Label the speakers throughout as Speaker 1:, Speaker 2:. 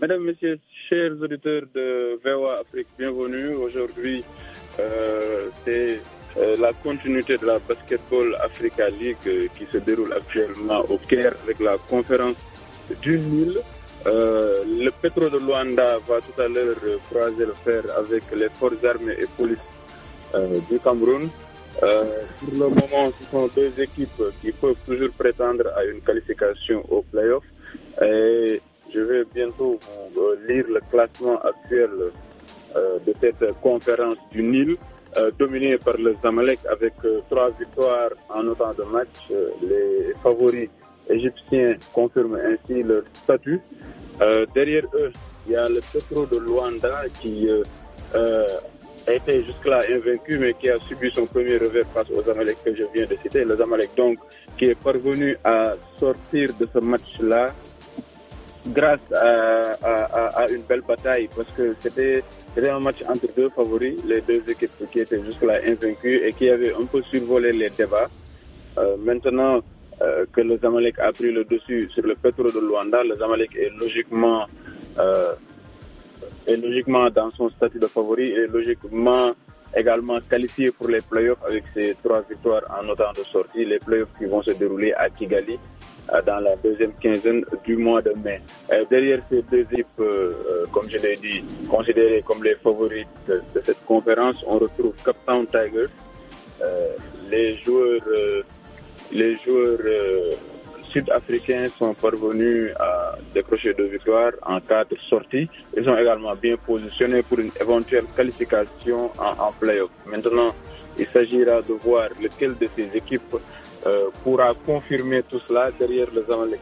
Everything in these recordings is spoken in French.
Speaker 1: Mesdames, Messieurs, chers auditeurs de VOA Afrique, bienvenue. Aujourd'hui, c'est la continuité de la Basketball Africa League qui se déroule actuellement au Caire avec la conférence du Nil. Le Petro de Luanda va tout à l'heure croiser le fer avec les forces armées et police du Cameroun. Pour le moment, ce sont deux équipes qui peuvent toujours prétendre à une qualification au play-off. Et je vais bientôt vous lire le classement actuel de cette conférence du Nil, dominée par le Zamalek avec 3 victoires en autant de matchs. Les favoris égyptiens confirment ainsi leur statut. Derrière eux, il y a le Petro de Luanda qui a été jusque-là invaincu, mais qui a subi son premier revers face au Zamalek que je viens de citer. Le Zamalek, donc, qui est parvenu à sortir de ce match-là grâce à une belle bataille, parce que c'était un match entre deux favoris, les deux équipes qui étaient jusque-là invaincues et qui avaient un peu survolé les débats. Maintenant que le Zamalek a pris le dessus sur le Petro de Luanda, le Zamalek est logiquement dans son statut de favori et logiquement également qualifié pour les playoffs avec ses 3 victoires en autant de sorties. Les playoffs qui vont se dérouler à Kigali dans la deuxième quinzaine du mois de mai. Derrière ces deux équipes, comme je l'ai dit, considérées comme les favoris de cette conférence, on retrouve Cape Town Tigers. Les joueurs sud-africains sont parvenus à décrocher 2 victoires en 4 sorties. Ils sont également bien positionnés pour une éventuelle qualification en play-off. Maintenant, il s'agira de voir lequel de ces équipes pourra confirmer tout cela derrière le Zamalek.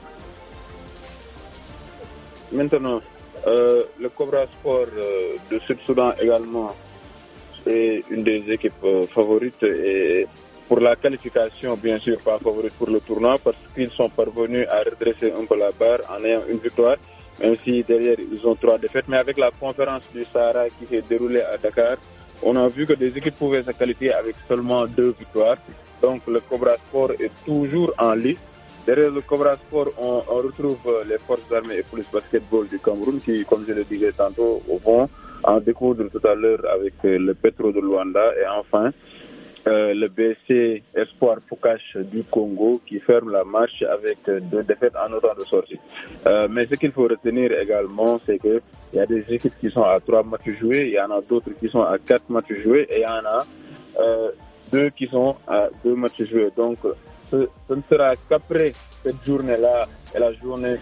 Speaker 1: Maintenant, le Cobra Sport de Sud-Soudan également est une des équipes favorites et pour la qualification, bien sûr, pas favorite pour le tournoi parce qu'ils sont parvenus à redresser un peu la barre en ayant une victoire, même si derrière ils ont 3 défaites. Mais avec la conférence du Sahara qui s'est déroulée à Dakar, on a vu que des équipes pouvaient se qualifier avec seulement 2 victoires. Donc le Cobra Sport est toujours en lice. Derrière le Cobra Sport, on retrouve les forces armées et police basketball du Cameroun qui, comme je le disais tantôt, vont en découdre tout à l'heure avec le Petro de Luanda. Et enfin, le BC Espoir Poukache du Congo qui ferme la marche avec 2 défaites en autant de sorties. Mais ce qu'il faut retenir également, c'est qu'il y a des équipes qui sont à 3 matchs joués, il y en a d'autres qui sont à 4 matchs joués et il y en a 2 qui sont à 2 matchs joués. Donc ce ne sera qu'après cette journée-là et la journée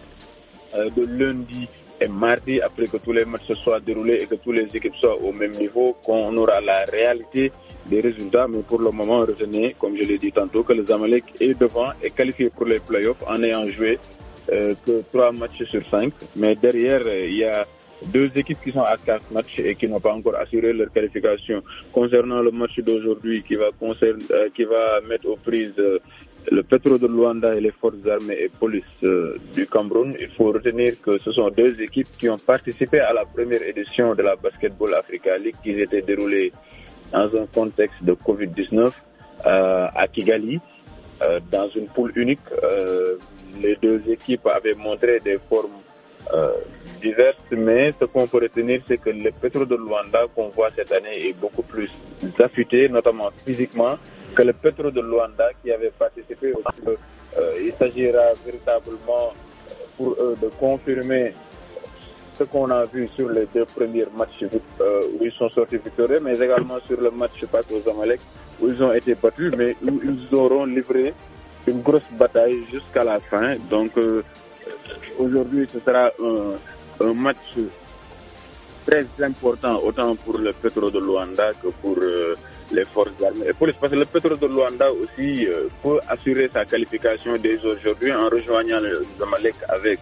Speaker 1: de lundi et mardi, après que tous les matchs se soient déroulés et que toutes les équipes soient au même niveau, qu'on aura la réalité des résultats. Mais pour le moment, retenez, comme je l'ai dit tantôt, que le Zamalek est devant et qualifié pour les playoffs en ayant joué que 3 matchs sur 5. Mais derrière, il y a 2 équipes qui sont à 4 matchs et qui n'ont pas encore assuré leur qualification. Concernant le match d'aujourd'hui qui va mettre aux prises le Petro de Luanda et les forces armées et police du Cameroun, il faut retenir que ce sont 2 équipes qui ont participé à la première édition de la Basketball Africa League qui s'était déroulée dans un contexte de Covid-19 à Kigali, dans une poule unique. Les 2 équipes avaient montré des formes diverses, mais ce qu'on peut retenir, c'est que le Petro de Luanda qu'on voit cette année est beaucoup plus affûté, notamment physiquement, que le Petro de Luanda qui avait participé. Il s'agira véritablement pour eux de confirmer ce qu'on a vu sur les 2 premiers matchs où ils sont sortis victorieux, mais également sur le match face aux Zamalek où ils ont été battus, mais où ils auront livré une grosse bataille jusqu'à la fin. Donc aujourd'hui, ce sera un match très important, autant pour le Petro de Luanda que pour les forces armées et police. Parce que le Petro de Luanda aussi peut assurer sa qualification dès aujourd'hui en rejoignant le Zamalek avec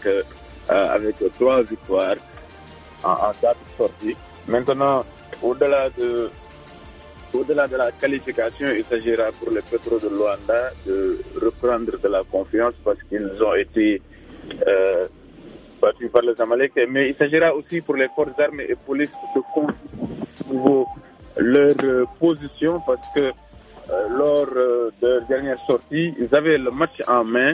Speaker 1: 3 victoires en 4 sorties. Maintenant, au-delà de la qualification, il s'agira pour le Petro de Luanda de reprendre de la confiance parce qu'ils ont été battus par le Zamalek. Mais il s'agira aussi pour les forces armées et police de confirmer leur position parce que lors de leur dernière sortie, ils avaient le match en main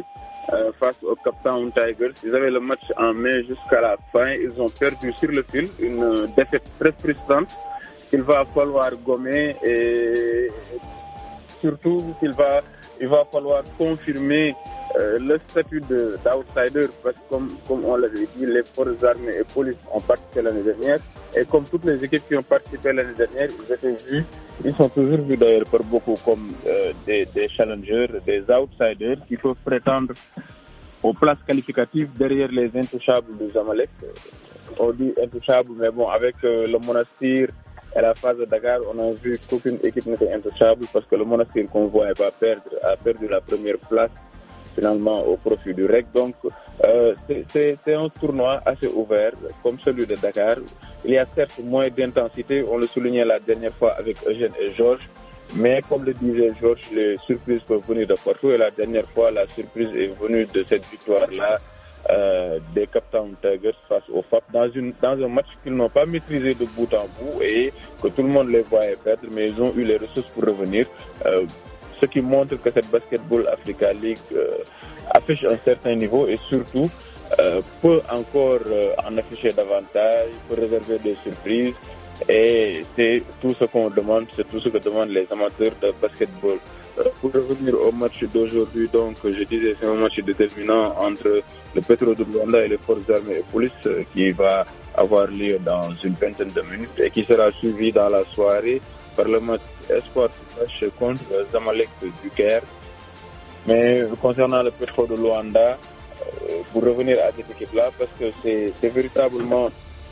Speaker 1: face au Cape Town Tigers. Ils avaient le match en main jusqu'à la fin. Ils ont perdu sur le fil une défaite très frustrante qu'il va falloir gommer et surtout il va falloir confirmer le statut d'outsider parce que comme on l'avait dit, les forces armées et police ont participé l'année dernière et comme toutes les équipes qui ont participé l'année dernière, ils sont toujours vus d'ailleurs par beaucoup comme des challengers, des outsiders qui peuvent prétendre aux places qualificatives derrière les intouchables du Zamalek. On dit intouchables, mais bon, avec le Monastir et la phase de Dakar, on a vu qu'aucune équipe n'était intouchable parce que le Monastir qu'on ne voyait pas perdre a perdu la première place finalement au profit du REC. Donc c'est un tournoi assez ouvert comme celui de Dakar. Il y a certes moins d'intensité, on le soulignait la dernière fois avec Eugène et Georges, mais comme le disait Georges, les surprises peuvent venir de partout et la dernière fois la surprise est venue de cette victoire-là des Cape Town Tigers face au FAP dans un match qu'ils n'ont pas maîtrisé de bout en bout et que tout le monde les voyait perdre, mais ils ont eu les ressources pour revenir. Ce qui montre que cette Basketball Africa League affiche un certain niveau et surtout peut encore en afficher davantage, peut réserver des surprises et c'est tout ce qu'on demande, c'est tout ce que demandent les amateurs de basketball. Pour revenir au match d'aujourd'hui, donc je disais c'est un match déterminant entre le Petro de Luanda et les forces armées et police qui va avoir lieu dans une vingtaine de minutes et qui sera suivi dans la soirée par le match Espoir contre Zamalek du Caire. Mais concernant le Petro de Luanda, pour revenir à cette équipe-là, parce que c'est véritablement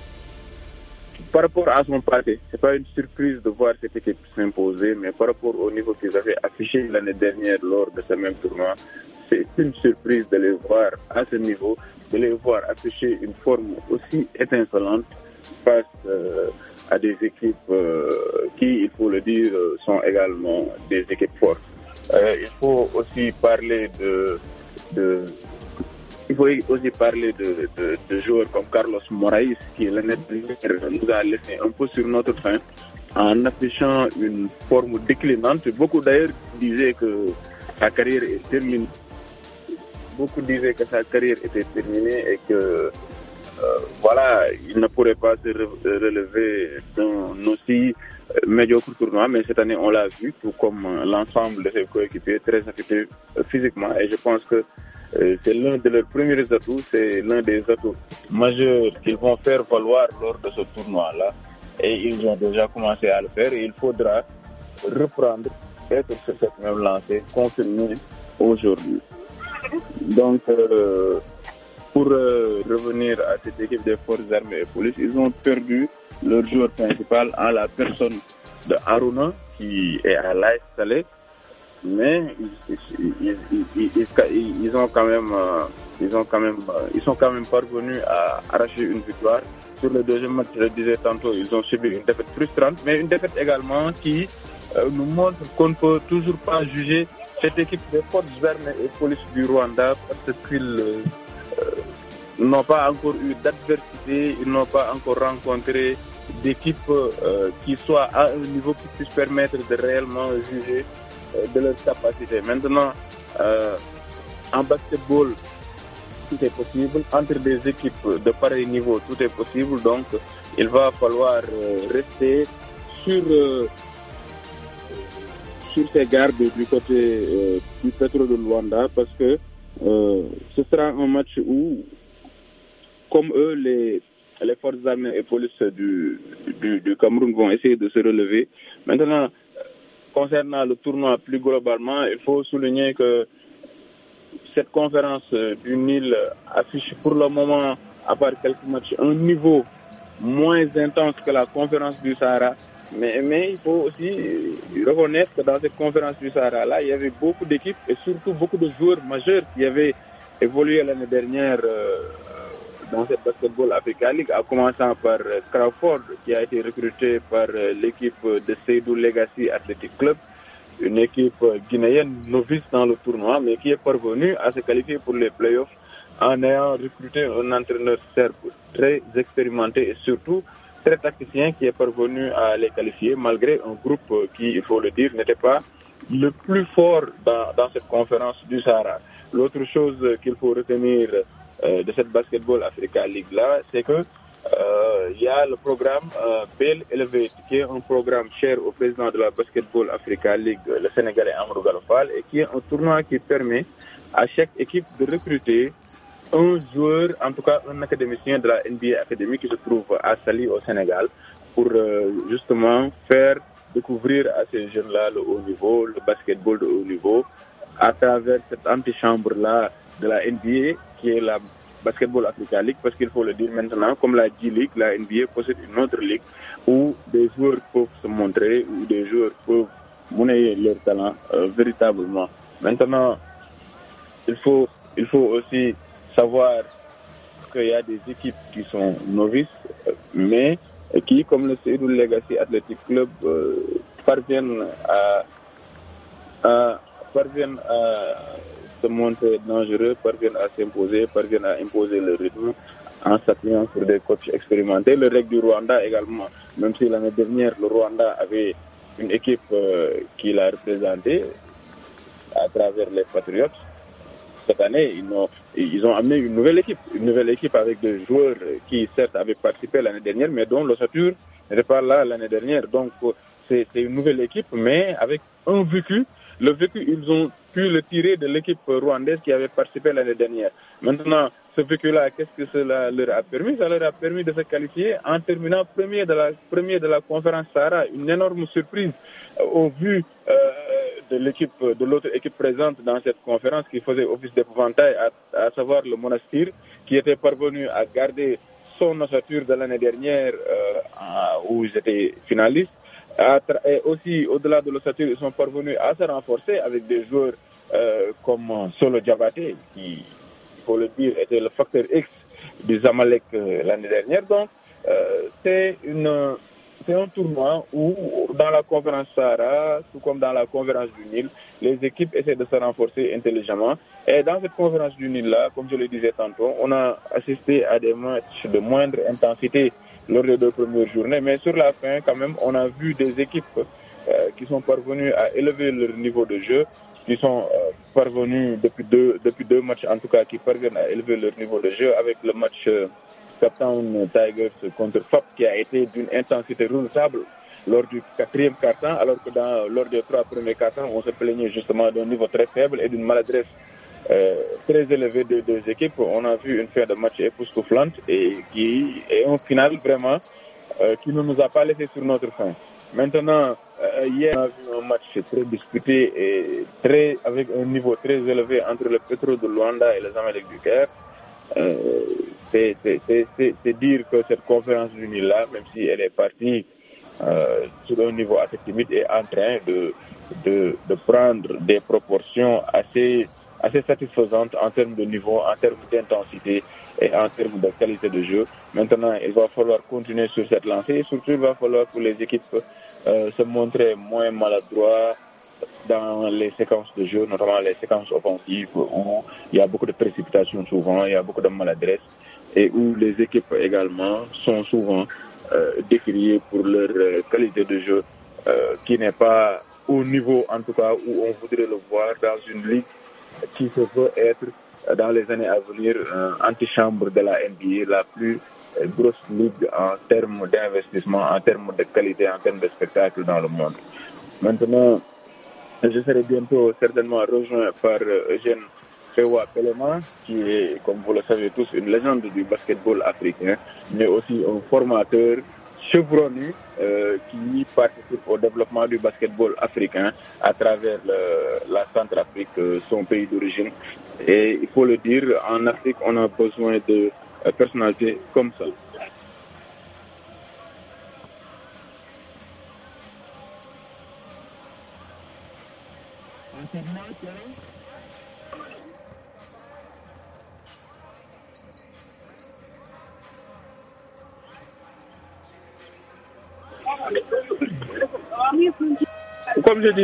Speaker 1: par rapport à son passé, c'est pas une surprise de voir cette équipe s'imposer, mais par rapport au niveau qu'ils avaient affiché l'année dernière lors de ce même tournoi, c'est une surprise de les voir à ce niveau, de les voir afficher une forme aussi étincelante face à des équipes qui, il faut le dire, sont également des équipes fortes. Il faut aussi parler de joueurs comme Carlos Moraes qui l'année dernière nous a laissé un peu sur notre faim en affichant une forme déclinante. Beaucoup d'ailleurs disaient que sa carrière est terminée. Beaucoup disaient que sa carrière était terminée et que voilà, il ne pourrait pas se relever d'un aussi médiocre tournoi, mais cette année on l'a vu, tout comme l'ensemble de ses coéquipiers, très affectés physiquement, et je pense que c'est l'un de leurs premiers atouts, c'est l'un des atouts majeurs qu'ils vont faire valoir lors de ce tournoi-là, et ils ont déjà commencé à le faire, et il faudra reprendre, être sur cette même lancée, confirmée aujourd'hui. Donc, pour revenir à cette équipe des forces armées et police, ils ont perdu leur joueur principal en la personne de Haruna qui est à l'AS Salé, mais ils sont quand même parvenus à arracher une victoire. Sur le deuxième match, je le disais tantôt, ils ont subi une défaite frustrante, mais une défaite également qui nous montre qu'on ne peut toujours pas juger cette équipe des forces armées et police du Rwanda parce qu'ils n'ont pas encore eu d'adversité, ils n'ont pas encore rencontré d'équipes qui soient à un niveau qui puisse permettre de réellement juger de leur capacité. Maintenant, en basketball, tout est possible. Entre des équipes de pareil niveau, tout est possible. Donc, il va falloir rester sur ses gardes du côté du Petro de Luanda parce que ce sera un match où, comme eux, les forces armées et police du Cameroun vont essayer de se relever. Maintenant, concernant le tournoi plus globalement, il faut souligner que cette conférence du Nil affiche pour le moment, à part quelques matchs, un niveau moins intense que la conférence du Sahara. Mais il faut aussi reconnaître que dans cette conférence du Sahara-là, il y avait beaucoup d'équipes et surtout beaucoup de joueurs majeurs qui avaient évolué l'année dernière dans cette Basketball Africa League, en commençant par Crawford, qui a été recruté par l'équipe de Seydou Legacy Athletic Club, une équipe guinéenne novice dans le tournoi, mais qui est parvenue à se qualifier pour les playoffs en ayant recruté un entraîneur serbe très expérimenté et surtout très tacticien qui est parvenu à les qualifier malgré un groupe qui, il faut le dire, n'était pas le plus fort dans cette conférence du Sahara. l'autre chose qu'il faut retenir de cette Basketball Africa League-là, c'est que il y a le programme PEL Elevate, qui est un programme cher au président de la Basketball Africa League, le Sénégalais Amadou Galopal, et qui est un tournoi qui permet à chaque équipe de recruter un joueur, en tout cas un académicien de la NBA Academy qui se trouve à Saly au Sénégal, pour justement faire découvrir à ces jeunes-là le haut niveau, le basketball de haut niveau, à travers cette antichambre-là de la NBA, qui est la Basketball Africa League, parce qu'il faut le dire maintenant, comme la G-League, la NBA possède une autre ligue où des joueurs peuvent se montrer, où des joueurs peuvent monnayer leur talent véritablement. Maintenant, il faut aussi savoir qu'il y a des équipes qui sont novices, mais qui, comme le Seydou Legacy Athletic Club, parviennent à se montrer dangereux, parviennent à s'imposer, parviennent à imposer le rythme en s'appuyant sur des coachs expérimentés. Le REC du Rwanda également, même si l'année dernière, le Rwanda avait une équipe qui l'a représenté à travers les Patriots. Cette année, ils ont amené une nouvelle équipe avec des joueurs qui certes avaient participé l'année dernière, mais dont l'ossature n'était pas là l'année dernière. Donc c'est une nouvelle équipe, mais avec un vécu. Le vécu, ils ont pu le tirer de l'équipe rwandaise qui avait participé l'année dernière. Maintenant, ce vécu-là, qu'est-ce que cela leur a permis? Ça leur a permis de se qualifier en terminant premier de la conférence Sahara. Une énorme surprise au vu de l'autre équipe présente dans cette conférence qui faisait office d'épouvantail, à savoir le Monastir, qui était parvenu à garder son ossature de l'année dernière où ils étaient finalistes. Et aussi, au-delà de l'ossature, ils sont parvenus à se renforcer avec des joueurs comme Solo Diabaté, qui, il faut le dire, était le facteur X du Zamalek l'année dernière. Donc, c'est un tournoi où, dans la conférence Sahara, tout comme dans la conférence du Nil, les équipes essaient de se renforcer intelligemment. Et dans cette conférence du Nil-là, comme je le disais tantôt, on a assisté à des matchs de moindre intensité lors des 2 premières journées. Mais sur la fin, quand même, on a vu des équipes qui sont parvenues à élever leur niveau de jeu, qui sont parvenues depuis deux matchs, en tout cas, qui parviennent à élever leur niveau de jeu avec le match Captain Tigers contre FAP qui a été d'une intensité redoutable lors du 4e quart-temps, alors que lors des 3 premiers quart-temps, on se plaignait justement d'un niveau très faible et d'une maladresse très élevée des 2 équipes. On a vu une fin de match époustouflante et qui est un final vraiment qui ne nous a pas laissé sur notre faim. Maintenant, hier, on a vu un match très disputé et avec un niveau très élevé entre le Petro de Luanda et les Zamalek du Caire. C'est dire que cette conférence du Nil-là, même si elle est partie sur un niveau assez timide, est en train de prendre des proportions assez satisfaisantes en termes de niveau, en termes d'intensité et en termes de qualité de jeu. Maintenant, il va falloir continuer sur cette lancée et surtout, il va falloir que les équipes se montrent moins maladroits dans les séquences de jeu, notamment les séquences offensives où il y a beaucoup de précipitations souvent, il y a beaucoup de maladresse et où les équipes également sont souvent décriées pour leur qualité de jeu qui n'est pas au niveau, en tout cas, où on voudrait le voir dans une ligue qui se veut être dans les années à venir antichambre de la NBA, la plus grosse ligue en termes d'investissement, en termes de qualité, en termes de spectacle dans le monde. Maintenant, je serai bientôt certainement rejoint par Eugène Fewa Pelema, qui est, comme vous le savez tous, une légende du basketball africain, mais aussi un formateur chevronné qui participe au développement du basketball africain à travers la Centrafrique, son pays d'origine. Et il faut le dire, en Afrique, on a besoin de personnalités comme ça. Comme je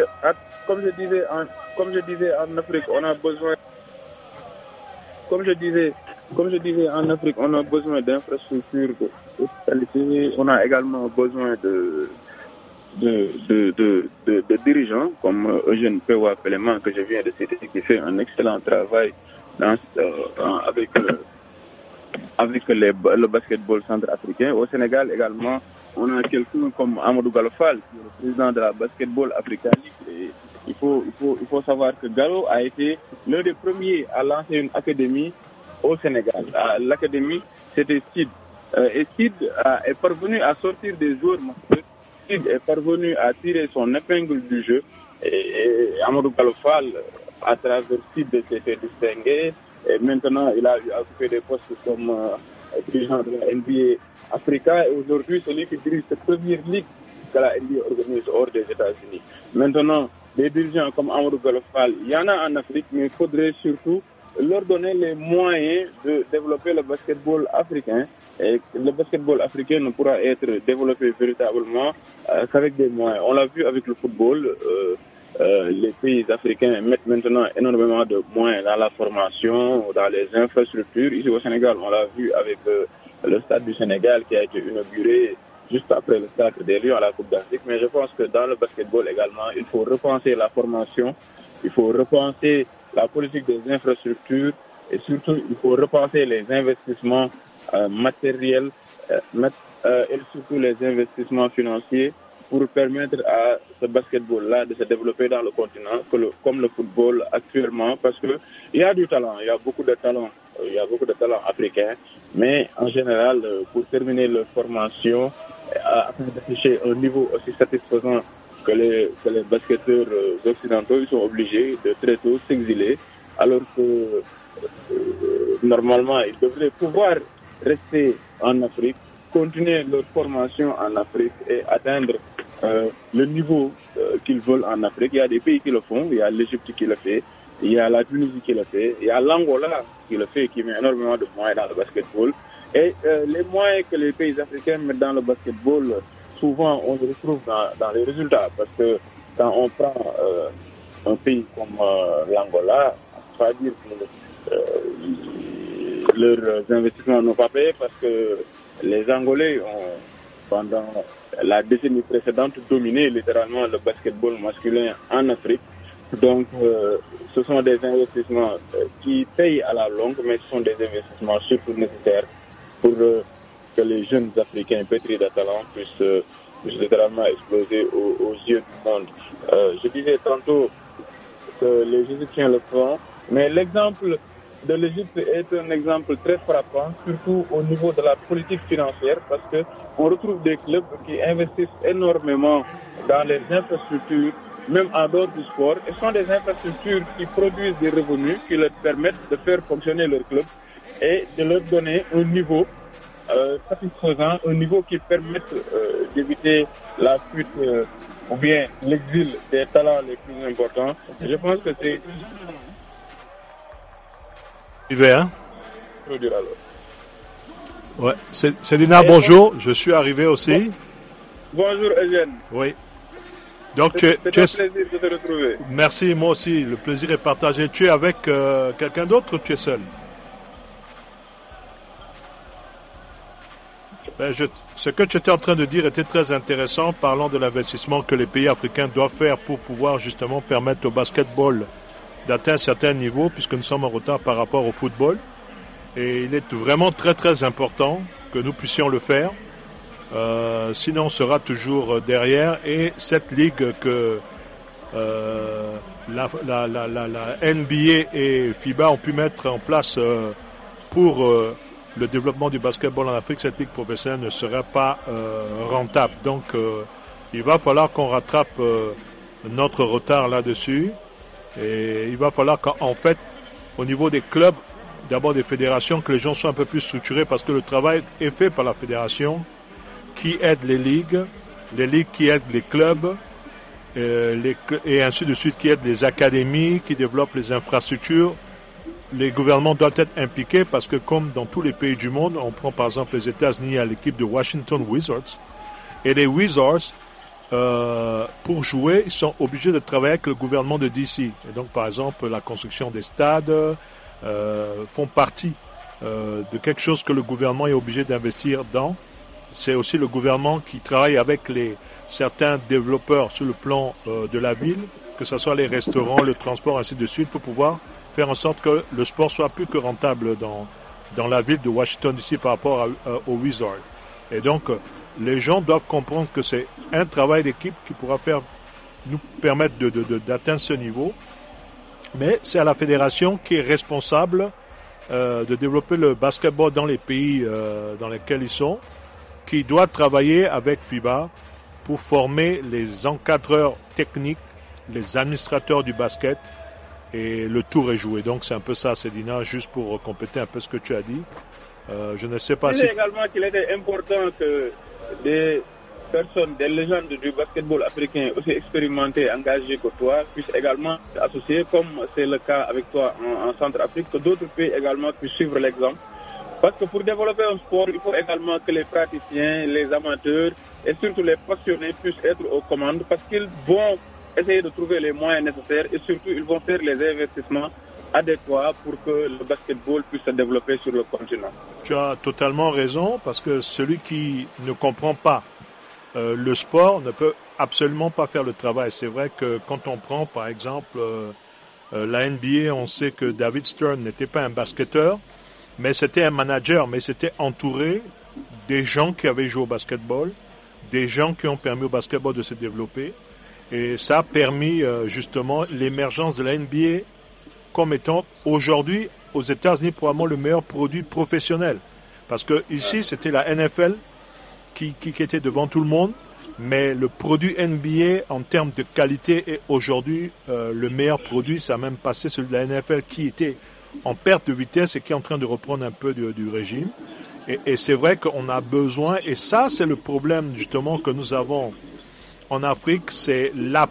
Speaker 1: disais en Afrique, on a besoin. Comme je disais en Afrique, on a besoin d'infrastructures de qualité. On a également besoin de dirigeants comme Eugène Pewa Peleman, que je viens de citer, qui fait un excellent travail avec le basketball centrafricain. Au Sénégal également, on a quelqu'un comme Amadou Galofal, qui est le président de la Basketball Africa League. Et il faut savoir que Gallo a été l'un des premiers à lancer une académie au Sénégal. L'académie, c'était SID. Et SID est parvenu à sortir des joueurs monstrueux. SID est parvenu à tirer son épingle du jeu. Et Amadou Galofal, à travers SID, s'est fait distinguer. Et maintenant, il a occupé des postes comme dirigeant de la NBA Africa. Et aujourd'hui, c'est lui qui dirige cette première ligue que la NBA organise hors des États-Unis. Maintenant, des dirigeants comme Amadou Galofal, il y en a en Afrique, mais il faudrait surtout leur donner les moyens de développer le basketball africain. Et le basketball africain ne pourra être développé véritablement qu'avec des moyens. On l'a vu avec le football. Les pays africains mettent maintenant énormément de moyens dans la formation, dans les infrastructures. Ici au Sénégal, on l'a vu avec le stade du Sénégal qui a été inauguré juste après le stade des Lions à la Coupe d'Afrique. Mais je pense que dans le basketball également, il faut repenser la formation, il faut repenser la politique des infrastructures et surtout, il faut repenser les investissements matériels et surtout les investissements financiers pour permettre à ce basketball-là de se développer dans le continent comme le football actuellement, parce que il y a du talent, il y a beaucoup de talent africains, mais en général, pour terminer leur formation, afin d'afficher un niveau aussi satisfaisant que les basketteurs occidentaux, ils sont obligés de très tôt s'exiler, alors que normalement, ils devraient pouvoir rester en Afrique, continuer leur formation en Afrique et atteindre le niveau qu'ils veulent en Afrique. Il y a des pays qui le font, il y a l'Égypte qui le fait, il y a la Tunisie qui le fait, il y a l'Angola qui le fait, qui met énormément de moyens dans le basketball. Et les moyens que les pays africains mettent dans le basketball, souvent on les retrouve dans les résultats, parce que quand on prend un pays comme l'Angola, on va dire que leurs investissements n'ont pas payé parce que les Angolais ont, pendant la décennie précédente, dominé littéralement le basketball masculin en Afrique. Donc, ce sont des investissements qui payent à la longue, mais ce sont des investissements surtout nécessaires pour que les jeunes Africains pétris de talent puissent littéralement exploser aux yeux du monde. Je disais tantôt que les Égyptiens le font, mais l'exemple de l'Égypte est un exemple très frappant, surtout au niveau de la politique financière, parce que on retrouve des clubs qui investissent énormément dans les infrastructures, même en dehors du sport. Et ce sont des infrastructures qui produisent des revenus, qui leur permettent de faire fonctionner leur club et de leur donner un niveau satisfaisant, un niveau qui permette d'éviter la fuite ou bien l'exil des talents les plus importants. Et je pense que c'est...
Speaker 2: Hein? Ouais, c'est Dina, bonjour, je suis arrivé aussi.
Speaker 1: Bonjour Eugène.
Speaker 2: Oui. Donc c'est un
Speaker 1: plaisir de te retrouver.
Speaker 2: Merci, moi aussi, le plaisir est partagé. Tu es avec quelqu'un d'autre ou tu es seul? Ce que tu étais en train de dire était très intéressant, parlant de l'investissement que les pays africains doivent faire pour pouvoir justement permettre au basketball d'atteindre certains niveaux, puisque nous sommes en retard par rapport au football. Et il est vraiment très très important que nous puissions le faire. Sinon, on sera toujours derrière. Et cette ligue que la NBA et FIBA ont pu mettre en place pour le développement du basketball en Afrique, cette ligue professionnelle ne sera pas rentable. Donc, il va falloir qu'on rattrape notre retard là-dessus. Et il va falloir qu'en fait, au niveau des clubs, d'abord des fédérations, que les gens soient un peu plus structurés, parce que le travail est fait par la fédération qui aide les ligues qui aident les clubs, et ainsi de suite, qui aident les académies, qui développent les infrastructures. Les gouvernements doivent être impliqués parce que, comme dans tous les pays du monde, on prend par exemple les États-Unis à l'équipe de Washington Wizards, et les Wizards, pour jouer, ils sont obligés de travailler avec le gouvernement de DC. Et donc, par exemple, la construction des stades font partie de quelque chose que le gouvernement est obligé d'investir dans. C'est aussi le gouvernement qui travaille avec certains développeurs sur le plan de la ville, que ce soit les restaurants, le transport, ainsi de suite, pour pouvoir faire en sorte que le sport soit plus que rentable dans la ville de Washington DC par rapport aux Wizards. Et donc, les gens doivent comprendre que c'est un travail d'équipe qui pourra nous permettre d'atteindre ce niveau. Mais c'est à la fédération qui est responsable de développer le basketball dans les pays dans lesquels ils sont, qui doit travailler avec FIBA pour former les encadreurs techniques, les administrateurs du basket, et le tour est joué. Donc c'est un peu ça, Sedina, juste pour compléter un peu ce que tu as dit. Je ne sais pas si...
Speaker 1: également qu'il était important que des personnes, des légendes du basketball africain aussi expérimentées, engagées que toi, puissent également s'associer, comme c'est le cas avec toi en Centrafrique, que d'autres pays également puissent suivre l'exemple. Parce que pour développer un sport, il faut également que les praticiens, les amateurs et surtout les passionnés puissent être aux commandes, parce qu'ils vont essayer de trouver les moyens nécessaires et surtout ils vont faire les investissements adéquats pour que le basketball puisse se développer sur le continent.
Speaker 2: Tu as totalement raison, parce que celui qui ne comprend pas le sport ne peut absolument pas faire le travail. C'est vrai que quand on prend par exemple la NBA, on sait que David Stern n'était pas un basketteur, mais c'était un manager, mais c'était entouré des gens qui avaient joué au basketball, des gens qui ont permis au basketball de se développer. Et ça a permis justement l'émergence de la NBA comme étant aujourd'hui aux États-Unis probablement le meilleur produit professionnel. Parce que ici c'était la NFL qui était devant tout le monde, mais le produit NBA en termes de qualité est aujourd'hui le meilleur produit. Ça a même passé celui de la NFL qui était en perte de vitesse et qui est en train de reprendre un peu du régime. Et c'est vrai qu'on a besoin, et ça c'est le problème justement que nous avons en Afrique, c'est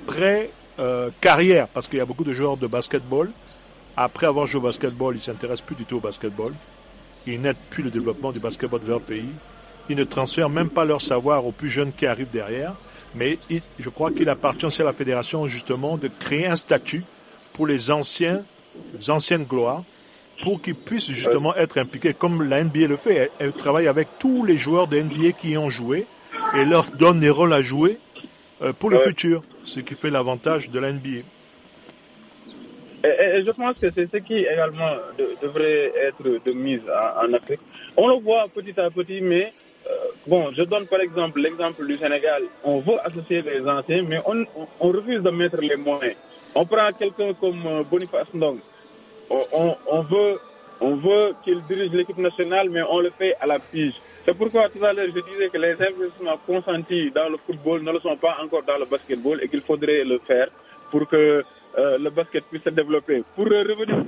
Speaker 2: l'après-carrière, parce qu'il y a beaucoup de joueurs de basketball. Après avoir joué au basketball, ils ne s'intéressent plus du tout au basketball. Ils n'aident plus le développement du basketball de leur pays. Ils ne transfèrent même pas leur savoir aux plus jeunes qui arrivent derrière. Mais je crois qu'il appartient aussi à la fédération justement de créer un statut pour les anciennes gloires, pour qu'ils puissent justement être impliqués comme la NBA le fait. Elle travaille avec tous les joueurs de NBA qui y ont joué et leur donne des rôles à jouer pour le futur, ce qui fait l'avantage de la NBA.
Speaker 1: Et je pense que c'est ce qui également devrait être de mise en Afrique. On le voit petit à petit, mais je donne par exemple l'exemple du Sénégal. On veut associer les anciens, mais on refuse de mettre les moyens. On prend quelqu'un comme Boniface Ndong. On veut qu'il dirige l'équipe nationale, mais on le fait à la pige. C'est pourquoi tout à l'heure je disais que les investissements consentis dans le football ne le sont pas encore dans le basketball et qu'il faudrait le faire pour que le basket puisse se développer. Pour revenir,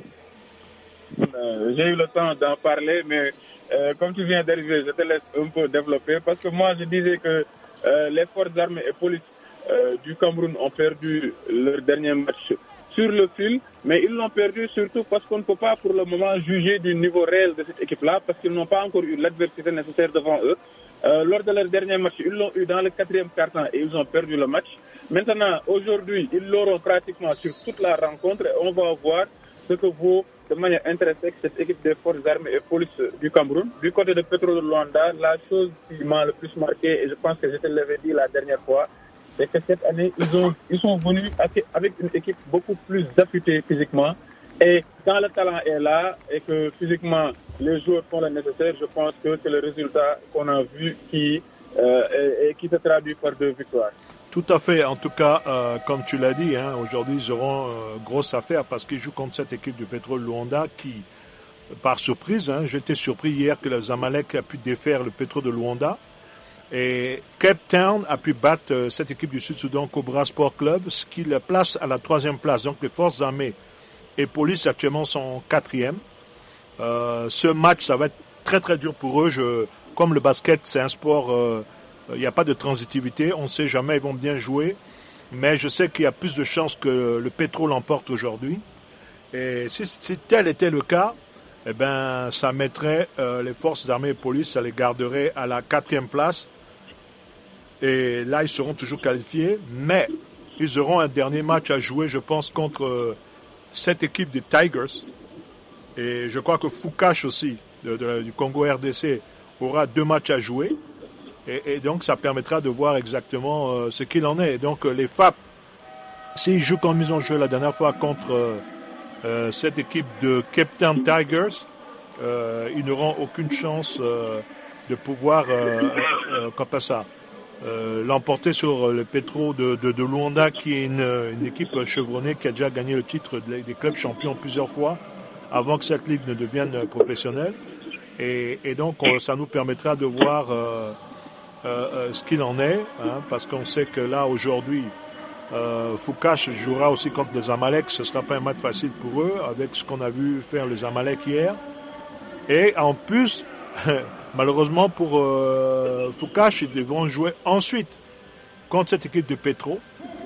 Speaker 1: j'ai eu le temps d'en parler, mais comme tu viens d'arriver, je te laisse un peu développer, parce que moi je disais que les forces armées et police du Cameroun ont perdu leur dernier match sur le fil, mais ils l'ont perdu surtout parce qu'on ne peut pas pour le moment juger du niveau réel de cette équipe-là, parce qu'ils n'ont pas encore eu l'adversité nécessaire devant eux. Lors de leur dernier match, ils l'ont eu dans le 4e quart-temps et ils ont perdu le match. Maintenant, aujourd'hui, ils l'auront pratiquement sur toute la rencontre et on va voir ce que vaut de manière intrinsèque cette équipe des forces armées et police du Cameroun. Du côté de Petro de Luanda, la chose qui m'a le plus marqué, et je pense que je te l'avais dit la dernière fois, c'est que cette année, ils sont venus avec une équipe beaucoup plus affûtée physiquement. Et quand le talent est là et que physiquement les joueurs font le nécessaire, je pense que c'est le résultat qu'on a vu qui se traduit par 2 victoires.
Speaker 2: Tout à fait. En tout cas, comme tu l'as dit, aujourd'hui ils auront grosse affaire parce qu'ils jouent contre cette équipe du Petro de Luanda qui, par surprise, j'étais surpris hier que le Zamalek a pu défaire le Petro de Luanda. Et Cape Town a pu battre cette équipe du Sud-Soudan, Cobra Sport Club, ce qui le place à la 3e place. Donc les forces armées et police actuellement sont 4e. Ce match, ça va être très très dur pour eux. Comme le basket, c'est un sport, il n'y a pas de transitivité. On ne sait jamais, ils vont bien jouer. Mais je sais qu'il y a plus de chances que le Petro l'emporte aujourd'hui. Et si tel était le cas, eh ben, ça mettrait les forces armées et police, ça les garderait à la 4e place. Et là, ils seront toujours qualifiés. Mais ils auront un dernier match à jouer, je pense, contre cette équipe des Tigers. Et je crois que Foucache aussi, du Congo RDC, aura 2 matchs à jouer. Et donc, ça permettra de voir exactement ce qu'il en est. Donc, les FAP, s'ils jouent comme ils ont joué la dernière fois contre cette équipe de Cape Town Tigers, ils n'auront aucune chance de pouvoir l'emporter sur le Petro de Luanda, qui est une équipe chevronnée qui a déjà gagné le titre des clubs champions plusieurs fois avant que cette ligue ne devienne professionnelle. Et donc, ça nous permettra de voir ce qu'il en est, parce qu'on sait que là, aujourd'hui, Foucache jouera aussi contre les Amalek. Ce ne sera pas un match facile pour eux, avec ce qu'on a vu faire les Amalek hier. Et en plus, malheureusement pour Foucache, ils devront jouer ensuite contre cette équipe de Petro.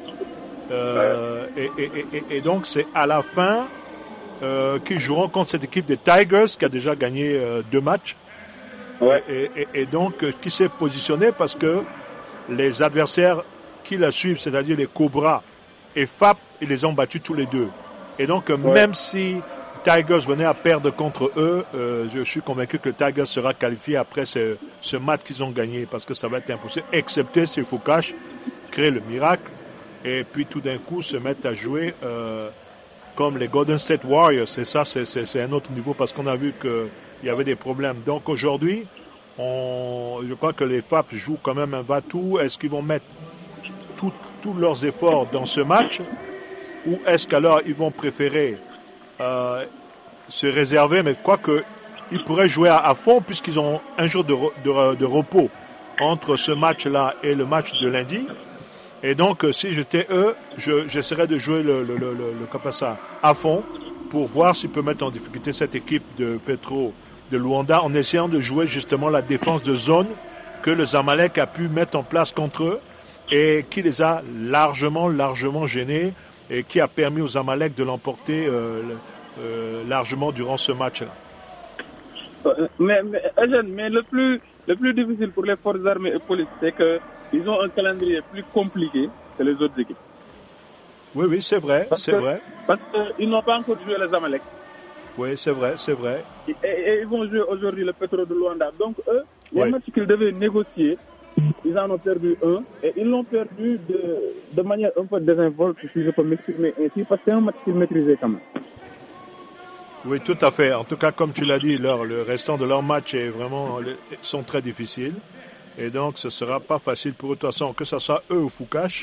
Speaker 2: Et donc, c'est à la fin qu'ils joueront contre cette équipe des Tigers qui a déjà gagné 2 matchs.
Speaker 1: Ouais.
Speaker 2: Et donc, qui s'est positionné parce que les adversaires qui la suivent, c'est-à-dire les Cobras et FAP, ils les ont battus tous les deux. Et donc, même si Tigers venait à perdre contre eux, je suis convaincu que Tigers sera qualifié après ce match qu'ils ont gagné, parce que ça va être impossible, excepté si Foucache crée le miracle et puis tout d'un coup se mettent à jouer comme les Golden State Warriors. Et ça, c'est un autre niveau, parce qu'on a vu qu'il y avait des problèmes. Donc aujourd'hui, je crois que les FAP jouent quand même un va-tout. Est-ce qu'ils vont mettre tous leurs efforts dans ce match, ou est-ce qu'alors ils vont préférer se réserver, mais quoique ils pourraient jouer à fond, puisqu'ils ont un jour de repos entre ce match-là et le match de lundi. Et donc, si j'étais eux, j'essaierais de jouer le Kapasa à fond pour voir s'ils peuvent mettre en difficulté cette équipe de Petro de Luanda, en essayant de jouer justement la défense de zone que le Zamalek a pu mettre en place contre eux et qui les a largement gênés, et qui a permis aux Zamalek de l'emporter largement durant ce match-là.
Speaker 1: Mais le plus difficile pour les forces armées et police, c'est qu'ils ont un calendrier plus compliqué que les autres équipes.
Speaker 2: Oui, c'est vrai,
Speaker 1: Parce qu'ils n'ont pas encore joué les Zamalek.
Speaker 2: Oui, c'est vrai.
Speaker 1: Et ils vont jouer aujourd'hui le Petro de Luanda. Donc eux, les matchs qu'ils devaient négocier, ils en ont perdu un, et ils l'ont perdu de manière un peu désinvolte, si je peux m'exprimer ainsi, parce que c'est un match qu'ils maîtrisaient quand même.
Speaker 2: Oui, tout à fait. En tout cas, comme tu l'as dit, le restant de leur match sont très difficiles. Et donc, ce ne sera pas facile pour eux. De toute façon, que ce soit eux ou Foucache,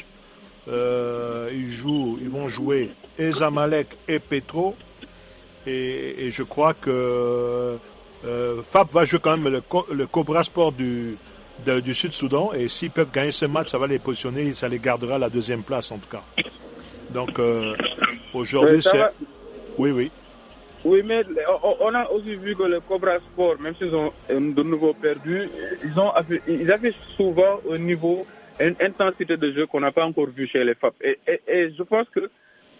Speaker 2: ils vont jouer et Zamalek et Petro. Et je crois que FAP va jouer quand même le Cobra Sport du Sud-Soudan. Et s'ils peuvent gagner ce match, ça va les positionner et ça les gardera la 2e place, en tout cas. Donc, aujourd'hui, c'est... Oui.
Speaker 1: Oui, mais on a aussi vu que le Cobra Sport, même s'ils ont de nouveau perdu, ils affichent souvent un niveau, une intensité de jeu qu'on n'a pas encore vu chez les FAP. Et je pense que,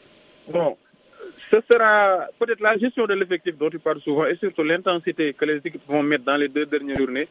Speaker 1: ce sera peut-être la gestion de l'effectif dont tu parles souvent, et surtout l'intensité que les équipes vont mettre dans les 2 dernières journées.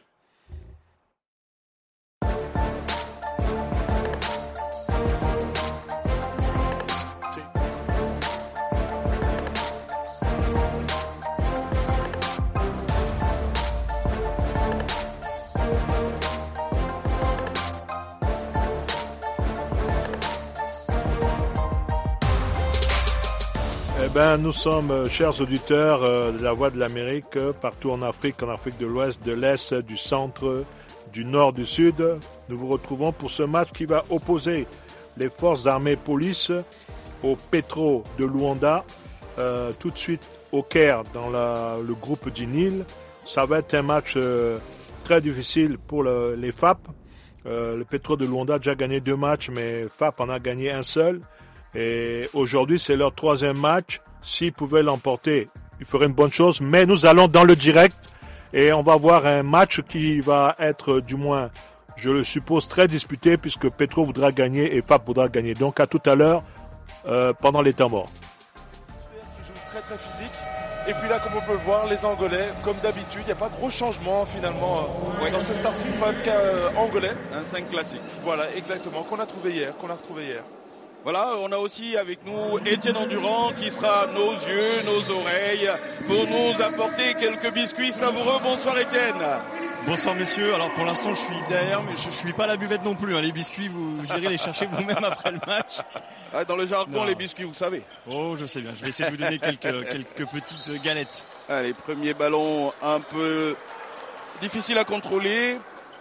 Speaker 2: Nous sommes, chers auditeurs de la Voix de l'Amérique, partout en Afrique de l'Ouest, de l'Est, du Centre, du Nord, du Sud. Nous vous retrouvons pour ce match qui va opposer les forces armées police au Petro de Luanda, tout de suite au Caire, dans le groupe du Nil. Ça va être un match très difficile pour les FAP. Le Petro de Luanda a déjà gagné 2 matchs, mais FAP en a gagné un seul. Et aujourd'hui, c'est leur 3e match. S'ils pouvaient l'emporter, ils feraient une bonne chose. Mais nous allons dans le direct et on va voir un match qui va être, du moins, je le suppose, très disputé, puisque Petro voudra gagner et FAP voudra gagner. Donc à tout à l'heure, pendant les temps morts.
Speaker 3: Qui joue très très physique. Et puis là, comme on peut le voir, les Angolais, comme d'habitude, il n'y a pas de gros changements finalement dans ce starting five angolais.
Speaker 4: Un 5 classique.
Speaker 3: Voilà, exactement, qu'on a retrouvé hier.
Speaker 4: Voilà, on a aussi avec nous Étienne Endurant qui sera nos yeux, nos oreilles, pour nous apporter quelques biscuits savoureux. Bonsoir Étienne.
Speaker 5: Bonsoir messieurs, alors pour l'instant je suis derrière mais je suis pas à la buvette non plus, hein. Les biscuits vous irez les chercher vous-même après le match.
Speaker 4: Ah, dans le jargon,
Speaker 5: Non.
Speaker 4: les biscuits, vous savez.
Speaker 5: Oh je sais bien, je vais essayer de vous donner quelques petites galettes.
Speaker 4: Allez, premier ballon un peu difficile à contrôler.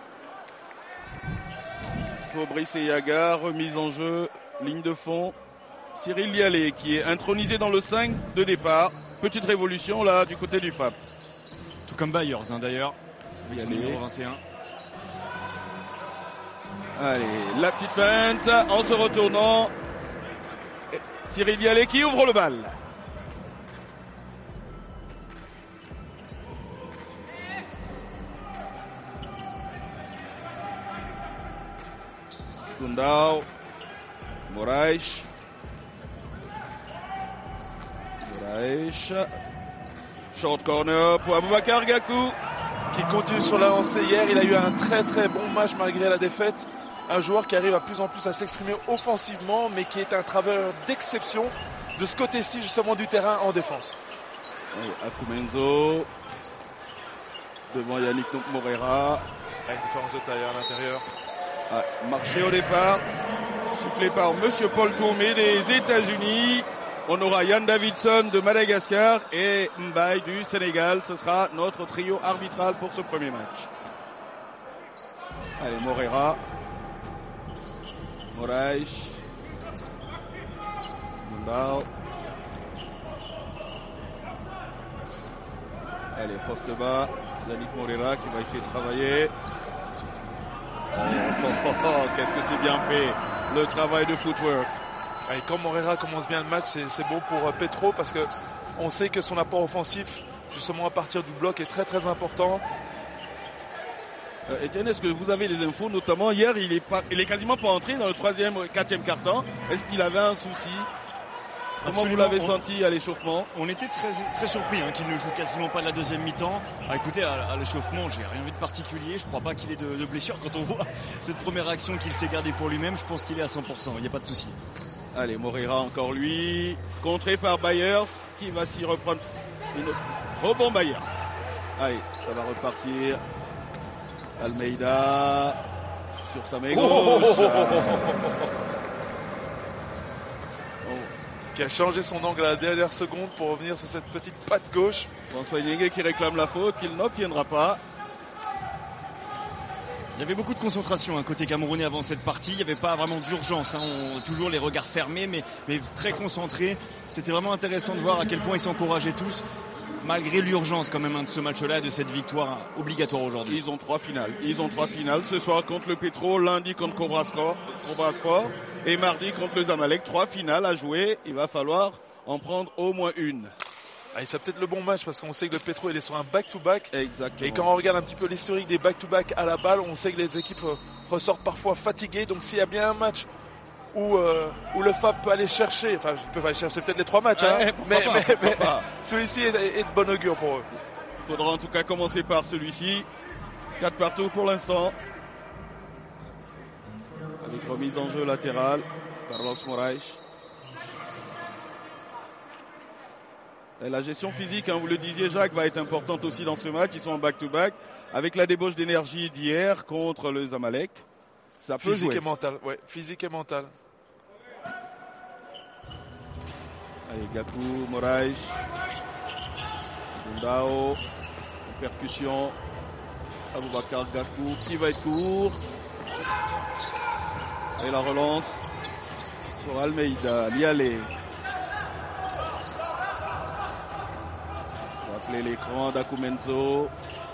Speaker 4: Fabrice Yaga, remise en jeu, ligne de fond. Cyril Lialé qui est intronisé dans le 5 de départ. Petite révolution là du côté du FAP.
Speaker 5: Tout comme Byers d'ailleurs, avec son numéro 21.
Speaker 4: Allez, la petite feinte en se retournant. Cyril Lialé qui ouvre le bal. Gundao, Moraes. Short corner pour Aboubakar Gakou.
Speaker 3: Qui continue sur la lancée. Hier, il a eu un très très bon match malgré la défaite. Un joueur qui arrive à plus en plus à s'exprimer offensivement, mais qui est un travailleur d'exception de ce côté-ci justement du terrain en défense.
Speaker 4: Akumenzo. Devant Yannick Moreira.
Speaker 3: Une différence de taille à l'intérieur.
Speaker 4: Marché au départ. Soufflé par Monsieur Paul Tourmé des États-Unis. On aura Yann Davidson de Madagascar et Mbaye du Sénégal. Ce sera notre trio arbitral pour ce premier match. Allez, Moreira. Moraes. Mbao. Allez, poste bas. Yannick Moreira qui va essayer de travailler. Qu'est-ce que c'est bien fait. Le travail de footwork.
Speaker 3: Et quand Moreira commence bien le match, c'est bon pour Petro parce que on sait que son apport offensif, justement à partir du bloc, est très très important.
Speaker 4: Etienne, est-ce que vous avez des infos? Notamment hier, il est quasiment pas entré dans le 3e, 4e quart-temps. Est-ce qu'il avait un souci? Comment vous l'avez senti à l'échauffement?
Speaker 5: On était très surpris qu'il ne joue quasiment pas de la deuxième mi-temps. Écoutez, à l'échauffement, j'ai rien vu de particulier. Je crois pas qu'il ait de blessure. Quand on voit cette première action qu'il s'est gardée pour lui-même, je pense qu'il est à 100%. Il n'y a pas de souci.
Speaker 4: Allez, Moreira encore lui. Contré par Byers qui va s'y reprendre. Rebond Byers. Allez, ça va repartir. Almeida sur sa main gauche.
Speaker 3: Qui a changé son angle à la dernière seconde pour revenir sur cette petite patte gauche.
Speaker 4: François Yengue qui réclame la faute, qu'il n'obtiendra pas.
Speaker 5: Il y avait beaucoup de concentration côté camerounais avant cette partie. Il n'y avait pas vraiment d'urgence. Toujours les regards fermés, mais très concentrés. C'était vraiment intéressant de voir à quel point ils s'encourageaient tous, malgré l'urgence quand même de ce match-là et de cette victoire obligatoire aujourd'hui.
Speaker 4: Ils ont 3 finales. Ce soir contre le Petro, lundi contre Cobra Sport et mardi contre le Zamalek. 3 finales à jouer. Il va falloir en prendre au moins une.
Speaker 3: C'est peut-être le bon match parce qu'on sait que le Petro il est sur un back-to-back.
Speaker 4: Exactement.
Speaker 3: Et quand on regarde un petit peu l'historique des back-to-back à la balle, on sait que les équipes ressortent parfois fatiguées. Donc s'il y a bien un match où le FAP peut aller chercher, enfin il peut aller chercher peut-être les 3 matchs, mais celui-ci est de bon augure pour eux.
Speaker 4: Il faudra en tout cas commencer par celui-ci. 4 partout pour l'instant. Avec remise en jeu latérale. Carlos Moraes. Et la gestion physique, vous le disiez Jacques, va être importante aussi dans ce match. Ils sont en back-to-back. Avec la débauche d'énergie d'hier contre le Zamalek. Ça peut
Speaker 3: physique
Speaker 4: jouer.
Speaker 3: Et mental, ouais, physique et mental.
Speaker 4: Allez, Gakou, Moraes. Gundao. Percussion. Aboubakar Gakou qui va être court. Et la relance pour Almeida. Lialé. Rappelez l'écran d'Akumenzo.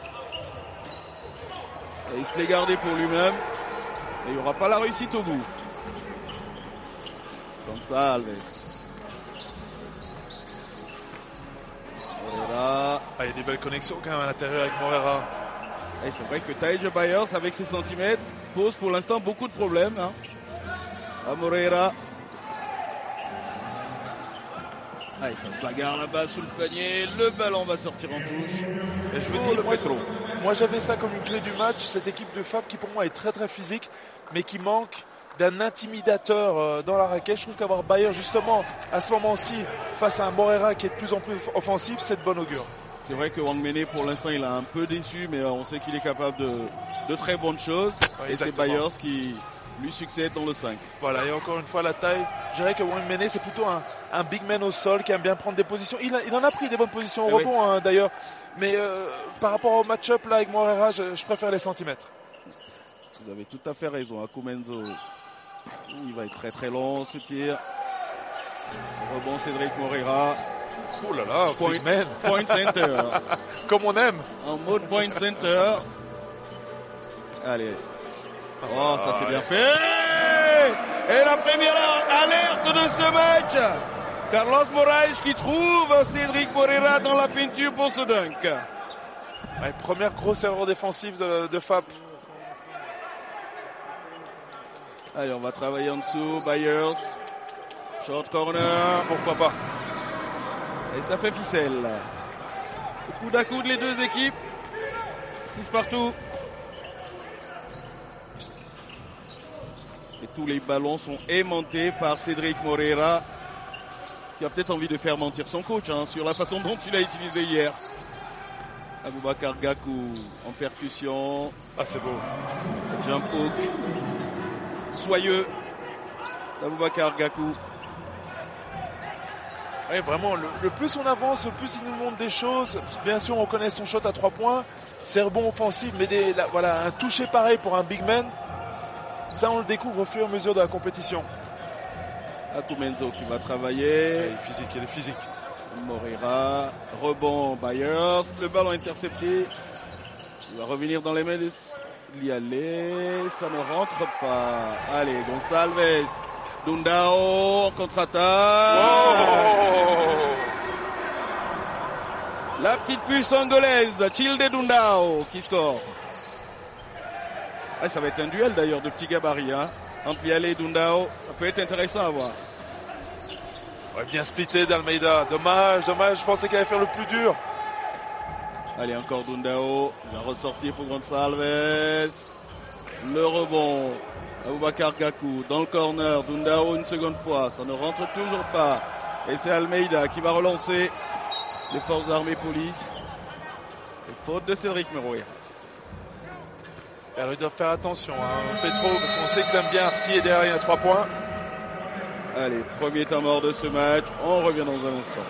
Speaker 4: Et il se l'est gardé pour lui-même. Et il n'y aura pas la réussite au bout. Comme ça, Alves. Moreira.
Speaker 3: Il y a des belles connexions quand même à l'intérieur avec Moreira.
Speaker 4: Et c'est vrai que Taïja Byers, avec ses centimètres, pose pour l'instant beaucoup de problèmes. À Moreira. Allez, ça se bagarre là-bas sous le panier. Le ballon va sortir en touche. Et je vous dis, le Petro.
Speaker 3: Moi j'avais ça comme une clé du match, cette équipe de FAP qui pour moi est très très physique, mais qui manque d'un intimidateur dans la raquette. Je trouve qu'avoir Bayer justement à ce moment-ci face à un Moreira qui est de plus en plus offensif, c'est de bon augure.
Speaker 4: C'est vrai que Wang Mene, pour l'instant, il a un peu déçu, mais on sait qu'il est capable de très bonnes choses. Ouais, et c'est Byers qui lui succède dans le 5.
Speaker 3: Voilà, et encore une fois, la taille. Je dirais que Wang Mene, c'est plutôt un big man au sol qui aime bien prendre des positions. Il en a pris des bonnes positions au rebond, hein, d'ailleurs. Mais par rapport au match-up là, avec Moreira, je préfère les centimètres.
Speaker 4: Vous avez tout à fait raison. Akumenzo, il va être très très long ce tir. Rebond Cédric Moreira.
Speaker 3: Oh là là,
Speaker 4: point center.
Speaker 3: Comme on aime.
Speaker 4: En mode point center. Allez. Oh, ça c'est bien fait. Et la première alerte de ce match. Carlos Moraes qui trouve Cédric Moreira dans la peinture pour ce dunk.
Speaker 3: Ouais, première grosse erreur défensive de Fab.
Speaker 4: Allez, on va travailler en dessous. Byers. Short corner.
Speaker 3: Pourquoi pas.
Speaker 4: Et ça fait ficelle. Coude à coude les deux équipes. 6 partout. Et tous les ballons sont aimantés par Cédric Moreira, qui a peut-être envie de faire mentir son coach sur la façon dont il a utilisé hier. Aboubakar Gakou en percussion.
Speaker 3: Ah, c'est beau.
Speaker 4: Jump hook. Soyeux. Aboubakar Gakou.
Speaker 3: Oui, vraiment, le plus on avance, le plus il nous montre des choses. Bien sûr, on connaît son shot à 3 points. C'est rebond offensif, mais voilà, un toucher pareil pour un big man. Ça, on le découvre au fur et à mesure de la compétition.
Speaker 4: Akumenzo qui va travailler.
Speaker 3: Il est physique.
Speaker 4: Moreira, rebond Byers, le ballon intercepté. Il va revenir dans les mains de Lialé. Ça ne rentre pas. Allez, Gonçalves. Dundao en contre-attaque.
Speaker 3: Oh,
Speaker 4: la petite puce angolaise, Childe Dundao qui score. Ah, ça va être un duel d'ailleurs de petits gabarits. Entre Lialé et Dundao, ça peut être intéressant à voir.
Speaker 3: Ouais, bien splitté d'Almeida. Dommage. Je pensais qu'il allait faire le plus dur.
Speaker 4: Allez, encore Dundao. Il va ressortir pour Gonçalves. Le rebond. Aboubakar Gakou dans le corner. Dundao une seconde fois. Ça ne rentre toujours pas. Et c'est Almeida qui va relancer les forces armées police. Et faute de Cédric Moreira.
Speaker 3: Alors ils doivent faire attention, Petro, parce qu'on sait qu'ils aiment bien artiller derrière à 3 points.
Speaker 4: Allez, premier temps mort de ce match. On revient dans un instant.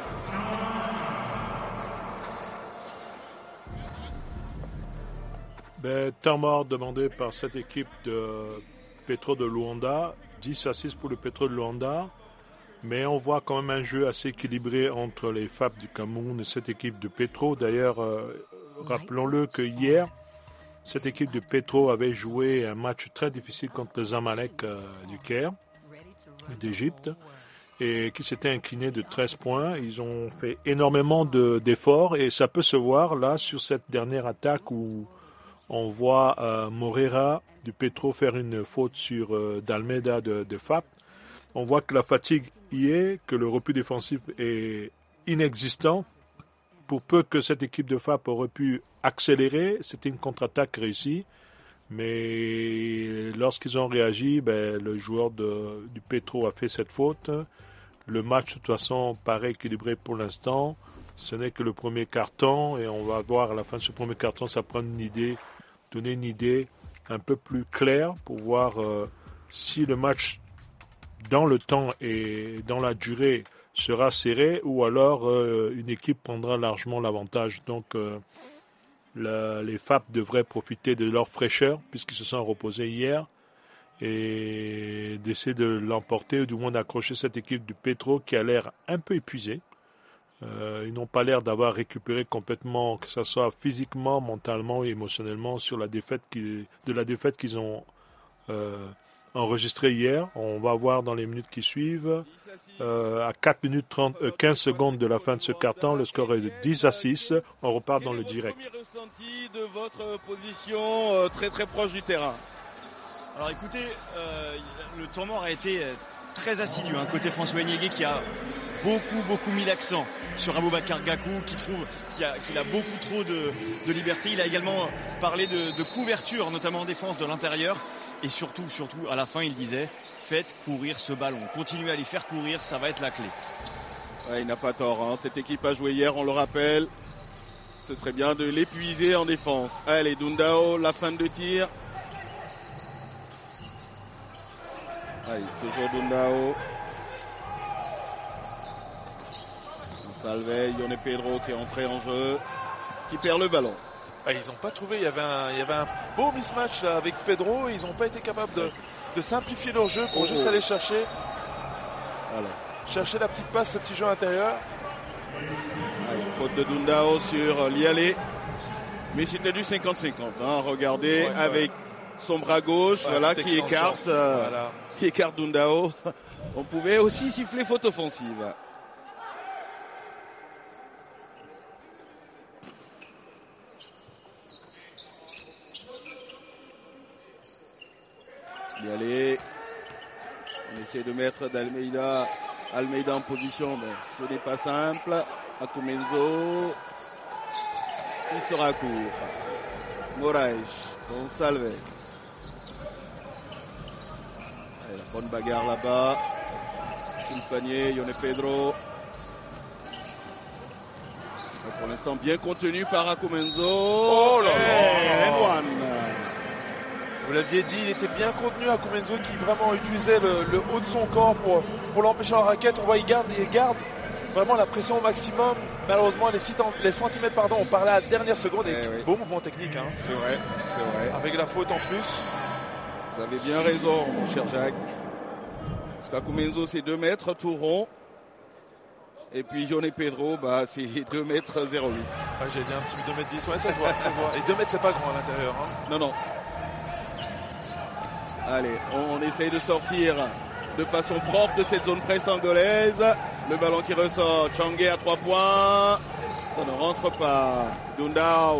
Speaker 2: Temps mort demandé par cette équipe de Petro de Luanda. 10-6 pour le Petro de Luanda. Mais on voit quand même un jeu assez équilibré entre les FAP du Cameroun et cette équipe de Petro. D'ailleurs, rappelons-le que hier, cette équipe de Petro avait joué un match très difficile contre les Zamalek du Caire, d'Égypte, et qui s'était incliné de 13 points. Ils ont fait énormément d'efforts et ça peut se voir là sur cette dernière attaque où on voit Moreira du Petro faire une faute sur d'Almeida de FAP. On voit que la fatigue y est, que le repli défensif est inexistant. Pour peu que cette équipe de FAP aurait pu accélérer, c'était une contre-attaque réussie. Mais lorsqu'ils ont réagi, le joueur du Petro a fait cette faute. Le match, de toute façon, paraît équilibré pour l'instant. Ce n'est que le premier carton et on va voir à la fin de ce premier carton, ça prend donner une idée un peu plus claire pour voir si le match dans le temps et dans la durée sera serré ou alors une équipe prendra largement l'avantage. Donc les FAP devraient profiter de leur fraîcheur puisqu'ils se sont reposés hier et d'essayer de l'emporter ou du moins d'accrocher cette équipe du Petro qui a l'air un peu épuisée. Ils n'ont pas l'air d'avoir récupéré complètement, que ce soit physiquement, mentalement et émotionnellement sur la défaite qu'ils ont enregistrée hier. On va voir dans les minutes qui suivent. À 4 minutes 15 secondes de la fin de ce carton, le score est de 10-6. On repart dans le direct.
Speaker 4: Quel est votre premier ressenti de votre position très très proche du terrain?
Speaker 5: Alors écoutez, le tournoi a été très assidu. Côté François Niégué qui a beaucoup mis l'accent sur Aboubakar Gakou qui trouve qu'il a beaucoup trop de liberté. Il a également parlé de couverture, notamment en défense de l'intérieur. Et surtout, à la fin, il disait « Faites courir ce ballon. Continuez à les faire courir, ça va être la clé. »
Speaker 4: Ouais, il n'a pas tort. Cette équipe a joué hier, on le rappelle, ce serait bien de l'épuiser en défense. Allez, Dundao, la fin de tir. Allez, toujours Dundao. Salve, Yone Pedro qui est entré en jeu, qui perd le ballon.
Speaker 3: Ils n'ont pas trouvé, il y avait un beau mismatch là, avec Pedro, ils n'ont pas été capables de simplifier leur jeu pour juste aller chercher la petite passe, ce petit jeu intérieur.
Speaker 4: Allez, faute de Dundao sur Lialé, mais c'était du 50-50. Regardez, avec son bras gauche, qui écarte Dundao. On pouvait aussi siffler faute offensive. Lialé, on essaie de mettre Almeida en position, mais ce n'est pas simple. Akumenzo, il sera court. Moraes, Gonçalves. Allez, la bonne bagarre là-bas. Sous le panier, Yone Pedro. Pour l'instant, bien contenu par Akumenzo.
Speaker 3: Oh là là!
Speaker 4: N1.
Speaker 3: Vous l'aviez dit, il était bien contenu à Akumenzo qui vraiment utilisait le haut de son corps pour l'empêcher en raquette. On voit il garde vraiment la pression au maximum. Malheureusement, les centimètres, on parlait à la dernière seconde et beau mouvement technique.
Speaker 4: C'est vrai.
Speaker 3: Avec la faute en plus.
Speaker 4: Vous avez bien raison, mon cher Jacques. Parce qu'Akumenzo, c'est 2 mètres tout rond. Et puis Yone Pedro, c'est 2 mètres 08.
Speaker 3: J'ai dit un petit 2 mètres 10, ça se voit. Et 2 mètres, c'est pas grand à l'intérieur.
Speaker 4: Non. Allez, on essaye de sortir de façon propre de cette zone presse angolaise. Le ballon qui ressort, Changé à 3 points. Ça ne rentre pas. Dundao.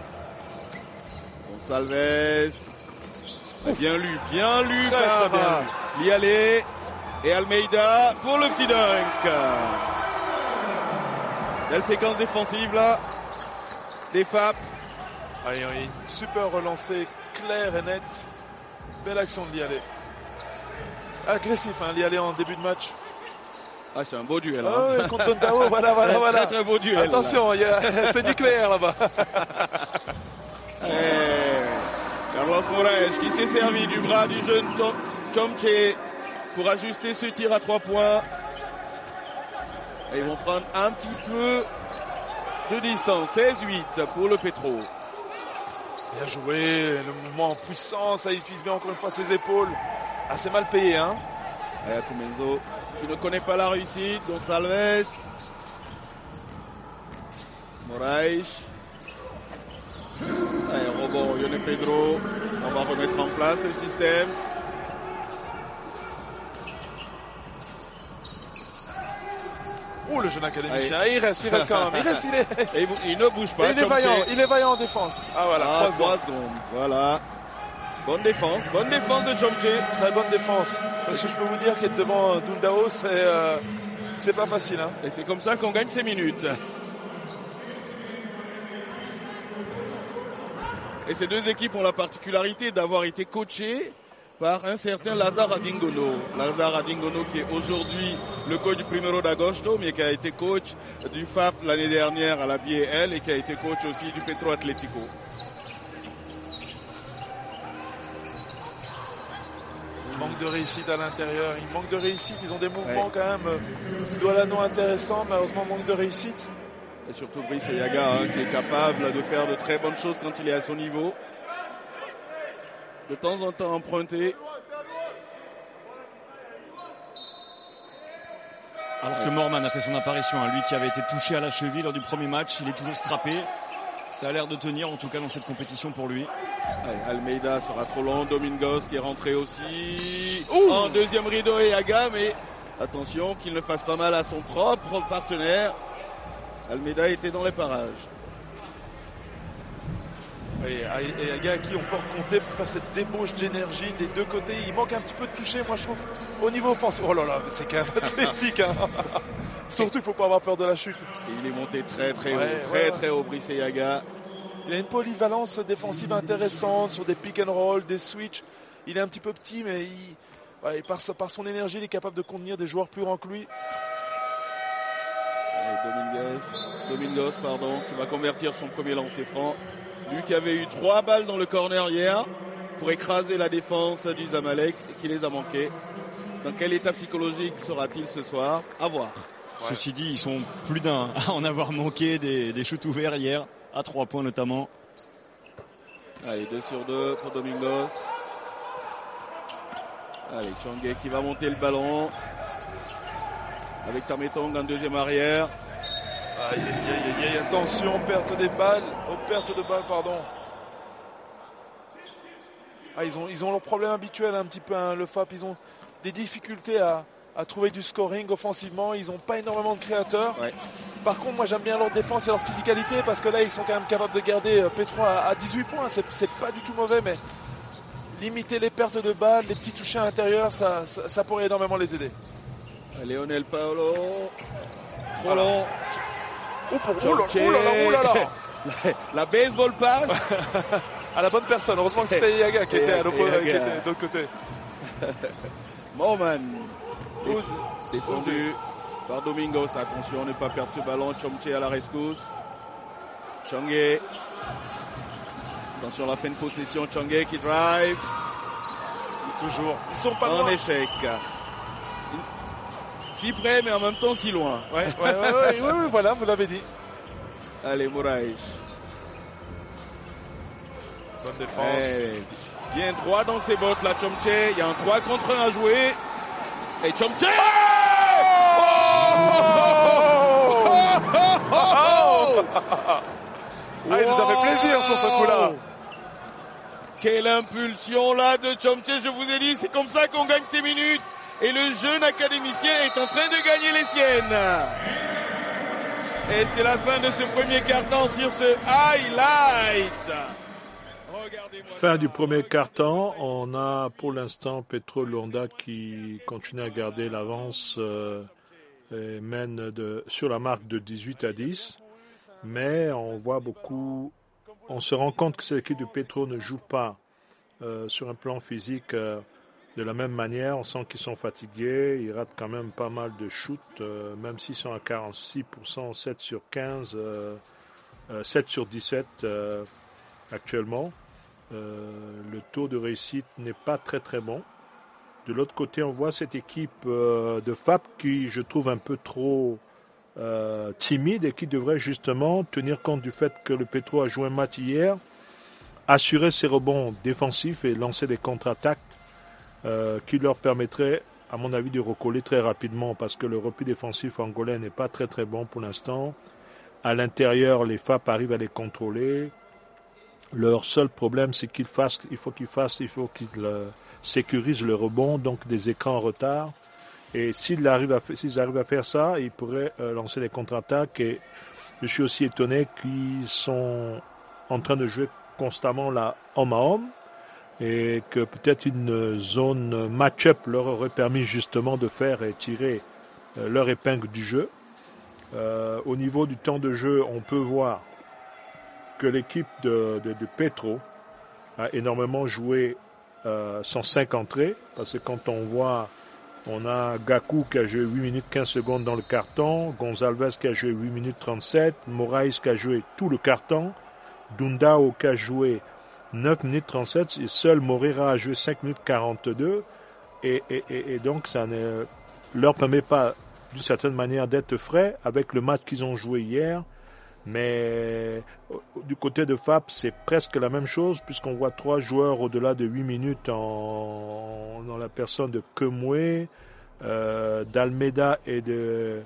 Speaker 4: Gonçalves. Bien lu par Lialé et Almeida pour le petit dunk. Belle séquence défensive là. Des FAP.
Speaker 3: Allez, une super relancée claire et nette. Belle action de Lialé. Agressif, Lialé en début de match.
Speaker 4: C'est un beau duel.
Speaker 3: Contre Dundao, voilà.
Speaker 4: Très beau duel.
Speaker 3: Attention, c'est nucléaire là-bas.
Speaker 4: Carlos Moraes qui s'est servi du bras du jeune Chomche pour ajuster ce tir à 3 points. Et ils vont prendre un petit peu de distance. 16-8 pour le Petro.
Speaker 3: Bien joué, le mouvement en puissance, ça utilise bien encore une fois ses épaules. Assez mal payé,
Speaker 4: Akumenzo qui ne connaît pas la réussite. Gonçalves. Moraes. Allez, rebond, Yone Pedro. On va remettre en place le système.
Speaker 3: Le jeune académicien, il reste quand même.
Speaker 4: Il ne bouge pas.
Speaker 3: Il est vaillant en défense. 3
Speaker 4: secondes. Voilà. Bonne défense de Chomche.
Speaker 3: Très bonne défense. Parce que je peux vous dire qu'être devant Dundao, c'est pas facile.
Speaker 4: Et c'est comme ça qu'on gagne ces minutes. Et ces deux équipes ont la particularité d'avoir été coachées par un certain Lazare Adingono. Lazare Adingono qui est aujourd'hui le coach du Primero d'Agosto, mais qui a été coach du FAP l'année dernière à la BAL et qui a été coach aussi du Petro Atlético.
Speaker 3: Il manque de réussite à l'intérieur. Ils ont des mouvements quand même Doualano intéressants, malheureusement manque de réussite.
Speaker 4: Et surtout Brice Yaga qui est capable de faire de très bonnes choses quand il est à son niveau. De temps en temps emprunté.
Speaker 5: Alors que Morman a fait son apparition, lui qui avait été touché à la cheville lors du premier match, il est toujours strappé. Ça a l'air de tenir en tout cas dans cette compétition pour lui.
Speaker 4: Allez, Almeida sera trop long, Domingos qui est rentré aussi. En deuxième rideau et Yaga, mais attention qu'il ne fasse pas mal à son propre partenaire. Almeida était dans les parages.
Speaker 3: Et Yaga qui on peut compter pour faire cette débauche d'énergie des deux côtés. Il manque un petit peu de toucher, moi je trouve, au niveau offensif. Oh là là, c'est quand même athlétique. Surtout, il ne faut pas avoir peur de la chute.
Speaker 4: Et il est monté très haut, très haut, Brice Yaga.
Speaker 3: Il a une polyvalence défensive intéressante sur des pick and roll, des switch. Il est un petit peu petit, mais par son énergie, il est capable de contenir des joueurs plus grands que lui.
Speaker 4: Domingos, qui va convertir son premier lancer franc. Lui qui avait eu 3 balles dans le corner hier pour écraser la défense du Zamalek et qui les a manquées. Dans quel état psychologique sera-t-il ce soir? À voir.
Speaker 5: Ouais. Ceci dit, ils sont plus d'un à en avoir manqué des shoots ouverts hier, à 3 points notamment.
Speaker 4: Allez, 2 sur 2 pour Domingos. Allez, Changé qui va monter le ballon. Avec Tametong en deuxième arrière.
Speaker 3: Aïe, attention, perte de balles, pardon. Ils ont leur problème habituel un petit peu, le FAP. Ils ont des difficultés à trouver du scoring offensivement. Ils n'ont pas énormément de créateurs.
Speaker 4: Ouais.
Speaker 3: Par contre, moi j'aime bien leur défense et leur physicalité parce que là ils sont quand même capables de garder Petro à 18 points. C'est pas du tout mauvais, mais limiter les pertes de balles, les petits touchés à l'intérieur, ça pourrait énormément les aider.
Speaker 4: Lionel Paolo. Trop long.
Speaker 3: Oh là là.
Speaker 4: La baseball passe.
Speaker 3: À la bonne personne. Heureusement que c'était Yaga qui était de l'autre côté.
Speaker 4: Morman. Défendu par Domingos. Attention, ne pas perdre ce ballon. Chomche à la rescousse. Changé. Attention à la fin de possession. Changé qui drive.
Speaker 3: Toujours. Ils sont pas
Speaker 4: loin. En échec. Si près, mais en même temps si loin.
Speaker 3: Ouais, voilà, vous l'avez dit.
Speaker 4: Allez, Moraes.
Speaker 3: Bonne défense.
Speaker 4: Bien droit dans ses bottes, là, Chomche. Il y a un 3 contre 1 à jouer. Et Chomche!
Speaker 3: Il nous a fait plaisir sur ce coup-là.
Speaker 4: Quelle impulsion là de Chomche, je vous ai dit, c'est comme ça qu'on gagne ces minutes. Et le jeune académicien est en train de gagner les siennes. Et c'est la fin de ce premier quart-temps sur ce highlight.
Speaker 2: Fin du premier quart-temps, on a pour l'instant Petro Luanda qui continue à garder l'avance et mène sur la marque de 18-10. Mais on se rend compte que cette équipe de Petro ne joue pas sur un plan physique de la même manière. On sent qu'ils sont fatigués, ils ratent quand même pas mal de shoots, même s'ils sont à 46%, 7 sur 15, 7 sur 17 actuellement. Le taux de réussite n'est pas très très bon. De l'autre côté, on voit cette équipe de FAP qui, je trouve, un peu trop timide et qui devrait justement tenir compte du fait que le Petro a joué un match hier, assurer ses rebonds défensifs et lancer des contre-attaques qui leur permettraient, à mon avis, de recoller très rapidement parce que le repli défensif angolais n'est pas très très bon pour l'instant. À l'intérieur, les FAP arrivent à les contrôler. Leur seul problème, c'est qu'il faut qu'ils sécurisent le rebond, donc des écrans en retard. Et s'ils arrivent à faire ça, ils pourraient lancer des contre-attaques. Et je suis aussi étonné qu'ils sont en train de jouer constamment la homme à homme et que peut-être une zone match-up leur aurait permis justement de faire et tirer leur épingle du jeu. Au niveau du temps de jeu, on peut voir que l'équipe de Petro a énormément joué sans 5 entrées, parce que quand on voit, on a Gakou qui a joué 8 minutes 15 secondes dans le carton, Gonzalez qui a joué 8 minutes 37, Moraes qui a joué tout le carton, Dundao qui a joué 9 minutes 37, et seul Moreira a joué 5 minutes 42, et donc ça ne leur permet pas d'une certaine manière d'être frais avec le match qu'ils ont joué hier. Mais du côté de FAP, c'est presque la même chose puisqu'on voit 3 joueurs au-delà de 8 minutes dans la personne de Kemwe, d'Almeida et de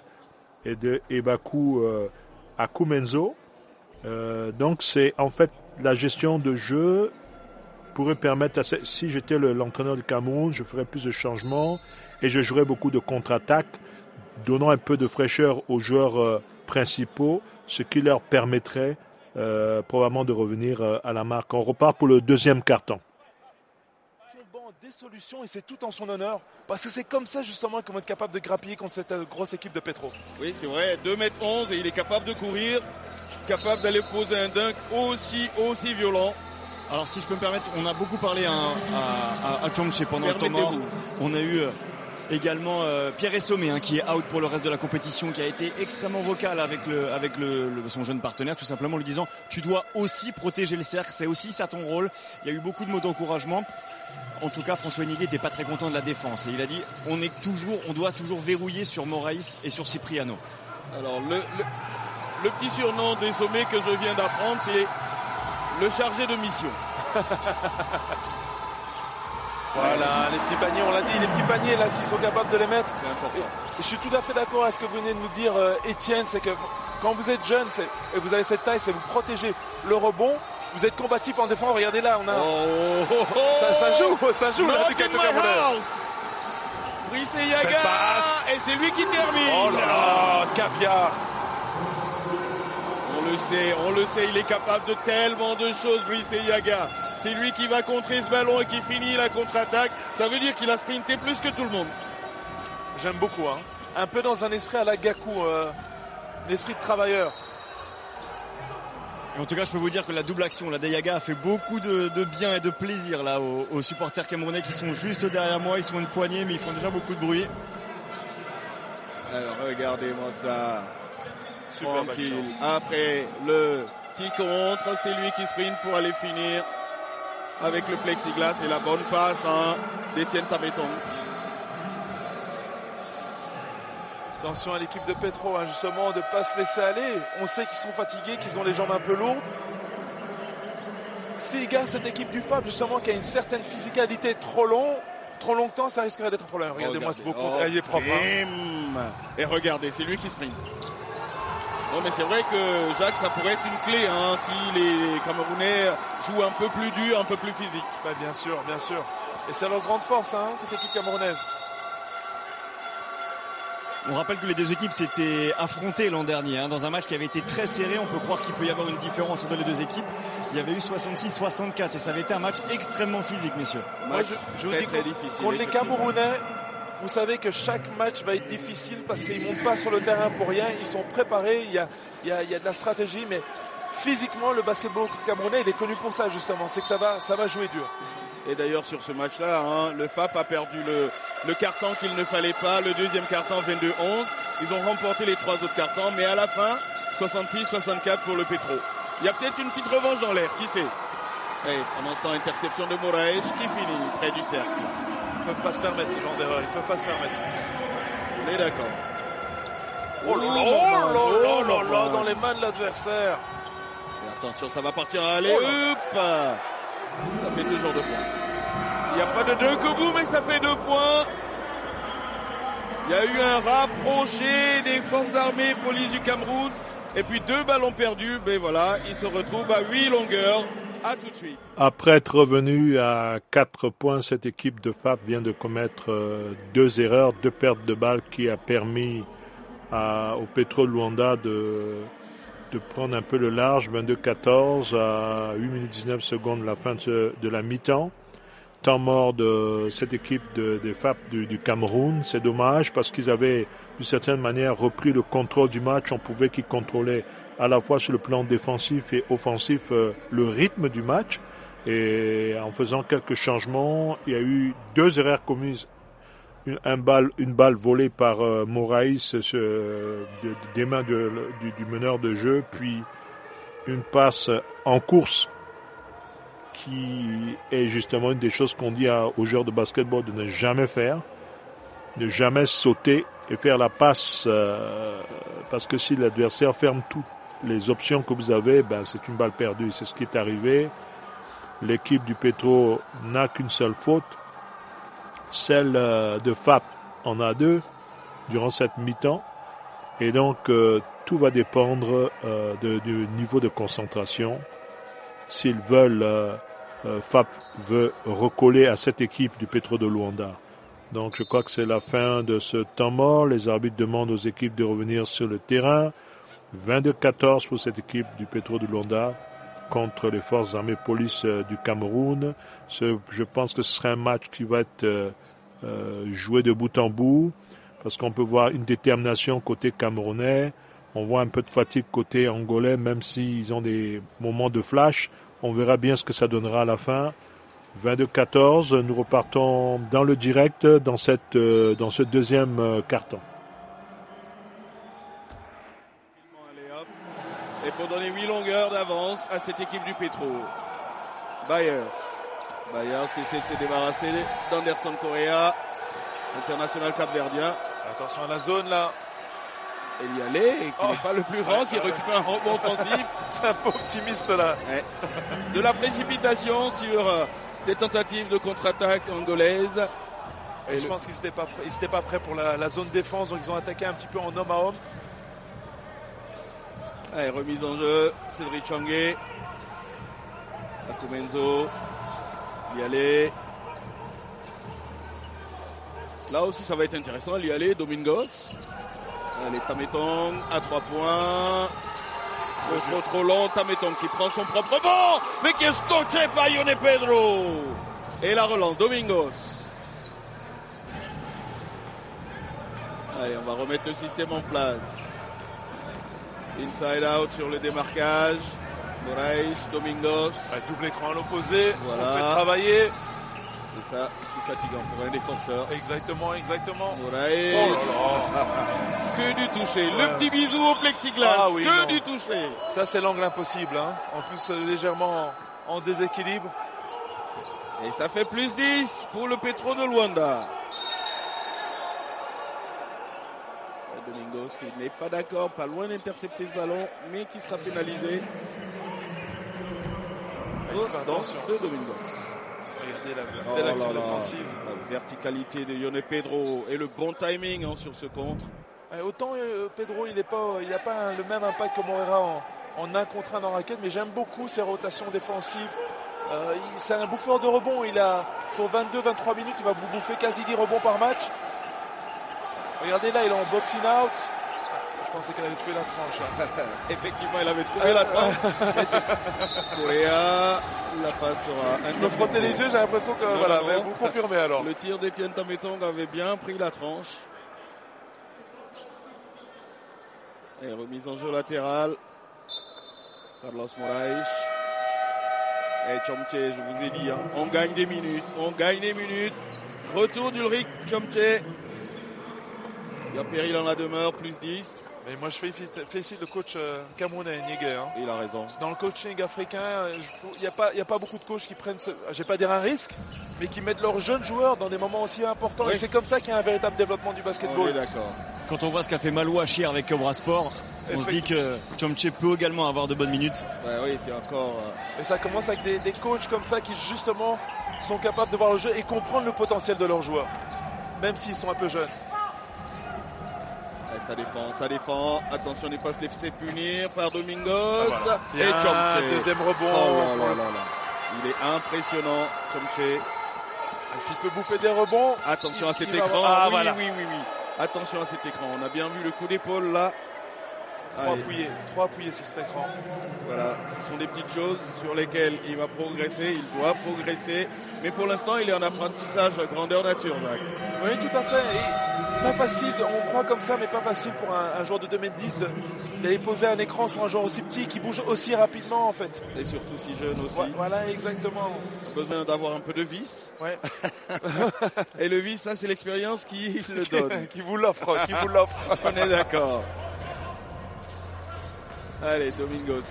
Speaker 2: Ebaku Akumenzo. Donc c'est en fait la gestion de jeu pourrait permettre, si j'étais l'entraîneur du Cameroun, je ferais plus de changements et je jouerais beaucoup de contre-attaques, donnant un peu de fraîcheur aux joueurs principaux, ce qui leur permettrait probablement de revenir à la marque. On repart pour le deuxième carton.
Speaker 3: Sur le banc, des solutions et c'est tout en son honneur parce que c'est comme ça justement qu'on va être capable de grappiller contre cette grosse équipe de Petro.
Speaker 4: Oui, c'est vrai, 2m11 et il est capable de courir, capable d'aller poser un dunk aussi violent.
Speaker 5: Alors si je peux me permettre, on a beaucoup parlé à Chomche pendant le temps mort. On a eu Également Pierre Essomé qui est out pour le reste de la compétition, qui a été extrêmement vocal avec son jeune partenaire, tout simplement lui disant tu dois aussi protéger le cercle, c'est aussi ça ton rôle. Il y a eu beaucoup de mots d'encouragement. En tout cas, François Henniguet n'était pas très content de la défense et il a dit on doit toujours verrouiller sur Moraïs et sur Cipriano.
Speaker 4: Alors le petit surnom d'Essomé que je viens d'apprendre, c'est le chargé de mission.
Speaker 3: Voilà, les petits paniers, on l'a dit, les petits paniers, là, s'ils sont capables de les mettre.
Speaker 4: C'est important.
Speaker 3: Et je suis tout à fait d'accord avec ce que vous venez de nous dire, Étienne, c'est que quand vous êtes jeune et vous avez cette taille, c'est vous protégez le rebond, vous êtes combatif en défense. Regardez là, on a. Ça joue là, du
Speaker 4: Brice Yaga, et c'est lui qui termine.
Speaker 3: Oh là là, caviar.
Speaker 4: On le sait, il est capable de tellement de choses, Brice Yaga. C'est lui qui va contrer ce ballon et qui finit la contre-attaque. Ça veut dire qu'il a sprinté plus que tout le monde.
Speaker 3: J'aime beaucoup. Un peu dans un esprit à la Gakou, l'esprit de travailleur.
Speaker 5: Et en tout cas, je peux vous dire que la double action, la d'Yaga a fait beaucoup de bien et de plaisir là aux supporters camerounais qui sont juste derrière moi. Ils sont une poignée, mais ils font déjà beaucoup de bruit.
Speaker 4: Alors regardez-moi ça.
Speaker 3: Super
Speaker 4: tranquille. Après le petit contre, c'est lui qui sprint pour aller finir avec le plexiglas et la bonne passe d'Étienne Tabeton.
Speaker 3: Attention à l'équipe de Petro, justement, de ne pas se laisser aller. On sait qu'ils sont fatigués, qu'ils ont les jambes un peu lourdes. S'ils gardent cette équipe du FAB, justement, qui a une certaine physicalité trop longtemps, ça risquerait d'être un problème. Regardez-moi ce beau coup. Il est propre.
Speaker 4: Et regardez, c'est lui qui sprint. Non, mais c'est vrai que Jacques, ça pourrait être une clé si les Camerounais jouent un peu plus dur, un peu plus physique.
Speaker 3: Bah, bien sûr. Et c'est leur grande force, cette équipe camerounaise.
Speaker 5: On rappelle que les deux équipes s'étaient affrontées l'an dernier dans un match qui avait été très serré. On peut croire qu'il peut y avoir une différence entre les deux équipes. Il y avait eu 66-64 et ça avait été un match extrêmement physique, messieurs.
Speaker 3: Moi, je vous dis
Speaker 4: très difficile.
Speaker 3: Contre les Camerounais, vous savez que chaque match va être difficile parce qu'ils ne montent pas sur le terrain pour rien. Ils sont préparés, il y a de la stratégie, mais physiquement, le basketball camerounais, il est connu pour ça, justement. C'est que ça va jouer dur.
Speaker 4: Et d'ailleurs, sur ce match-là, le FAP a perdu le carton qu'il ne fallait pas. Le deuxième carton, 22-11. Ils ont remporté les trois autres cartons, mais à la fin, 66-64 pour le Petro. Il y a peut-être une petite revanche dans l'air, qui sait. Et pendant ce temps, interception de Moraes qui finit près du cercle.
Speaker 3: Ils ne peuvent pas se permettre ce genre d'erreur, ils ne peuvent pas se permettre.
Speaker 4: On est d'accord.
Speaker 3: Oh là, dans les mains de l'adversaire.
Speaker 4: Et attention, ça va partir à aller. Ça fait 2 jours de points. Il n'y a pas de Dunkoubou, mais ça fait 2 points. Il y a eu un rapproché des forces armées police du Cameroun. Et puis 2 ballons perdus. Mais voilà, ils se retrouvent à 8 longueurs. À tout de suite.
Speaker 2: Après être revenu à 4 points, cette équipe de FAP vient de commettre 2 erreurs, 2 pertes de balles qui a permis au Petro Luanda de prendre un peu le large, 22-14 à 8 minutes 19 secondes la fin de la mi-temps. Temps mort de cette équipe des FAP du Cameroun. C'est dommage parce qu'ils avaient d'une certaine manière repris le contrôle du match. On pouvait qu'ils contrôlaient à la fois sur le plan défensif et offensif le rythme du match. Et en faisant quelques changements, il y a eu 2 erreurs commises. Une balle volée par Moraïs des mains du meneur de jeu, puis une passe en course qui est justement une des choses qu'on dit aux joueurs de basketball de ne jamais faire, ne jamais sauter et faire la passe parce que si l'adversaire ferme toutes les options que vous avez, c'est une balle perdue. C'est ce qui est arrivé. L'équipe du Petro n'a qu'une seule faute. Celle de FAP en a 2 durant cette mi-temps. Et donc, tout va dépendre du niveau de concentration. S'ils veulent, FAP veut recoller à cette équipe du Petro de Luanda. Donc, je crois que c'est la fin de ce temps mort. Les arbitres demandent aux équipes de revenir sur le terrain. 22-14 pour cette équipe du Petro de Luanda contre les forces armées police du Cameroun. Je pense que ce serait un match qui va être joué de bout en bout, parce qu'on peut voir une détermination côté camerounais, on voit un peu de fatigue côté angolais, même s'ils ont des moments de flash. On verra bien ce que ça donnera à la fin. 22-14, nous repartons dans le direct dans ce deuxième carton.
Speaker 4: Et pour donner 8 longueurs d'avance à cette équipe du Petro. Byers qui essaie de se débarrasser d'Anderson Correa, international capverdien.
Speaker 3: Attention à la zone là.
Speaker 4: Eliale, qui n'est pas le plus grand, qui récupère un rebond offensif.
Speaker 3: C'est un peu optimiste là.
Speaker 4: Ouais. De la précipitation sur cette tentative de contre-attaque angolaise.
Speaker 3: Et je pense qu'ils n'étaient pas prêts pour la zone défense, donc ils ont attaqué un petit peu en homme à homme.
Speaker 4: Allez, remise en jeu, Cédric Changé. Akumenzo. Eliale. Là aussi, ça va être intéressant. Eliale, Domingos. Allez, Tametong à 3 points. Trop long. Tametong qui prend son propre bond, mais qui est scotché par Yone Pedro. Et la relance, Domingos. Allez, on va remettre le système en place. Inside out sur le démarquage. Moraes, Domingos.
Speaker 3: Double écran à l'opposé.
Speaker 4: Voilà.
Speaker 3: On fait travailler.
Speaker 4: Et ça, c'est fatigant pour un défenseur.
Speaker 3: Exactement.
Speaker 4: Moraes.
Speaker 3: Oh là là.
Speaker 4: Que du toucher. Ouais. Le petit bisou au plexiglas.
Speaker 3: Ah oui,
Speaker 4: que du toucher.
Speaker 3: Ça, c'est l'angle impossible. Hein. En plus, légèrement en déséquilibre.
Speaker 4: Et ça fait plus 10 pour le Petro de Luanda. Domingos qui n'est pas d'accord, pas loin d'intercepter ce ballon, mais qui sera pénalisé. De Domingos.
Speaker 3: Regardez la belle action défensive.
Speaker 4: La verticalité de Yone Pedro et le bon timing sur ce contre.
Speaker 3: Autant Pedro, il n'a pas le même impact que Moreira en 1 contre 1 dans la raquette, mais j'aime beaucoup ses rotations défensives. C'est un bouffeur de rebond. Sur 22-23 minutes, il va vous bouffer quasi 10 rebonds par match. Regardez là, il est en boxing out. Je pensais qu'elle avait trouvé la tranche.
Speaker 4: Effectivement, elle avait trouvé la tranche. Correa, la passe sera.
Speaker 3: Je me frottais les yeux, j'ai l'impression que voilà, mais vous confirmez alors.
Speaker 4: Le tir d'Etienne Tametong avait bien pris la tranche. Et remise en jeu latérale. Carlos Moraes. Et Chomche, je vous ai dit, on gagne des minutes. Retour d'Ulrich Chomche. Il y a péril dans la demeure, plus 10.
Speaker 3: Mais moi je félicite le coach camerounais, Niégué. Hein.
Speaker 4: Il a raison.
Speaker 3: Dans le coaching africain, il n'y a pas beaucoup de coachs qui prennent, je vais pas dire un risque, mais qui mettent leurs jeunes joueurs dans des moments aussi importants. Oui. Et c'est comme ça qu'il y a un véritable développement du basketball.
Speaker 4: On est d'accord.
Speaker 5: Quand on voit ce qu'a fait Malou Achir avec Cobra Sport, on se dit que Chomche peut également avoir de bonnes minutes.
Speaker 4: Oui, c'est encore...
Speaker 3: Et ça commence avec des coachs comme ça qui justement sont capables de voir le jeu et comprendre le potentiel de leurs joueurs, même s'ils sont un peu jeunes.
Speaker 4: Ça défend. Attention, ne pas se laisser punir par Domingos. Et Chomche.
Speaker 3: Deuxième rebond.
Speaker 4: Il est impressionnant, Chomche.
Speaker 3: S'il peut bouffer des rebonds.
Speaker 4: Attention à cet écran. Oui. Attention à cet écran. On a bien vu le coup d'épaule là.
Speaker 3: Trois appuyés sur cet écran.
Speaker 4: Voilà, ce sont des petites choses sur lesquelles il va progresser, il doit progresser. Mais pour l'instant, il est en apprentissage grandeur nature, Jacques.
Speaker 3: Oui, tout à fait. Et pas facile, on croit comme ça, mais pas facile pour un joueur de 2010 d'aller poser un écran sur un joueur aussi petit qui bouge aussi rapidement en fait.
Speaker 4: Et surtout si jeune aussi.
Speaker 3: Voilà, exactement.
Speaker 4: On a besoin d'avoir un peu de vis.
Speaker 3: Ouais.
Speaker 4: Et le vis, ça c'est l'expérience qui le donne.
Speaker 3: qui vous l'offre.
Speaker 4: On est d'accord. Allez, Domingos.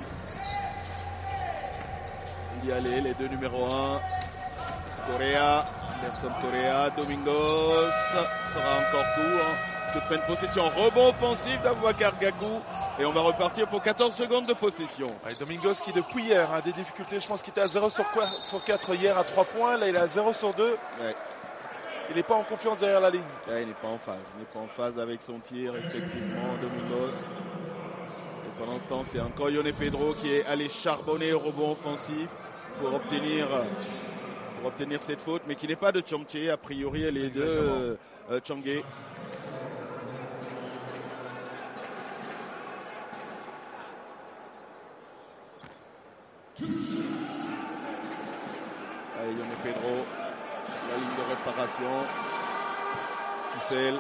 Speaker 4: Il y allait, les deux numéros 1. Correa, Anderson Correa, Domingos sera encore court. Toute fin de possession, rebond offensif d'Aboubacar Gakou. Et on va repartir pour 14 secondes de possession.
Speaker 3: Ouais, Domingos qui depuis hier a des difficultés. Je pense qu'il était à 0 sur 4 hier à 3 points. Là, il est à 0 sur 2.
Speaker 4: Ouais.
Speaker 3: Il n'est pas en confiance derrière la ligne.
Speaker 4: Ouais, il n'est pas en phase. Il n'est pas en phase avec son tir, effectivement, Domingos. Pendant ce temps, c'est encore Yone Pedro qui est allé charbonner au rebond offensif pour obtenir cette faute, mais qui n'est pas de Chomche. A priori, elle est de Changé. Allez, Yone Pedro, la ligne de réparation. Ficelle.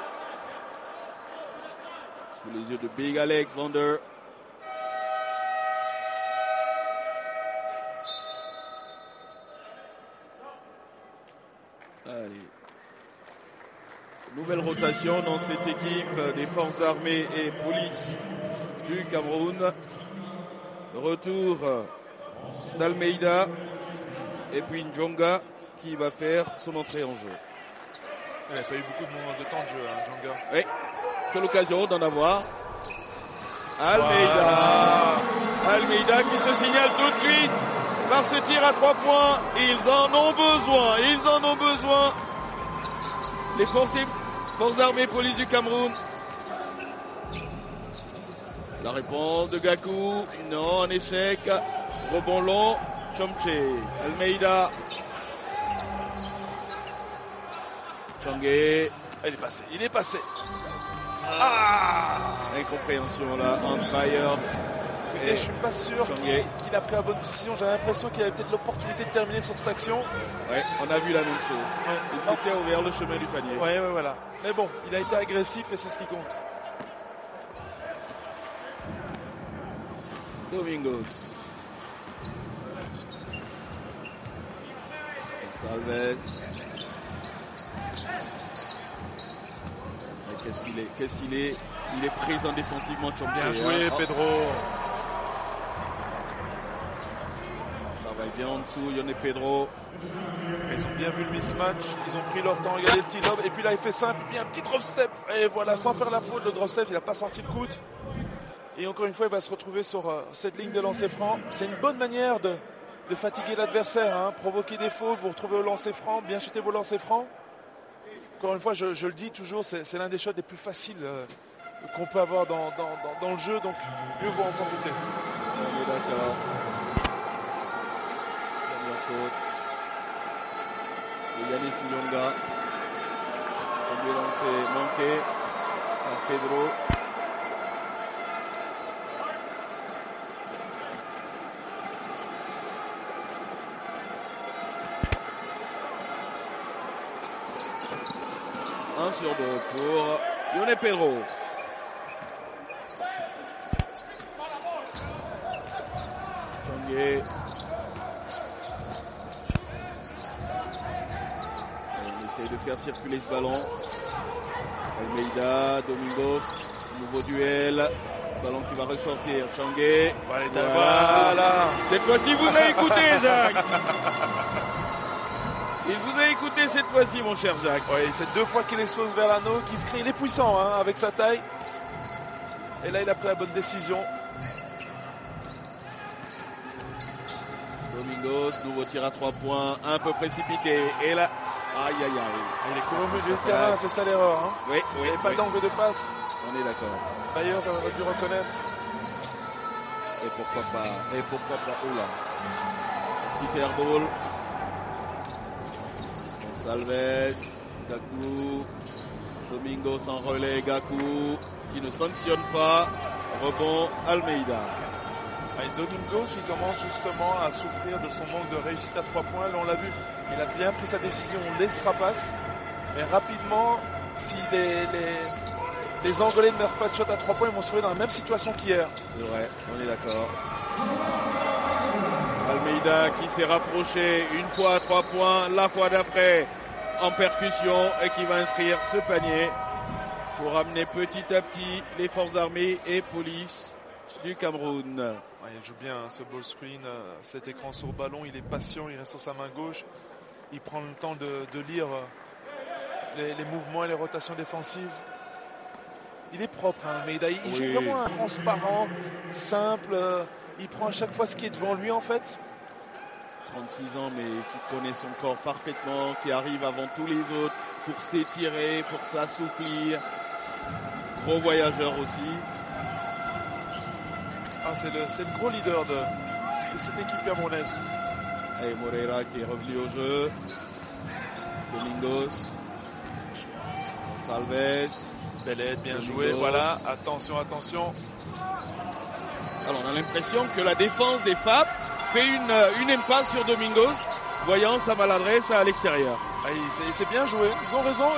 Speaker 4: Sous les yeux de Big Alex Vander. Allez. Nouvelle rotation dans cette équipe des forces armées et police du Cameroun. Retour d'Almeida et puis Njonga qui va faire son entrée en jeu.
Speaker 3: Il n'a pas eu beaucoup de temps de jeu, hein, Njonga.
Speaker 4: Oui, c'est l'occasion d'en avoir. Almeida. Voilà. Almeida qui se signale tout de suite par ce tir à 3 points. Ils en ont besoin. Les forces armées police du Cameroun. La réponse de Gakou. Non, un échec. Rebond long. Chomche. Almeida. Changé.
Speaker 3: Il est passé.
Speaker 4: Incompréhension là, umpires.
Speaker 3: Écoutez, je suis pas sûr qu'il a pris la bonne décision. J'ai l'impression qu'il avait peut-être l'opportunité de terminer sur cette action.
Speaker 4: Ouais, on a vu la même chose. Il s'était ouvert le chemin du panier.
Speaker 3: Ouais, voilà. Mais bon, il a été agressif et c'est ce qui compte.
Speaker 4: Domingos. Salves. Qu'est-ce qu'il est Il est présent défensivement.
Speaker 3: Bien joué, Pedro.
Speaker 4: Travaille bien en dessous, Yone Pedro.
Speaker 3: Ils ont bien vu le mismatch. Ils ont pris leur temps, regardez le petit lob. Et puis là, il fait simple, bien un petit drop step. Et voilà, sans faire la faute, le drop step, il n'a pas sorti le coude. Et encore une fois, il va se retrouver sur cette ligne de lancer franc. C'est une bonne manière de fatiguer l'adversaire, hein. Provoquer des fautes, vous retrouvez au lancer franc, bien chuter vos lancers francs. Encore une fois, je le dis toujours, c'est l'un des shots les plus faciles qu'on peut avoir dans le jeu, donc mieux vaut en profiter.
Speaker 4: On est d'accord. Première faute. Et Yanis Njonga. Premier lancé manqué par Pedro. Un sur deux pour Yone Pedro. Changé. On essaye de faire circuler ce ballon. Almeida, Domingos, nouveau duel. Ballon qui va ressortir. Changé.
Speaker 3: Voilà.
Speaker 4: Cette fois-ci, vous avez écouté, Jacques. Il vous a écouté cette fois-ci, mon cher Jacques.
Speaker 3: Oui, c'est 2 fois qu'il explose vers l'anneau, qu'il se crée. Il est puissant avec sa taille. Et là, il a pris la bonne décision.
Speaker 4: Domingos, nouveau tir à 3 points, un peu précipité. Et là, aïe.
Speaker 3: Il est couru au milieu du terrain, c'est ça l'erreur. Hein.
Speaker 4: Oui.
Speaker 3: Il n'y avait pas d'angle de passe.
Speaker 4: On est d'accord.
Speaker 3: D'ailleurs, ça aurait dû reconnaître.
Speaker 4: Et pourquoi pas. Oula. Petit airball. Salves, Gakou, Domingos en relais, Gakou qui ne sanctionne pas, rebond Almeida.
Speaker 3: Et Domingos qui commence justement à souffrir de son manque de réussite à 3 points. Là on l'a vu, il a bien pris sa décision, on laisse passe. Mais rapidement, si les Angolais ne meurent pas de shot à 3 points, ils vont se retrouver dans la même situation qu'hier.
Speaker 4: C'est vrai, on est d'accord. Almeida qui s'est rapproché une fois à 3 points, la fois d'après en percussion et qui va inscrire ce panier pour amener petit à petit les forces armées et police du Cameroun.
Speaker 3: Ouais, il joue bien ce ball screen, cet écran sur ballon, il est patient, il reste sur sa main gauche, il prend le temps de lire les mouvements et les rotations défensives. Il est propre, hein, mais il joue vraiment un transparent, simple, il prend à chaque fois ce qui est devant lui en fait.
Speaker 4: 36 ans mais qui connaît son corps parfaitement, qui arrive avant tous les autres pour s'étirer, pour s'assouplir. Gros voyageur aussi.
Speaker 3: C'est le gros leader de cette équipe camerounaise.
Speaker 4: Et Moreira qui est revenu au jeu. Domingos. Salves.
Speaker 3: Belle aide, bien
Speaker 4: Domingos.
Speaker 3: joué. Voilà, attention.
Speaker 4: Alors on a l'impression que la défense des FAP fait une impasse sur Domingos, voyant sa maladresse à l'extérieur.
Speaker 3: C'est bien joué, ils ont raison.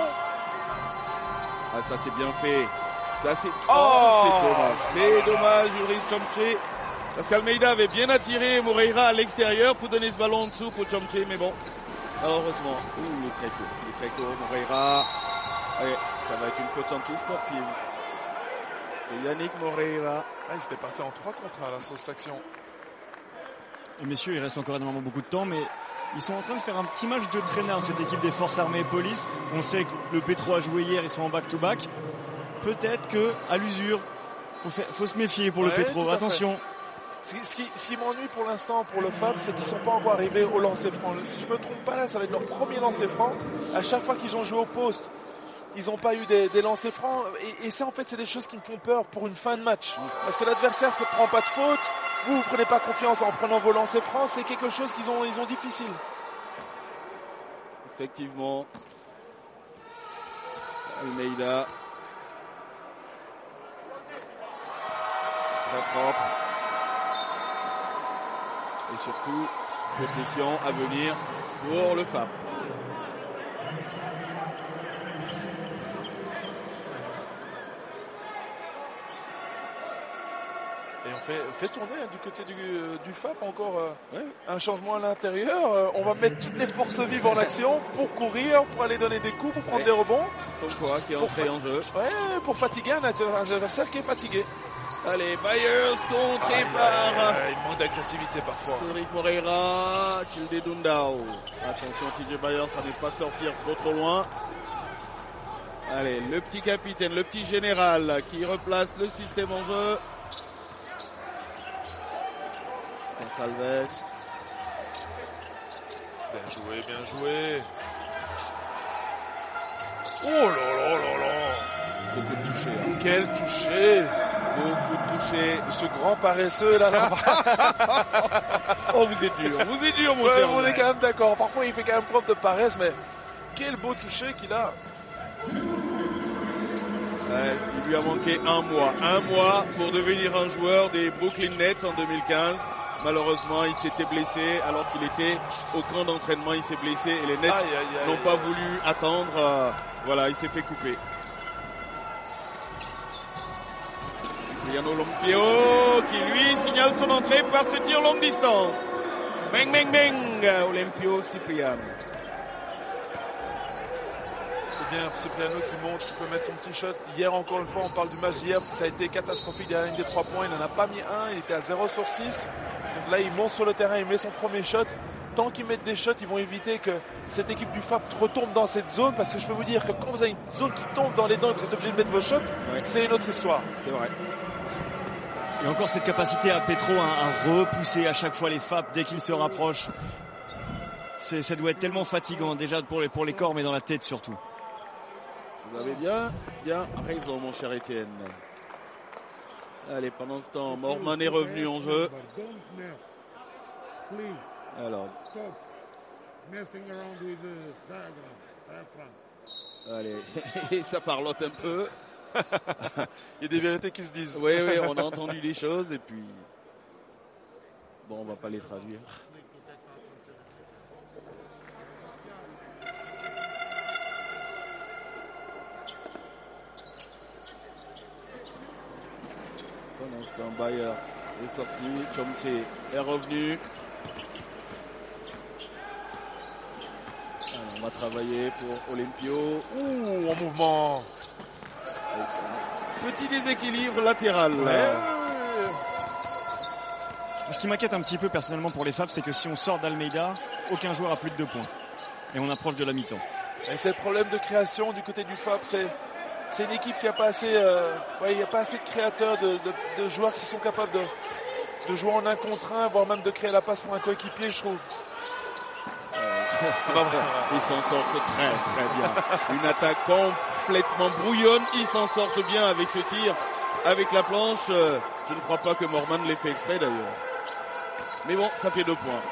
Speaker 4: Ah, ça c'est bien fait. Ça c'est dommage. C'est dommage, Ulrich Chomche. Parce qu'Almeida avait bien attiré Moreira à l'extérieur pour donner ce ballon en dessous pour Chomche, mais bon. Malheureusement. Il est très court. Moreira. Allez, ça va être une faute anti-sportive. Et Yannick Moreira.
Speaker 3: Ah, il s'était parti en 3 contre 1 la sauce action.
Speaker 5: Et messieurs, il reste encore énormément beaucoup de temps, mais ils sont en train de faire un petit match de traînard, cette équipe des forces armées et police. On sait que le Petro a joué hier, ils sont en back-to-back. Peut-être qu'à l'usure, faut se méfier pour le Petro. Attention.
Speaker 3: Ce qui m'ennuie pour l'instant pour le FAB, c'est qu'ils ne sont pas encore arrivés au lancer franc. Si je ne me trompe pas, là, ça va être leur premier lancer franc. À chaque fois qu'ils ont joué au poste, ils n'ont pas eu des lancers francs. Et ça, en fait, c'est des choses qui me font peur pour une fin de match. Parce que l'adversaire ne prend pas de faute. Vous ne prenez pas confiance en prenant vos lancers francs. C'est quelque chose qu'ils ont difficile.
Speaker 4: Effectivement. Almeida. Très propre. Et surtout, possession à venir pour le FAB.
Speaker 3: Et on fait tourner du côté du FAB encore un changement à l'intérieur. On va mettre toutes les forces vives en action pour courir, pour aller donner des coups, pour prendre des rebonds.
Speaker 4: Tonkoa qui est entré en jeu.
Speaker 3: Ouais, pour fatiguer un adversaire qui est fatigué.
Speaker 4: Allez, Byers contré par...
Speaker 3: il manque d'agressivité parfois.
Speaker 4: Cédric Moreira, Childe Dundao. Attention, TJ Byers, ça n'est pas sortir trop loin. Allez, le petit capitaine, le petit général qui replace le système en jeu. Gonçalves.
Speaker 3: Bien joué. Oh là.
Speaker 4: Beaucoup de touchés. Hein.
Speaker 3: Quel touché.
Speaker 4: Beaucoup de touchés.
Speaker 3: De ce grand paresseux là.
Speaker 4: Oh, vous êtes dur, mon frère.
Speaker 3: On est quand même d'accord. Parfois, il fait quand même preuve de paresse, mais quel beau touché qu'il a.
Speaker 4: Il lui a manqué un mois pour devenir un joueur des Brooklyn Nets en 2015. Malheureusement, il s'était blessé alors qu'il était au camp d'entraînement. Il s'est blessé et les Nets n'ont pas voulu attendre. Voilà, il s'est fait couper. Cipriano Lompio qui lui signale son entrée par ce tir longue distance. Olympio Cipriano.
Speaker 3: C'est bien Cipriano qui monte, qui peut mettre son petit shot. Hier encore une fois, on parle du match d'hier parce que ça a été catastrophique derrière la ligne des 3 points. Il n'en a pas mis un, il était à 0 sur 6. Donc là, il monte sur le terrain, il met son premier shot. Tant qu'ils mettent des shots, ils vont éviter que cette équipe du FAB retombe dans cette zone. Parce que je peux vous dire que quand vous avez une zone qui tombe dans les dents et que vous êtes obligé de mettre vos shots, c'est une autre histoire.
Speaker 4: C'est vrai.
Speaker 5: Et encore cette capacité à Petro à repousser à chaque fois les FAB dès qu'ils se rapprochent. Ça doit être tellement fatigant déjà pour les corps, mais dans la tête surtout.
Speaker 4: Vous avez bien raison, mon cher Étienne. Allez, pendant ce temps, Morman est revenu en jeu. Alors. Allez, ça parlote un peu.
Speaker 3: Il y a des vérités qui se disent.
Speaker 4: Oui, on a entendu des choses et puis... Bon, on va pas les traduire. Pour l'instant, Byers est sorti, Chomche est revenu. Alors, on va travailler pour Olympio.
Speaker 3: En mouvement.
Speaker 4: Petit déséquilibre latéral.
Speaker 5: Ce qui m'inquiète un petit peu personnellement pour les FAB, c'est que si on sort d'Almeida, aucun joueur a plus de 2 points. Et on approche de la mi-temps.
Speaker 3: Et c'est le problème de création du côté du FAB. C'est une équipe qui n'a pas assez, il n'y a pas assez de créateurs, de joueurs qui sont capables de jouer en 1 contre 1, voire même de créer la passe pour un coéquipier, je trouve.
Speaker 4: Ils s'en sortent très très bien. Une attaque complètement brouillonne. Ils s'en sortent bien avec ce tir, avec la planche. Je ne crois pas que Morman l'ait fait exprès d'ailleurs. Mais bon, ça fait 2 points.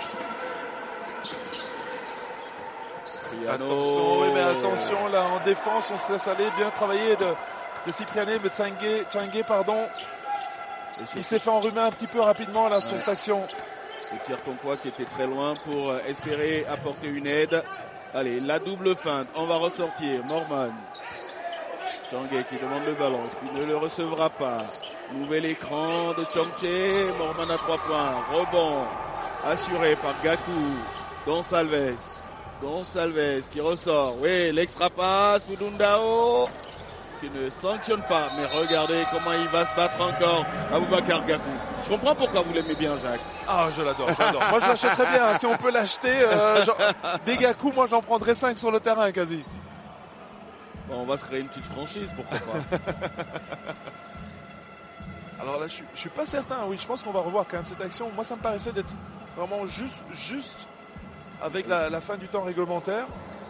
Speaker 3: Attention, là en défense, on se laisse aller, bien travailler de Cipriano, mais Tchangé, pardon. Il s'est fait enrhumer un petit peu rapidement là sur cette action.
Speaker 4: Et Pierre Tonkoa qui était très loin pour espérer apporter une aide. Allez, la double feinte, on va ressortir. Morman. Tchangé qui demande le ballon, qui ne le recevra pas. Nouvel écran de Chomche. Morman à 3 points. Rebond assuré par Gakou. Gonçalves. Gonçalves qui ressort. Oui, l'extra passe pour Dundao qui ne sanctionne pas. Mais regardez comment il va se battre encore, Aboubakar Gakou. Je comprends pourquoi vous l'aimez bien, Jacques.
Speaker 3: Ah, je l'adore. Moi, je l'achèterais bien. Si on peut l'acheter, des Gakou, moi, j'en prendrais 5 sur le terrain, quasi.
Speaker 4: Bon, on va se créer une petite franchise, pourquoi pas.
Speaker 3: Alors là, je suis pas certain. Oui, je pense qu'on va revoir quand même cette action. Moi, ça me paraissait d'être vraiment juste avec la fin du temps réglementaire.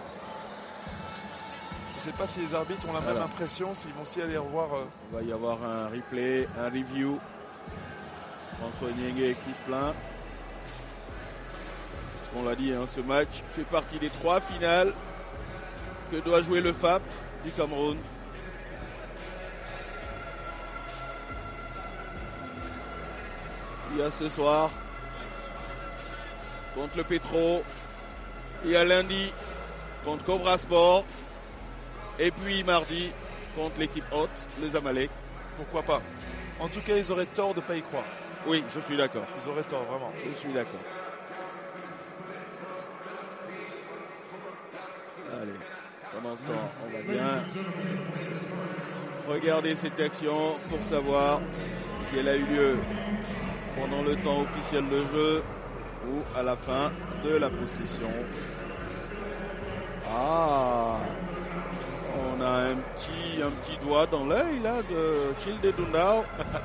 Speaker 3: Je ne sais pas si les arbitres ont la même impression, s'ils vont aussi aller revoir.
Speaker 4: Il va y avoir un replay, un review. François Niengue qui se plaint. On l'a dit, ce match fait partie des 3 finales que doit jouer le FAP du Cameroun. Il y a ce soir contre le Petro. Il y a lundi contre Cobra Sport. Et puis mardi contre l'équipe haute, les Zamalek.
Speaker 3: Pourquoi pas? En tout cas, ils auraient tort de ne pas y croire.
Speaker 4: Oui, je suis d'accord.
Speaker 3: Ils auraient tort, vraiment.
Speaker 4: Je suis d'accord. Allez, pendant ce temps, on va bien regarder cette action pour savoir si elle a eu lieu pendant le temps officiel de jeu ou à la fin de la possession. Ah, on a un petit doigt dans l'œil là de Childe Dundao.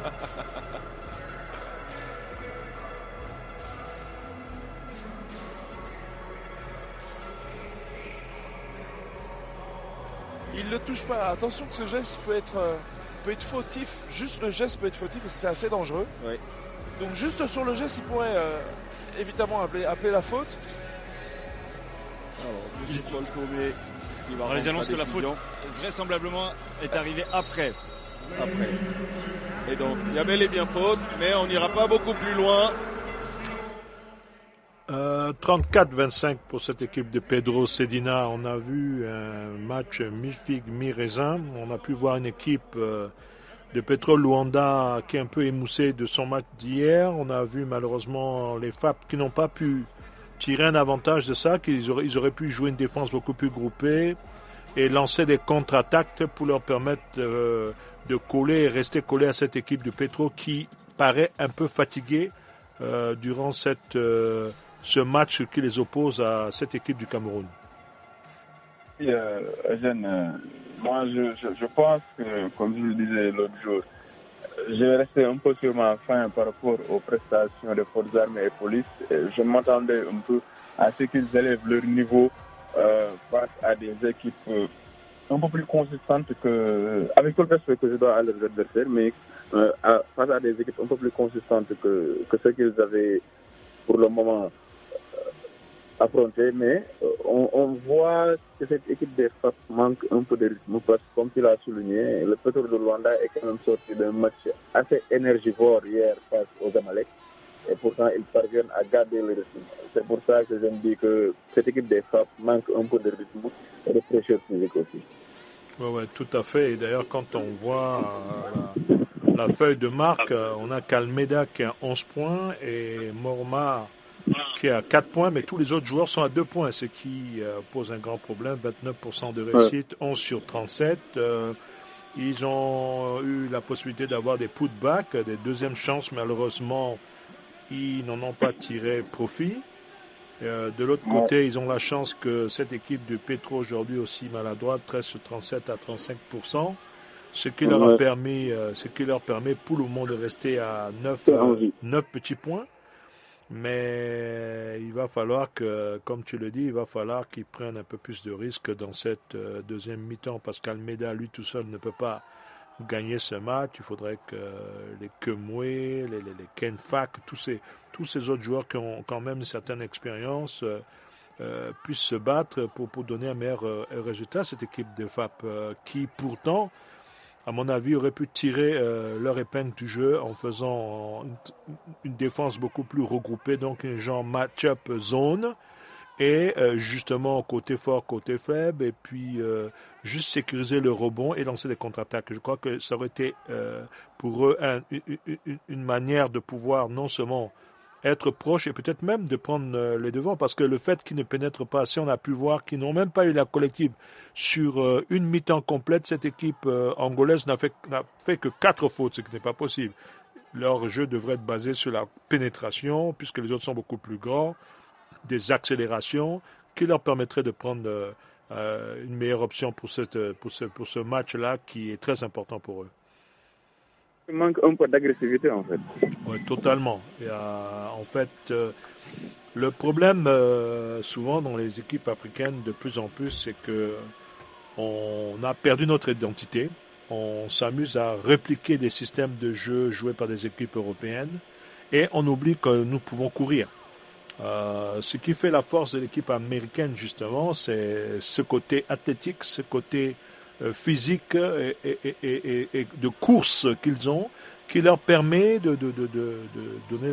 Speaker 3: Il ne le touche pas. Attention que ce geste peut être fautif. Juste le geste peut être fautif parce que c'est assez dangereux.
Speaker 4: Oui.
Speaker 3: Donc juste sur le geste, il pourrait évidemment appeler la faute.
Speaker 4: Alors, M. Paul Tomé qui va
Speaker 5: on les annonce que la faute vraisemblablement est arrivée après.
Speaker 4: Et donc, il y a bel et bien faute, mais on n'ira pas beaucoup plus loin.
Speaker 2: 34-25 pour cette équipe de Pedro Sedina. On a vu un match mi-figue, mi-raisin. On a pu voir une équipe de Petro Luanda qui est un peu émoussée de son match d'hier. On a vu malheureusement les FAP qui n'ont pas pu tirer un avantage de ça, qu'ils auraient pu jouer une défense beaucoup plus groupée et lancer des contre-attaques pour leur permettre de coller et rester collés à cette équipe de Petro qui paraît un peu fatiguée durant ce match qui les oppose à cette équipe du Cameroun.
Speaker 1: Eugène, moi je pense que, comme je le disais l'autre jour, je vais rester un peu sur ma faim par rapport aux prestations des forces armées et police. Je m'attendais un peu à ce qu'ils élèvent leur niveau face à des équipes un peu plus consistantes avec tout le respect que je dois à leurs adversaires, mais face à des équipes un peu plus consistantes que ce qu'ils avaient pour le moment affronté, mais on voit que cette équipe des FAP manque un peu de rythme parce que, comme tu l'as souligné, le Petro de Luanda est quand même sorti d'un match assez énergivore hier face aux Zamalek et pourtant ils parviennent à garder le rythme. C'est pour ça que je me dis que cette équipe des FAP manque un peu de rythme et de pression physique aussi.
Speaker 2: Oui, tout à fait. Et d'ailleurs, quand on voit la feuille de marque, on a Calmeda qui a 11 points et Morma qui a 4 points, mais tous les autres joueurs sont à 2 points, ce qui pose un grand problème. 29% de réussite, 11 sur 37. Ils ont eu la possibilité d'avoir des putbacks, des deuxièmes chances, malheureusement, ils n'en ont pas tiré profit. De l'autre côté, ils ont la chance que cette équipe de Petro aujourd'hui aussi maladroite, 13 sur 37 à 35%, ce qui leur permet pour le moment de rester à 9 petits points. Mais il va falloir que, comme tu le dis, qu'ils prennent un peu plus de risques dans cette deuxième mi-temps parce qu'Almeida, lui tout seul, ne peut pas gagner ce match. Il faudrait que les Kemwe, les Ken Fak, tous ces autres joueurs qui ont quand même une certaine expérience puissent se battre pour donner un meilleur résultat à cette équipe de FAP qui pourtant, à mon avis, aurait pu tirer leur épingle du jeu en faisant une défense beaucoup plus regroupée, donc un genre match-up zone, et justement côté fort, côté faible, et puis juste sécuriser le rebond et lancer des contre-attaques. Je crois que ça aurait été pour eux une manière de pouvoir non seulement être proche et peut-être même de prendre les devants, parce que le fait qu'ils ne pénètrent pas, si on a pu voir qu'ils n'ont même pas eu la collective sur une mi-temps complète, cette équipe angolaise n'a fait que 4 fautes, ce qui n'est pas possible. Leur jeu devrait être basé sur la pénétration, puisque les autres sont beaucoup plus grands, des accélérations qui leur permettraient de prendre une meilleure option pour ce match-là qui est très important pour eux.
Speaker 1: Il manque un peu d'agressivité en fait.
Speaker 2: Oui, totalement. Et, en fait, le problème souvent dans les équipes africaines de plus en plus, c'est que on a perdu notre identité. On s'amuse à répliquer des systèmes de jeu joués par des équipes européennes et on oublie que nous pouvons courir. Ce qui fait la force de l'équipe américaine, justement, c'est ce côté athlétique, ce côté physique et de course qu'ils ont, qui leur permet de donner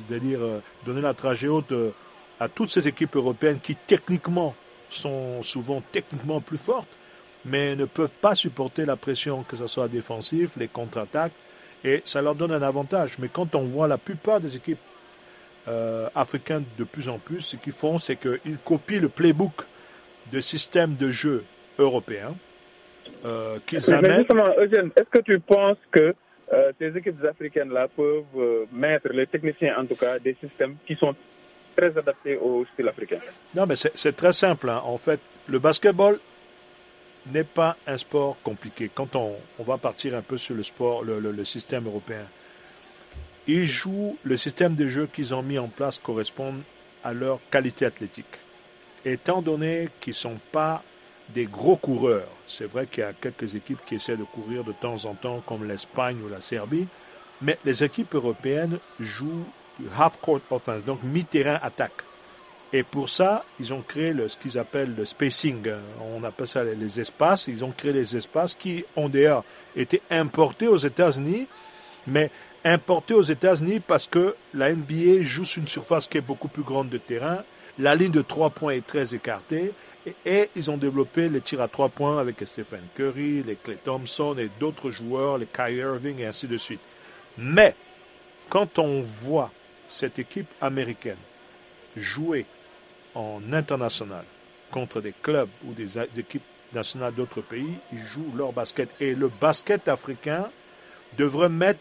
Speaker 2: la trajet haute à toutes ces équipes européennes qui techniquement sont souvent techniquement plus fortes, mais ne peuvent pas supporter la pression, que ce soit défensif, les contre-attaques, et ça leur donne un avantage. Mais quand on voit la plupart des équipes africaines de plus en plus, ce qu'ils font, c'est qu'ils copient le playbook de systèmes de jeu européens qu'ils amènent.
Speaker 1: Mais justement, Eugène, est-ce que tu penses que ces équipes africaines-là peuvent mettre, les techniciens en tout cas, des systèmes qui sont très adaptés au style africain?
Speaker 2: Non, mais c'est très simple. Hein. En fait, le basketball n'est pas un sport compliqué. Quand on va partir un peu sur le sport, le système européen, ils jouent, le système de jeu qu'ils ont mis en place correspond à leur qualité athlétique. Étant donné qu'ils ne sont pas des gros coureurs, c'est vrai qu'il y a quelques équipes qui essaient de courir de temps en temps, comme l'Espagne ou la Serbie, mais les équipes européennes jouent half-court offense, donc mi-terrain attaque. Et pour ça, ils ont créé ce qu'ils appellent le spacing. On appelle ça les espaces. Ils ont créé les espaces qui ont d'ailleurs été importés aux États-Unis, mais importés aux États-Unis parce que la NBA joue sur une surface qui est beaucoup plus grande de terrain. La ligne de 3 points est très écartée. Et ils ont développé les tirs à 3 points avec Stephen Curry, les Klay Thompson et d'autres joueurs, les Kyrie Irving et ainsi de suite. Mais quand on voit cette équipe américaine jouer en international contre des clubs ou des équipes nationales d'autres pays, ils jouent leur basket. Et le basket africain devrait mettre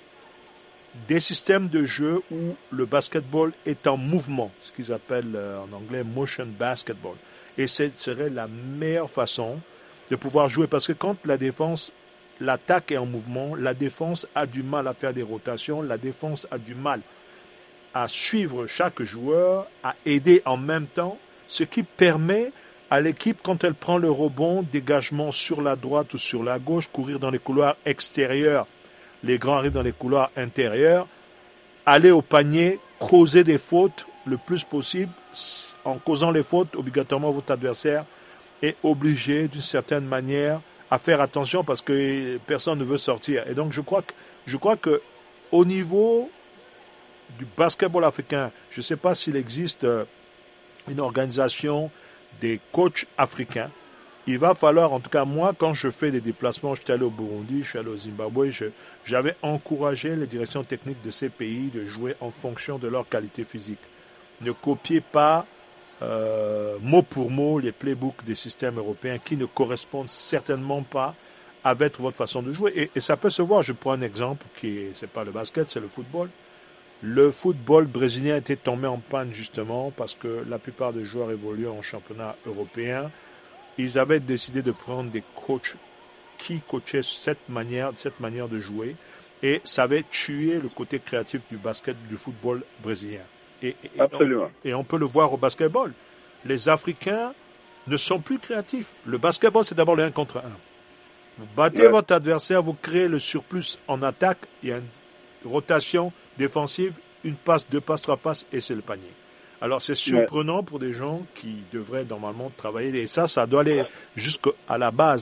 Speaker 2: des systèmes de jeu où le basketball est en mouvement, ce qu'ils appellent en anglais motion basketball. Et ce serait la meilleure façon de pouvoir jouer, parce que quand l'attaque est en mouvement, la défense a du mal à faire des rotations, la défense a du mal à suivre chaque joueur, à aider en même temps, ce qui permet à l'équipe, quand elle prend le rebond, dégagement sur la droite ou sur la gauche, courir dans les couloirs extérieurs, les grands arrivent dans les couloirs intérieurs, aller au panier, causer des fautes le plus possible. En causant les fautes, obligatoirement votre adversaire est obligé d'une certaine manière à faire attention parce que personne ne veut sortir. Et donc je crois que au niveau du basketball africain, je ne sais pas s'il existe une organisation des coachs africains. Il va falloir, en tout cas moi, quand je fais des déplacements, je suis allé au Burundi, je suis allé au Zimbabwe, j'avais encouragé les directions techniques de ces pays de jouer en fonction de leur qualité physique. Ne copiez pas mot pour mot les playbooks des systèmes européens qui ne correspondent certainement pas avec votre façon de jouer. Et ça peut se voir. Je prends un exemple c'est pas le basket, c'est le football. Le football brésilien était tombé en panne justement parce que la plupart des joueurs évoluaient en championnat européen. Ils avaient décidé de prendre des coachs qui coachaient cette manière de jouer et ça avait tué le côté créatif du basket, du football brésilien.
Speaker 1: Absolument.
Speaker 2: Et on peut le voir au basketball. Les Africains ne sont plus créatifs. Le basketball, c'est d'abord le 1 contre 1. Vous battez votre adversaire, vous créez le surplus en attaque, il y a une rotation défensive, une passe, 2 passes, 3 passes, et c'est le panier. Alors c'est surprenant pour des gens qui devraient normalement travailler, et ça doit aller jusqu'à la base,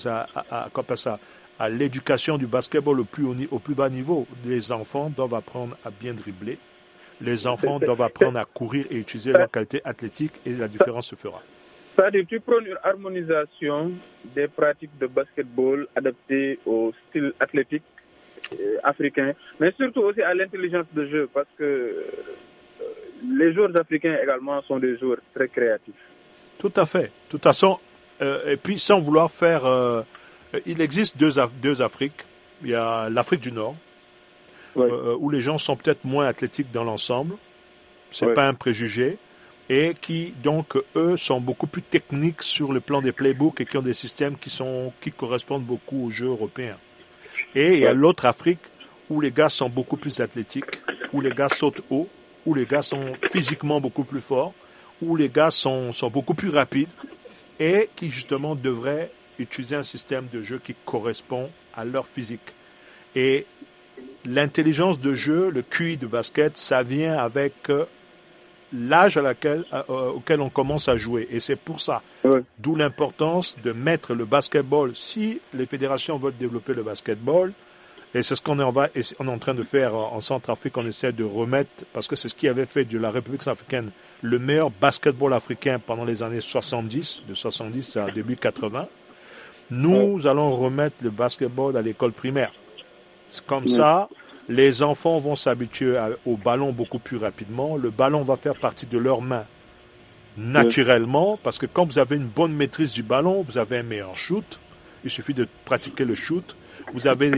Speaker 2: à l'éducation du basketball au plus bas niveau. Les enfants doivent apprendre à bien dribbler. Les enfants doivent apprendre à courir et utiliser leur qualité athlétique et la différence se fera.
Speaker 1: C'est-à-dire tu prends une harmonisation des pratiques de basketball adaptées au style athlétique africain, mais surtout aussi à l'intelligence de jeu, parce que les joueurs africains également sont des joueurs très créatifs.
Speaker 2: Tout à fait. De toute façon, et puis sans vouloir faire... il existe deux Afriques. Il y a l'Afrique du Nord, où les gens sont peut-être moins athlétiques dans l'ensemble. C'est pas un préjugé. Et qui, donc, eux, sont beaucoup plus techniques sur le plan des playbooks et qui ont des systèmes qui correspondent beaucoup aux jeux européens. Et il y a l'autre Afrique où les gars sont beaucoup plus athlétiques, où les gars sautent haut, où les gars sont physiquement beaucoup plus forts, où les gars sont beaucoup plus rapides et qui, justement, devraient utiliser un système de jeu qui correspond à leur physique. Et l'intelligence de jeu, le QI de basket, ça vient avec l'âge auquel on commence à jouer. Et c'est pour ça. D'où l'importance de mettre le basketball. Si les fédérations veulent développer le basketball, et c'est ce qu'on est en train de faire en Centrafrique, on essaie de remettre, parce que c'est ce qui avait fait de la République centrafricaine le meilleur basketball africain pendant les années 70, de 70 à début 80. Nous allons remettre le basketball à l'école primaire. C'est comme ça, les enfants vont s'habituer au ballon beaucoup plus rapidement. Le ballon va faire partie de leurs mains naturellement, parce que quand vous avez une bonne maîtrise du ballon, vous avez un meilleur shoot. Il suffit de pratiquer le shoot. Vous avez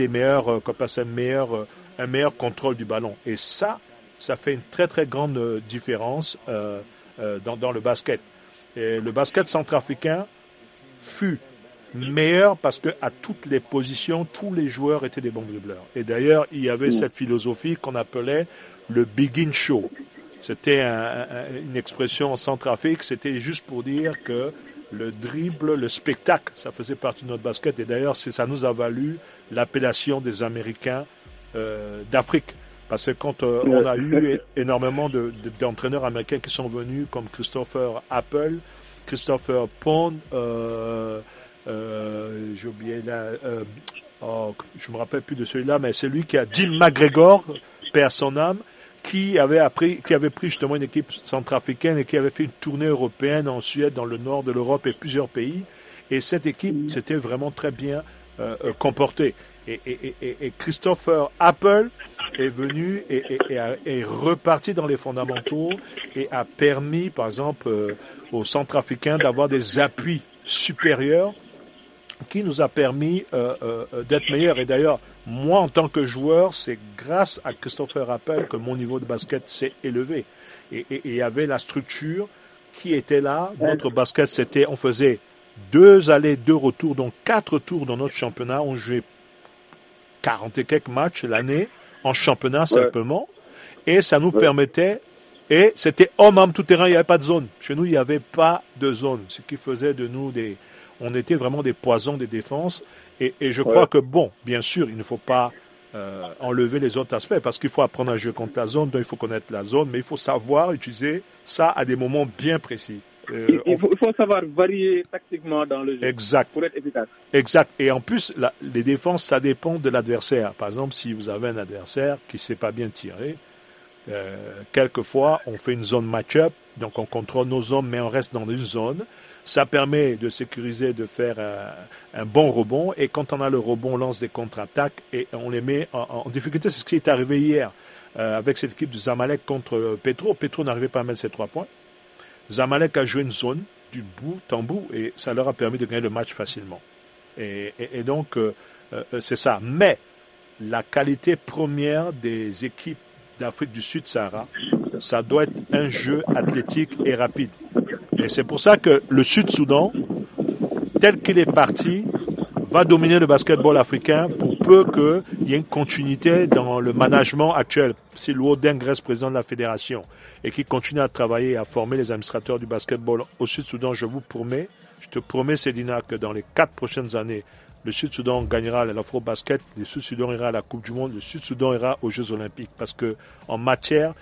Speaker 2: un meilleur contrôle du ballon. Et ça fait une très très grande différence dans le basket. Et le basket centrafricain fut meilleur parce que à toutes les positions, tous les joueurs étaient des bons dribbleurs. Et d'ailleurs, il y avait cette philosophie qu'on appelait le begin show. C'était une expression en Centrafrique, c'était juste pour dire que le dribble, le spectacle, ça faisait partie de notre basket. Et d'ailleurs, ça nous a valu l'appellation des Américains d'Afrique. Parce que quand on a eu énormément d'entraîneurs américains qui sont venus, comme Christopher Apple, Christopher Pond, j'ai oublié je me rappelle plus de celui-là, mais c'est lui qui a Jim McGregor, père son âme, qui avait pris justement une équipe centrafricaine et qui avait fait une tournée européenne en Suède, dans le nord de l'Europe et plusieurs pays. Et cette équipe s'était vraiment très bien comportée. Et Christopher Apple est venu et reparti dans les fondamentaux et a permis, par exemple, aux Centrafricains d'avoir des appuis supérieurs qui nous a permis d'être meilleurs. Et d'ailleurs, moi, en tant que joueur, c'est grâce à Christopher Apple que mon niveau de basket s'est élevé. Et il y avait la structure qui était là. Notre basket, on faisait 2 allers, 2 retours, donc 4 tours dans notre championnat. On jouait 40 et quelques matchs l'année en championnat simplement. Et ça nous permettait, et c'était homme tout terrain, il n'y avait pas de zone. Chez nous, il n'y avait pas de zone, ce qui faisait de nous on était vraiment des poisons des défenses. Et je crois que, bon, bien sûr, il ne faut pas enlever les autres aspects, parce qu'il faut apprendre à jouer contre la zone, donc il faut connaître la zone, mais il faut savoir utiliser ça à des moments bien précis.
Speaker 1: Il faut savoir varier tactiquement dans le jeu pour être efficace.
Speaker 2: Exact. Et en plus, les défenses, ça dépend de l'adversaire. Par exemple, si vous avez un adversaire qui ne sait pas bien tirer, quelquefois, on fait une zone match-up, donc on contrôle nos hommes, mais on reste dans une zone. Ça permet de sécuriser, de faire un bon rebond. Et quand on a le rebond, on lance des contre-attaques et on les met en difficulté. C'est ce qui est arrivé hier avec cette équipe de Zamalek contre Petro. Petro n'arrivait pas à mettre ses 3 points. Zamalek a joué une zone du bout en bout et ça leur a permis de gagner le match facilement. Et donc, c'est ça. Mais la qualité première des équipes d'Afrique du Sud-Sahara, ça doit être un jeu athlétique et rapide. Et c'est pour ça que le Sud-Soudan, tel qu'il est parti, va dominer le basketball africain pour peu qu'il y ait une continuité dans le management actuel. Si Luo Deng reste président de la fédération et qu'il continue à travailler et à former les administrateurs du basketball au Sud-Soudan, je te promets, Sedina, que dans les 4 prochaines années, le Sud-Soudan gagnera l'Afro-Basket, le Sud-Soudan ira à la Coupe du Monde, le Sud-Soudan ira aux Jeux Olympiques. Parce que en matière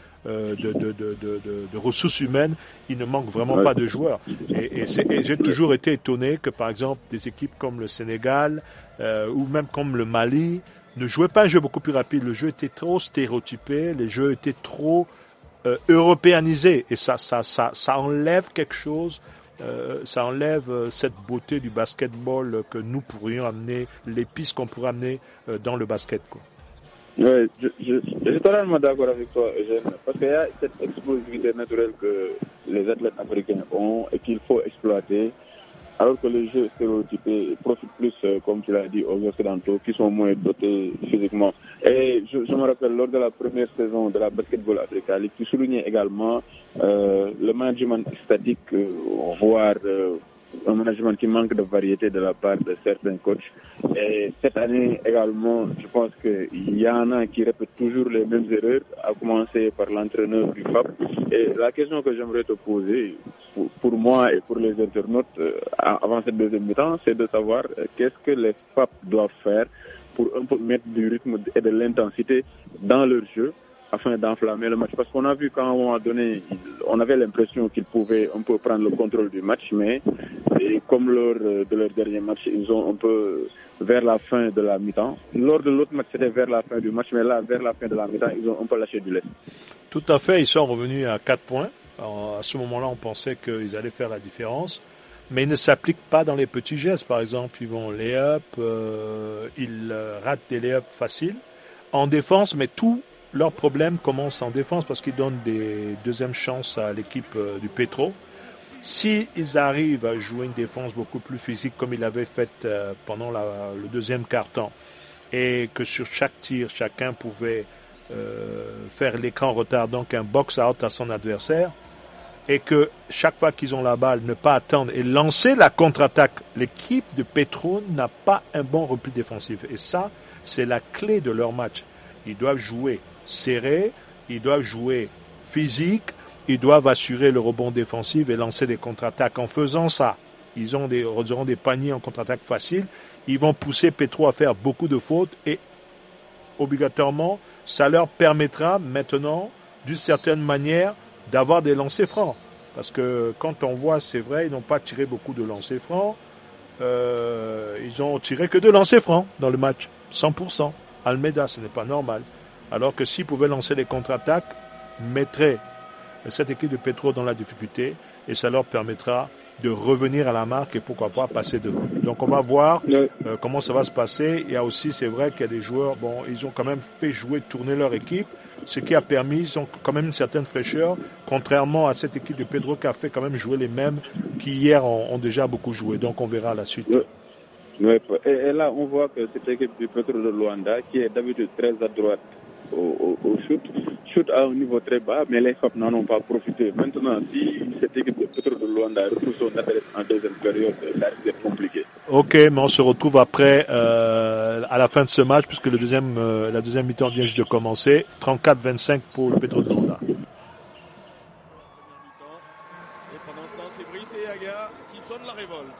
Speaker 2: de ressources humaines, il ne manque vraiment pas de joueurs. Et j'ai toujours été étonné que, par exemple, des équipes comme le Sénégal ou même comme le Mali ne jouaient pas un jeu beaucoup plus rapide. Le jeu était trop stéréotypé, les jeux étaient trop européanisés. Et ça enlève quelque chose. Ça enlève cette beauté du basketball que nous pourrions amener, l'épice qu'on pourrait amener dans le basket, quoi.
Speaker 1: Oui, je suis totalement d'accord avec toi, Eugène, parce qu'il y a cette explosivité naturelle que les athlètes africains ont et qu'il faut exploiter, alors que les jeux stéréotypés profitent plus, comme tu l'as dit, aux Occidentaux qui sont moins dotés physiquement. Et je me rappelle, lors de la première saison de la Basketball Africa League, tu soulignais également le management statique, voire un management qui manque de variété de la part de certains coachs. Et cette année également, je pense qu'il y en a qui répètent toujours les mêmes erreurs, à commencer par l'entraîneur du FAP. Et la question que j'aimerais te poser, pour moi et pour les internautes, avant cette deuxième mi-temps, c'est de savoir qu'est-ce que les FAP doivent faire pour un peu mettre du rythme et de l'intensité dans leur jeu, afin d'enflammer le match. Parce qu'on a vu qu'à un moment donné, on avait l'impression qu'ils pouvaient un peu prendre le contrôle du match, mais comme lors de leur dernier match, ils ont un peu, vers la fin de la mi-temps, lors de l'autre match, c'était vers la fin du match, mais là, vers la fin de la mi-temps, ils ont un peu lâché du lait.
Speaker 2: Tout à fait, ils sont revenus à 4 points. Alors, à ce moment-là, on pensait qu'ils allaient faire la différence, mais ils ne s'appliquent pas dans les petits gestes. Par exemple, ils vont lay-up, ils ratent des lay-up faciles en défense, mais tout leur problème commence en défense parce qu'ils donnent des deuxièmes chances à l'équipe du Petro. S'ils arrivent à jouer une défense beaucoup plus physique comme ils l'avaient fait pendant le deuxième quart-temps et que sur chaque tir, chacun pouvait faire l'écran retard, donc un box-out à son adversaire, et que chaque fois qu'ils ont la balle, ne pas attendre et lancer la contre-attaque. L'équipe de Petro n'a pas un bon repli défensif. Et ça, c'est la clé de leur match. Ils doivent jouer serré, ils doivent jouer physique, ils doivent assurer le rebond défensif et lancer des contre-attaques. En faisant ça, ils auront des paniers en contre-attaque facile. Ils vont pousser Petro à faire beaucoup de fautes et obligatoirement, ça leur permettra maintenant, d'une certaine manière, d'avoir des lancers francs. Parce que quand on voit, c'est vrai, ils n'ont pas tiré beaucoup de lancers francs. Ils ont tiré que 2 lancers francs dans le match, 100%. Almeida, ce n'est pas normal. Alors que s'ils pouvaient lancer les contre-attaques, mettrait cette équipe de Petro dans la difficulté et ça leur permettra de revenir à la marque et pourquoi pas passer devant. Donc on va voir comment ça va se passer. Il y a aussi, c'est vrai qu'il y a des joueurs, ils ont quand même fait tourner leur équipe, ce qui a permis, ils ont quand même une certaine fraîcheur, contrairement à cette équipe de Petro qui a fait quand même jouer les mêmes qui hier ont déjà beaucoup joué. Donc on verra la suite.
Speaker 1: Et là, on voit que cette équipe du Petro de Luanda, qui est d'habitude très à droite au shoot à un niveau très bas, mais les FAP n'en ont pas profité. Maintenant, si cette équipe de Petro de Luanda retrouve son adresse en deuxième période, ça risque d'être compliqué.
Speaker 2: Ok, mais on se retrouve après, à la fin de ce match, puisque la deuxième mi-temps vient juste de commencer. 34-25 pour le Petro de Luanda.
Speaker 4: Et pendant ce temps, c'est Brice et Aga qui sonnent la révolte.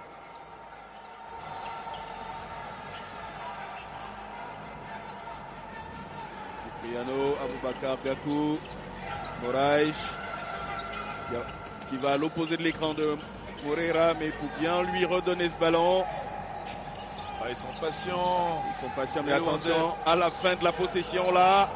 Speaker 4: Cipriano, Aboubakar Gakou, Moraes, qui va à l'opposé de l'écran de Moreira, mais pour bien lui redonner ce ballon.
Speaker 3: Ils sont patients.
Speaker 4: Mais attention, à la fin de la possession là.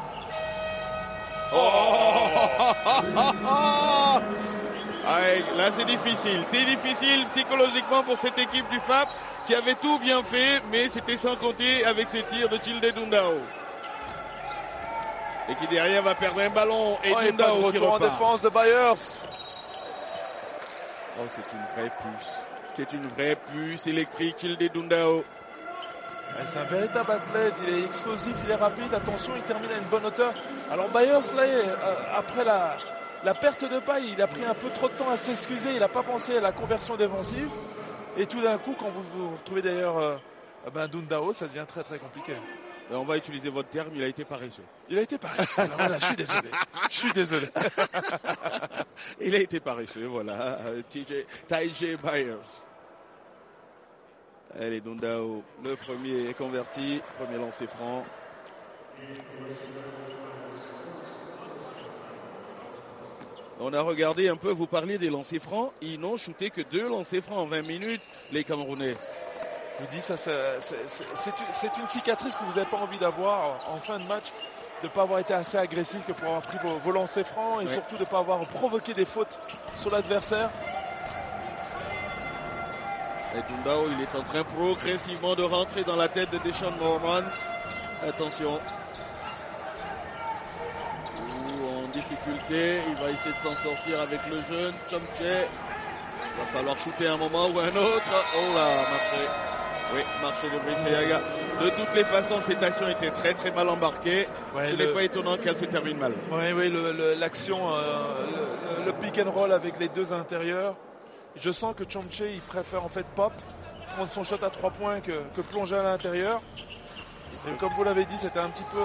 Speaker 4: Là c'est difficile psychologiquement pour cette équipe du FAP qui avait tout bien fait, mais c'était sans compter avec ces tirs de Tchilde Dundao. Et qui derrière va perdre un ballon et Dundao qui repart.
Speaker 3: En défense de Byers.
Speaker 4: C'est une vraie puce électrique, Tchilde Dundao.
Speaker 3: C'est un véritable athlète, il est explosif, il est rapide, attention, il termine à une bonne hauteur. Alors Byers, là, après la perte de paille, il a pris un peu trop de temps à s'excuser, il n'a pas pensé à la conversion défensive. Et tout d'un coup, quand vous retrouvez d'ailleurs Dundao, ça devient très très compliqué.
Speaker 4: On va utiliser votre terme, il a été paresseux.
Speaker 3: Alors voilà, je suis désolé.
Speaker 4: Il a été paresseux, voilà. TJ Byers. Allez, Dundao, le premier est converti, premier lancé franc. On a regardé un peu, vous parliez des lancers francs, ils n'ont shooté que 2 lancers francs en 20 minutes, les Camerounais.
Speaker 3: Je vous dis, ça, c'est une cicatrice que vous n'avez pas envie d'avoir en fin de match, de ne pas avoir été assez agressif que pour avoir pris vos lancers francs et surtout de ne pas avoir provoqué des fautes sur l'adversaire.
Speaker 4: Et Dundao, il est en train progressivement de rentrer dans la tête de Deshaun Morman. Attention, difficulté. Il va essayer de s'en sortir avec le jeune Chomche. Il va falloir shooter un moment ou un autre. Oh là, marché. Oui, marché de Brice Ayaga. De toutes les façons, cette action était très très mal embarquée.
Speaker 3: Ouais,
Speaker 4: Ce n'est pas étonnant qu'elle se termine mal.
Speaker 3: Oui, l'action, le pick and roll avec les deux intérieurs. Je sens que Chomche, il préfère en fait pop, prendre son shot à 3 points que plonger à l'intérieur. Et comme vous l'avez dit, c'était un petit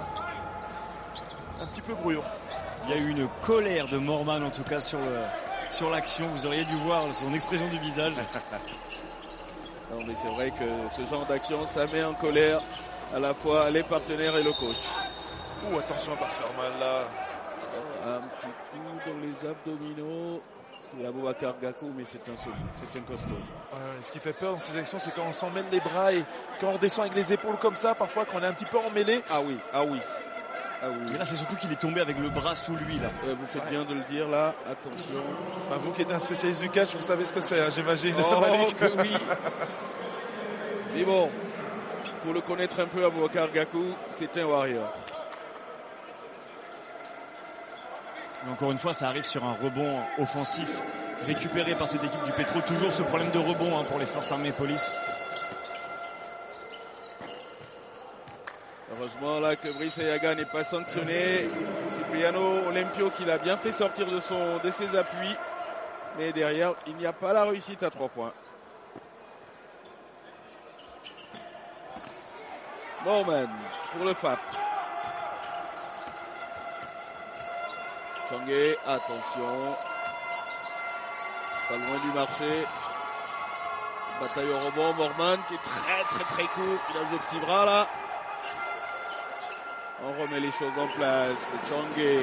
Speaker 3: peu brouillon.
Speaker 5: Il y a eu une colère de Morman en tout cas sur l'action. Vous auriez dû voir son expression du visage.
Speaker 4: Non, mais c'est vrai que ce genre d'action, ça met en colère à la fois les partenaires et le coach.
Speaker 3: Attention à pas se faire mal là.
Speaker 4: Un petit coup dans les abdominaux. C'est Aboubacar Gakou, mais c'est un solide, c'est un costaud.
Speaker 3: Ce qui fait peur dans ces actions, c'est quand on s'en mêle les bras et quand on descend avec les épaules comme ça, parfois quand on est un petit peu emmêlé.
Speaker 4: Ah oui.
Speaker 5: Et là, c'est surtout qu'il est tombé avec le bras sous lui là.
Speaker 4: Vous faites bien de le dire là, attention.
Speaker 3: Enfin, vous qui êtes un spécialiste du catch, vous savez ce que c'est, hein, j'imagine.
Speaker 4: Oh que oui. Mais bon, pour le connaître un peu, Aboubacar Gakou, c'est un warrior.
Speaker 5: Mais encore une fois, ça arrive sur un rebond offensif récupéré par cette équipe du Petro. Toujours ce problème de rebond pour les forces armées et police.
Speaker 4: Heureusement là que Brice Ayaga n'est pas sanctionné. Cipriano Olympio qui l'a bien fait sortir de ses appuis. Mais derrière, il n'y a pas la réussite à 3 points. Morman pour le FAP. Changé, attention. Pas loin du marché. Bataille au rebond. Morman qui est très court. Il a le petit bras là. On remet les choses en place. Changé.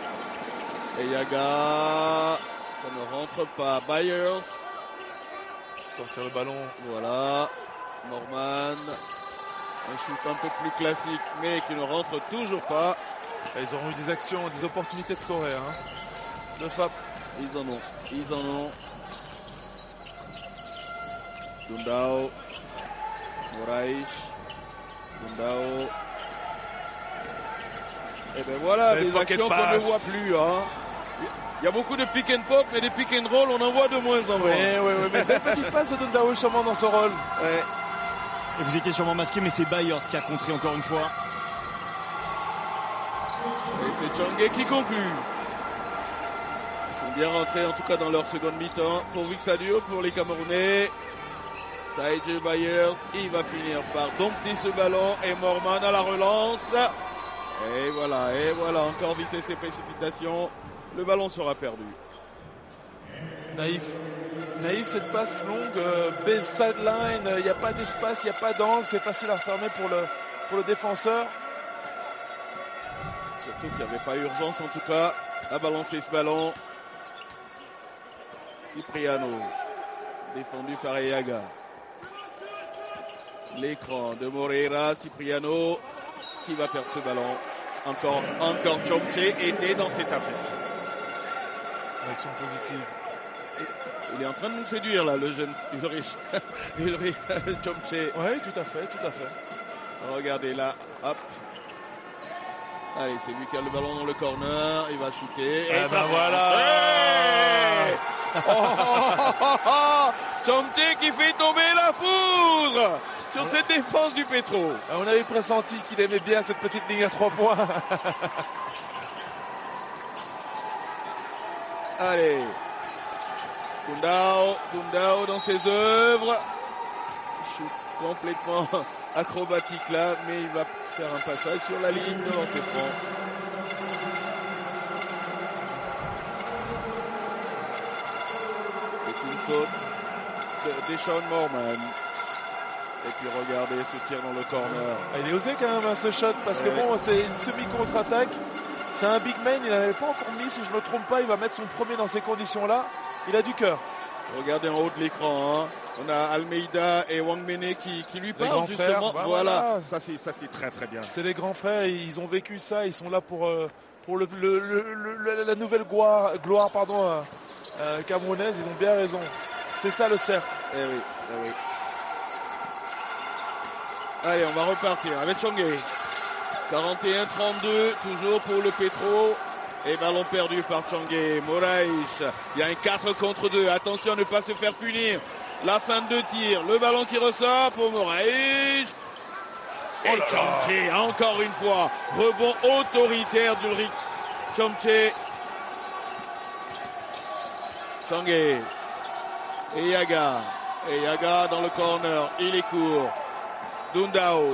Speaker 4: Ayaga. Ça ne rentre pas. Byers.
Speaker 3: Sortir le ballon.
Speaker 4: Voilà. Norman. Un shoot un peu plus classique, mais qui ne rentre toujours pas.
Speaker 3: Ils auront eu des actions, des opportunités de scorer. Le FAP.
Speaker 4: Ils en ont. Dundao. Moraes. Dundao. Et ben voilà, les actions qu'on ne voit plus. Il y a beaucoup de pick and pop, mais des pick and roll, on en voit de moins en moins.
Speaker 3: Oui, mais des petites passes de Dundao sûrement dans ce rôle.
Speaker 4: Ouais.
Speaker 5: Et vous étiez sûrement masqué, mais c'est Byers qui a contré encore une fois.
Speaker 4: Et c'est Changé qui conclut. Ils sont bien rentrés en tout cas dans leur seconde mi-temps. Pour Vixadio, pour les Camerounais. Taïdje Byers, il va finir par dompter ce ballon. Et Morman à la relance. Et voilà, encore vitesse et précipitation. Le ballon sera perdu.
Speaker 3: Naïf, cette passe longue, base sideline, il n'y a pas d'espace, il n'y a pas d'angle, c'est facile à refermer pour le défenseur.
Speaker 4: Surtout qu'il n'y avait pas urgence en tout cas à balancer ce ballon. Cipriano, défendu par Ayaga. L'écran de Moreira, Cipriano qui va perdre ce ballon. Encore Chomche était dans cette affaire.
Speaker 3: Action positive.
Speaker 4: Il est en train de nous séduire là, le jeune Ulrich Chomche.
Speaker 3: Oui, tout à fait.
Speaker 4: Regardez là, hop. Allez, c'est lui qui a le ballon dans le corner, il va shooter. Et ça
Speaker 3: voilà.
Speaker 4: Chomche qui fait tomber la foudre sur cette défense du Petro.
Speaker 3: On avait pressenti qu'il aimait bien cette petite ligne à 3 points.
Speaker 4: Allez. Dundao dans ses œuvres. Shoot complètement acrobatique là, mais il va faire un passage sur la ligne devant ses fronts. C'est une faute de Deshaun Morman. Et puis regardez ce tir dans le corner.
Speaker 3: Il est osé quand même ce shot parce que bon, c'est une semi-contre-attaque. C'est un big man, il n'avait pas encore mis, si je ne me trompe pas, il va mettre son premier dans ces conditions-là. Il a du cœur.
Speaker 4: Regardez en haut de l'écran, on a Almeida et Wang Mene qui lui parlent justement.
Speaker 3: Frères,
Speaker 4: voilà, ça c'est très très bien.
Speaker 3: C'est les grands frères, ils ont vécu ça, ils sont là pour la nouvelle gloire camerounaise, ils ont bien raison. C'est ça le cercle.
Speaker 4: Eh oui. Allez, on va repartir avec Changé. 41-32, toujours pour le Petro. Et ballon perdu par Tchangé. Moraes, il y a un 4 contre 2. Attention à ne pas se faire punir. La fin de tir. Le ballon qui ressort pour Moraes. Et Tchangé, encore une fois. Rebond autoritaire d'Ulrich Tchangé. Tchangé. Et Yaga. Et Yaga dans le corner. Il est court. Dundao.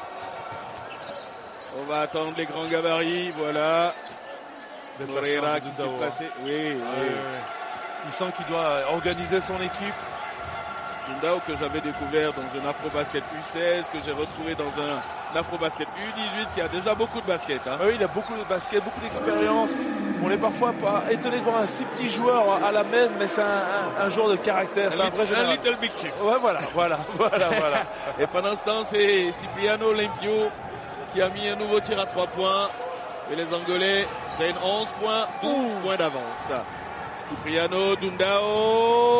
Speaker 4: On va attendre les grands gabarits. Voilà. Moreira qui s'est placé. Oui.
Speaker 3: Il sent qu'il doit organiser son équipe.
Speaker 4: Dundao que j'avais découvert dans un Afro-Basket U16, que j'ai retrouvé dans un Afro-Basket U18 qui a déjà beaucoup de basket. Hein.
Speaker 3: Oui, il a beaucoup de basket, beaucoup d'expérience. On est parfois pas étonné de voir un si petit joueur à la même, mais c'est un joueur de caractère, c'est un vrai général.
Speaker 4: Un little big chief.
Speaker 3: Ouais, voilà.
Speaker 4: Et pendant ce temps, c'est Cipriano Limpio qui a mis un nouveau tir à 3 points. Et les Angolais prennent 11 points, 12 points d'avance. Cipriano, Dundao.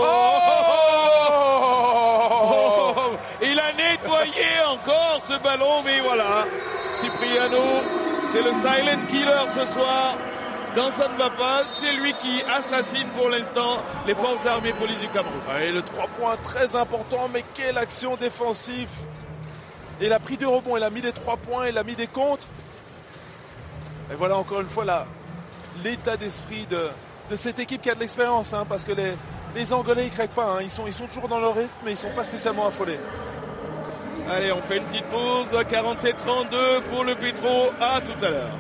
Speaker 4: Il a nettoyé encore ce ballon, mais voilà. Cipriano, c'est le silent killer ce soir. Quand ça ne va pas, c'est lui qui assassine pour l'instant les forces armées police du Cameroun.
Speaker 3: Et le 3 points très important, mais quelle action défensive. Il a pris 2 rebonds, il a mis des 3 points, il a mis des comptes. Et voilà encore une fois l'état d'esprit de cette équipe qui a de l'expérience, hein, parce que les Angolais ils craquent pas, hein, ils sont toujours dans leur rythme, mais ils sont pas spécialement affolés.
Speaker 4: Allez, on fait une petite pause, 47-32 pour le Petro, à tout à l'heure.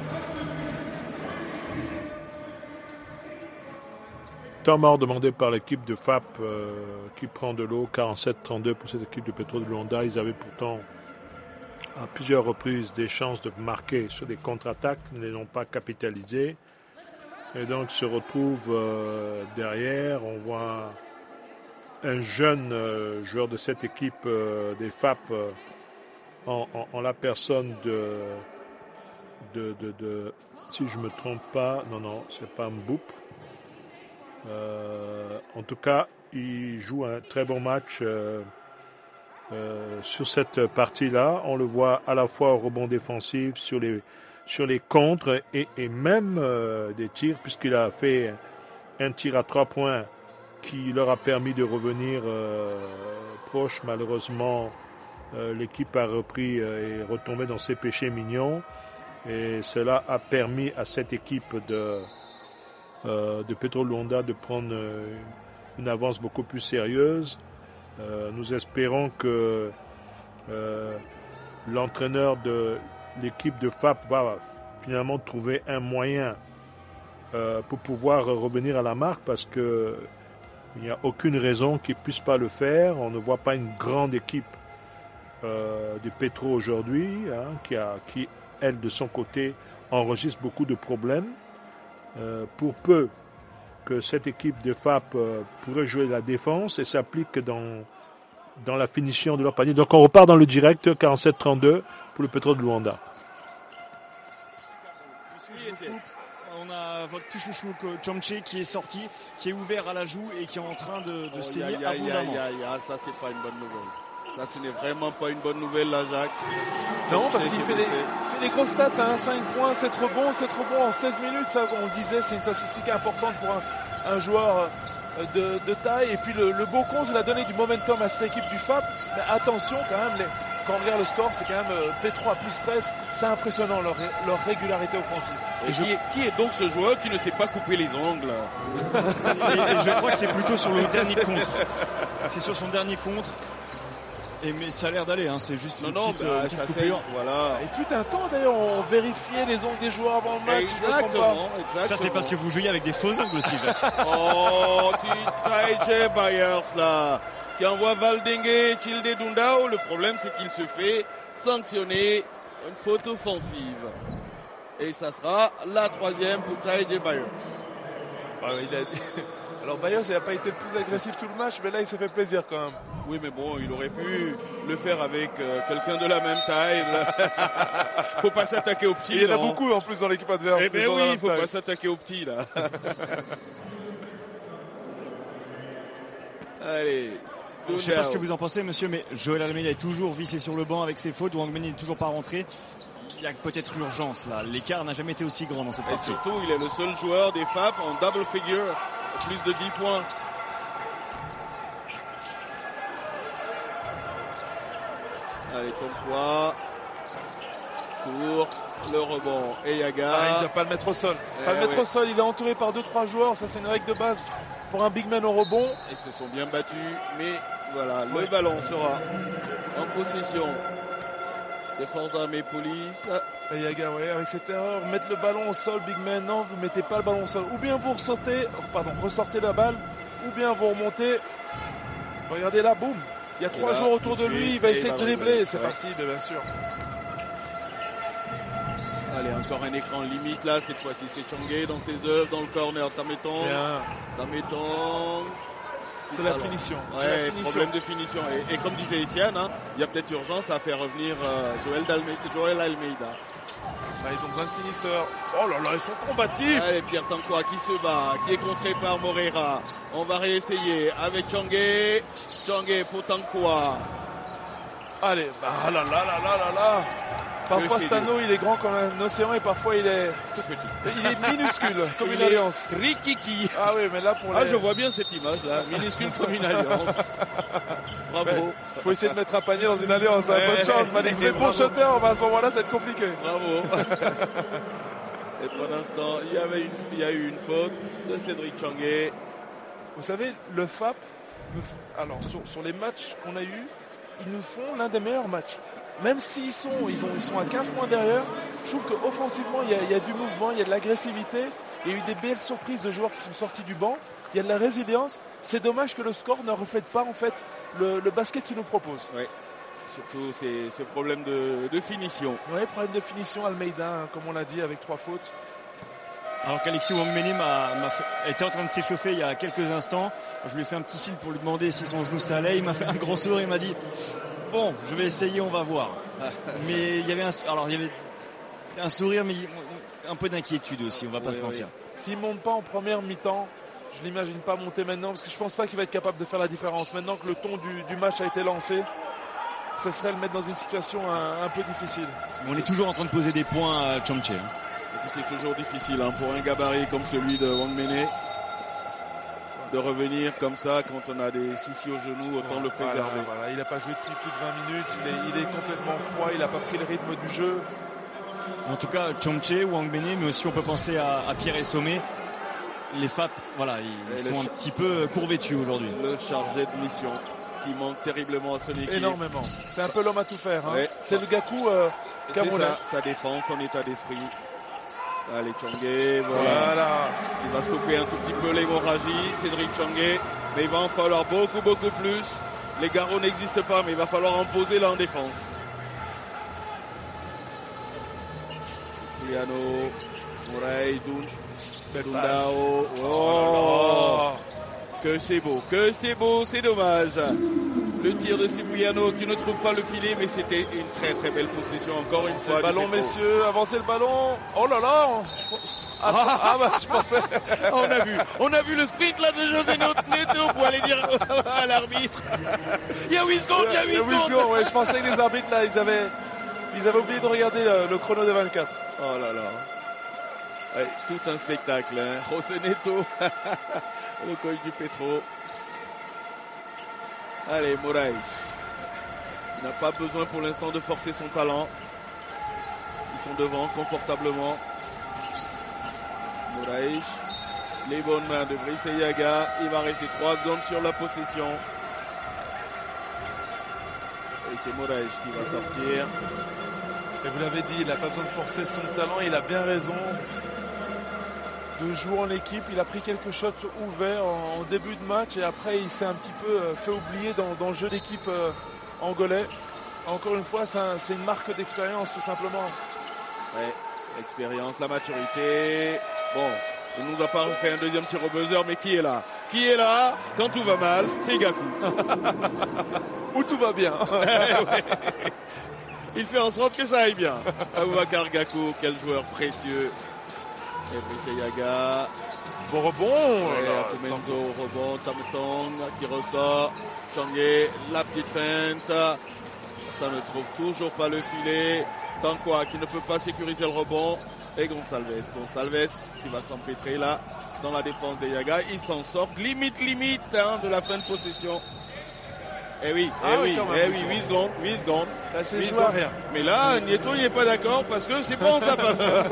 Speaker 2: Temps mort demandé par l'équipe de FAP qui prend de l'eau, 47-32 pour cette équipe de Petro de Luanda. Ils avaient pourtant à plusieurs reprises des chances de marquer sur des contre-attaques, ils ne les ont pas capitalisées. Et donc se retrouve derrière, on voit un jeune joueur de cette équipe des FAP en la personne de si je me trompe pas, non, c'est pas Mboup. En tout cas, il joue un très bon match sur cette partie-là. On le voit à la fois au rebond défensif, sur les contres et même des tirs, puisqu'il a fait un tir à 3 points qui leur a permis de revenir proche. Malheureusement, l'équipe a repris et retombé dans ses péchés mignons. Et cela a permis à cette équipe de Petro Luanda de prendre une avance beaucoup plus sérieuse. Nous espérons que l'entraîneur de l'équipe de FAP va finalement trouver un moyen pour pouvoir revenir à la marque, parce que il n'y a aucune raison qu'il ne puisse pas le faire. On ne voit pas une grande équipe de Petro aujourd'hui, hein, qui, elle, de son côté, enregistre beaucoup de problèmes. Pour peu que cette équipe de FAP pourrait jouer la défense et s'applique dans la finition de leur panier. Donc on repart dans le direct, 47-32 pour le Petro de Luanda.
Speaker 5: On a votre petit chouchou Tchangé qui est sorti, qui est ouvert à la joue et qui est en train de saigner abondamment.
Speaker 4: Ça c'est pas une bonne nouvelle. Ça ce n'est vraiment pas une bonne nouvelle là, Jacques.
Speaker 3: Non, parce qu'il fait des grosses stats, hein, 5 points, 7 rebonds en 16 minutes, ça on le disait, c'est une statistique importante pour un joueur de taille. Et puis le beau compte, il a donné du momentum à cette équipe du FAP. Mais attention quand même, quand on regarde le score, c'est quand même P3 plus 13, c'est impressionnant leur régularité offensive.
Speaker 4: Et qui est donc ce joueur qui ne sait pas couper les ongles?
Speaker 5: et je crois que c'est plutôt sur le dernier contre. C'est sur son dernier contre. Mais ça a l'air d'aller, hein, c'est juste une petite coupure.
Speaker 3: Voilà. Et tout un temps d'ailleurs, on vérifiait les ongles des joueurs avant le match.
Speaker 4: Exactement.
Speaker 5: Ça c'est parce que vous jouiez avec des faux ongles aussi.
Speaker 4: Oh, TJ Byers là, qui envoie Valdengue, Childe Dundao. Le problème c'est qu'il se fait sanctionner une faute offensive. Et ça sera la 3e pour TJ Byers.
Speaker 3: Alors Byers, il n'a pas été le plus agressif tout le match, mais là il s'est fait plaisir quand même.
Speaker 4: Oui, mais bon, il aurait pu le faire avec quelqu'un de la même taille. Faut pas s'attaquer aux petits.
Speaker 3: Il y en a beaucoup en plus dans l'équipe adverse.
Speaker 4: Eh bien oui, il faut pas s'attaquer aux petits là. Allez.
Speaker 5: Je ne sais pas ce que vous en pensez, monsieur, mais Joël Almeida est toujours vissé sur le banc avec ses fautes. Wangmeni n'est toujours pas rentré. il y a peut-être l'urgence là. L'écart n'a jamais été aussi grand dans cette
Speaker 4: Et
Speaker 5: partie.
Speaker 4: surtout, il est le seul joueur des FAP en double figure, plus de 10 points. Allez, Tonkwa. Court, le rebond. Et Yaga.
Speaker 3: Il ne doit pas le mettre au sol. Pas le mettre au sol, il est entouré par 2-3 joueurs. Ça, c'est une règle de base pour un big man au rebond.
Speaker 4: Ils se sont bien battus, mais voilà, le ballon sera en possession des forces armées police.
Speaker 3: Et Yaga, avec cette erreur, mettre le ballon au sol, big man, non, vous mettez pas le ballon au sol. Ou bien vous ressortez la balle, ou bien vous remontez. Regardez là, boum. Il y a 3 joueurs autour de lui, il va essayer de dribbler. C'est parti, bien sûr.
Speaker 4: Allez, encore un écran limite là, cette fois-ci c'est Changé dans ses œuvres, dans le corner, Tametong.
Speaker 3: C'est la finition.
Speaker 4: Ouais, problème de finition. Et comme disait Étienne, il y a peut-être urgence à faire revenir Joël Almeida.
Speaker 3: Ils ont besoin de finisseurs. Oh là là, ils sont combatifs.
Speaker 4: Allez, Pierre Tankwa qui se bat, qui est contré par Moreira. On va réessayer avec Changé. Changé pour Tankwa.
Speaker 3: Allez, là. Parfois Stano il est grand comme un océan et parfois il est
Speaker 4: tout petit.
Speaker 3: Il est minuscule comme une alliance.
Speaker 4: Rikiki.
Speaker 3: Ah oui, mais là pour les...
Speaker 4: je vois bien cette image là, minuscule comme une alliance. Bravo.
Speaker 3: Faut essayer de mettre un panier dans une alliance. Bonne chance, Malik. Vous êtes bon shooter, à ce moment-là ça va être compliqué.
Speaker 4: Bravo. Et pour l'instant, il y a eu une faute de Cédric Changé.
Speaker 3: Vous savez, le FAP, alors sur les matchs qu'on a eus, ils nous font l'un des meilleurs matchs. Même s'ils sont à 15 points derrière, je trouve qu'offensivement, il y a du mouvement, il y a de l'agressivité. Il y a eu des belles surprises de joueurs qui sont sortis du banc. Il y a de la résilience. C'est dommage que le score ne reflète pas en fait le basket qu'ils nous proposent.
Speaker 4: Oui. Surtout ces problèmes de finition.
Speaker 3: Oui, problème de finition, Almeida, comme on l'a dit, avec 3 fautes.
Speaker 5: Alors qu'Alexis Wangmene était en train de s'échauffer il y a quelques instants. Je lui ai fait un petit signe pour lui demander si son genou ça allait. Il m'a fait un gros sourire, il m'a dit bon, je vais essayer, on va voir. Mais il y avait un sourire, mais un peu d'inquiétude aussi, on va pas se mentir.
Speaker 3: S'il monte pas en première mi-temps, je l'imagine pas monter maintenant, parce que je pense pas qu'il va être capable de faire la différence. Maintenant que le ton du match a été lancé, ce serait le mettre dans une situation un peu difficile.
Speaker 5: On est toujours en train de poser des points à Changé.
Speaker 4: Et puis c'est toujours difficile pour un gabarit comme celui de Wangmene de revenir comme ça quand on a des soucis au genou, autant le préserver.
Speaker 3: Voilà. Il n'a pas joué depuis plus de 20 minutes, il est complètement froid, il n'a pas pris le rythme du jeu.
Speaker 5: En tout cas, Changé, Wangmene, mais aussi on peut penser à Pierre Essomé. Les FAP, ils sont un petit peu courvêtus aujourd'hui.
Speaker 4: Le chargé de mission qui manque terriblement à son équipe.
Speaker 3: Énormément. C'est un peu l'homme à tout faire. C'est le Gakou camerounais.
Speaker 4: Sa défense, son état d'esprit. Allez, Changé, voilà. Il va stopper un tout petit peu l'hémorragie, Cédric Changé. Mais il va en falloir beaucoup plus. Les garrots n'existent pas, mais il va falloir en poser là en défense. Cipriano, Mouraï, Dundao. Oh, que c'est beau, c'est dommage. Le tir de Cipriano qui ne trouve pas le filet, mais c'était une très très belle possession encore une fois.
Speaker 3: Le ballon, messieurs, avancez le ballon. Oh là là. Je pensais.
Speaker 4: On a vu le sprint là de José Neto pour aller dire à l'arbitre. Il y a 8 secondes.
Speaker 3: Je pensais que les arbitres là, ils avaient oublié de regarder le chrono de 24.
Speaker 4: Oh là là. Ouais, tout un spectacle. José Neto, le coach du Petro. Allez, Moraes. Il n'a pas besoin pour l'instant de forcer son talent. Ils sont devant confortablement. Moraes. Les bonnes mains de Brice Yaga. Il va rester 3 secondes sur la possession. Et c'est Moraes qui va sortir.
Speaker 3: Et vous l'avez dit, il n'a pas besoin de forcer son talent. Il a bien raison de jouer en équipe. Il a pris quelques shots ouverts en début de match et après il s'est un petit peu fait oublier dans le jeu d'équipe angolais. Encore une fois, c'est une marque d'expérience tout simplement.
Speaker 4: Ouais, l'expérience, la maturité. Bon, il nous a pas fait un deuxième tir au buzzer, mais qui est là quand tout va mal? C'est Gakou.
Speaker 3: Ou tout va bien.
Speaker 4: Il fait en sorte que ça aille bien. Aboubakar Gakou, quel joueur précieux. Et Brice Yaga.
Speaker 3: Bon rebond.
Speaker 4: Menzo, rebond. Tametong qui ressort. Changé, la petite feinte. Ça ne trouve toujours pas le filet. Tankwa qui ne peut pas sécuriser le rebond. Et Gonçalves qui va s'empêtrer là dans la défense des Yaga. Il s'en sort. Limite de la fin de possession. Eh oui, 8 secondes.
Speaker 3: Ça c'est joué à rien.
Speaker 4: Mais là, Nieto il n'est pas d'accord parce que c'est pas en sa faveur.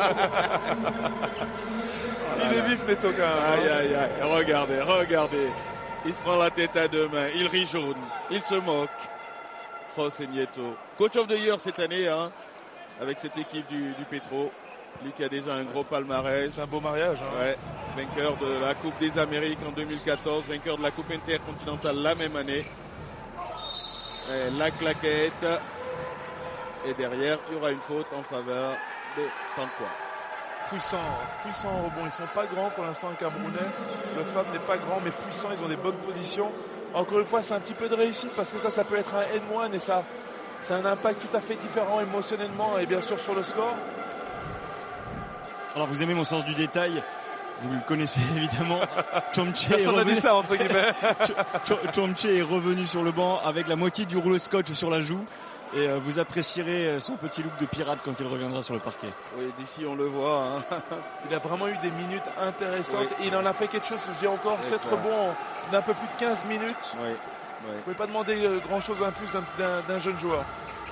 Speaker 3: Il est vif Nieto quand même.
Speaker 4: Aïe. Regardez. Il se prend la tête à deux mains. Il rit jaune. Il se moque. José Nieto. Coach of the Year cette année, avec cette équipe du Petro. Lui qui a déjà un gros palmarès.
Speaker 3: C'est un beau mariage.
Speaker 4: Ouais. Vainqueur de la Coupe des Amériques en 2014. Vainqueur de la Coupe intercontinentale la même année. Et la claquette. Et derrière, il y aura une faute en faveur de Tankwa.
Speaker 3: Puissant au rebond. Ils sont pas grands pour l'instant les Camerounais. Le FAB n'est pas grand mais puissant. Ils ont des bonnes positions. Encore une fois, c'est un petit peu de réussite parce que ça peut être un N-1 et ça a un impact tout à fait différent émotionnellement et bien sûr sur le score.
Speaker 5: Alors vous aimez mon sens du détail. Vous le connaissez évidemment.
Speaker 3: Personne n'a dit ça entre guillemets.
Speaker 5: Chomche est revenu sur le banc avec la moitié du rouleau de scotch sur la joue. Et vous apprécierez son petit look de pirate quand il reviendra sur le parquet.
Speaker 4: Oui, d'ici on le voit.
Speaker 3: Il a vraiment eu des minutes intéressantes. Oui. Et il en a fait quelque chose, je dis encore, 7 rebonds d'un peu plus de 15 minutes.
Speaker 4: Oui.
Speaker 3: Vous ne pouvez pas demander grand chose en plus d'un jeune joueur.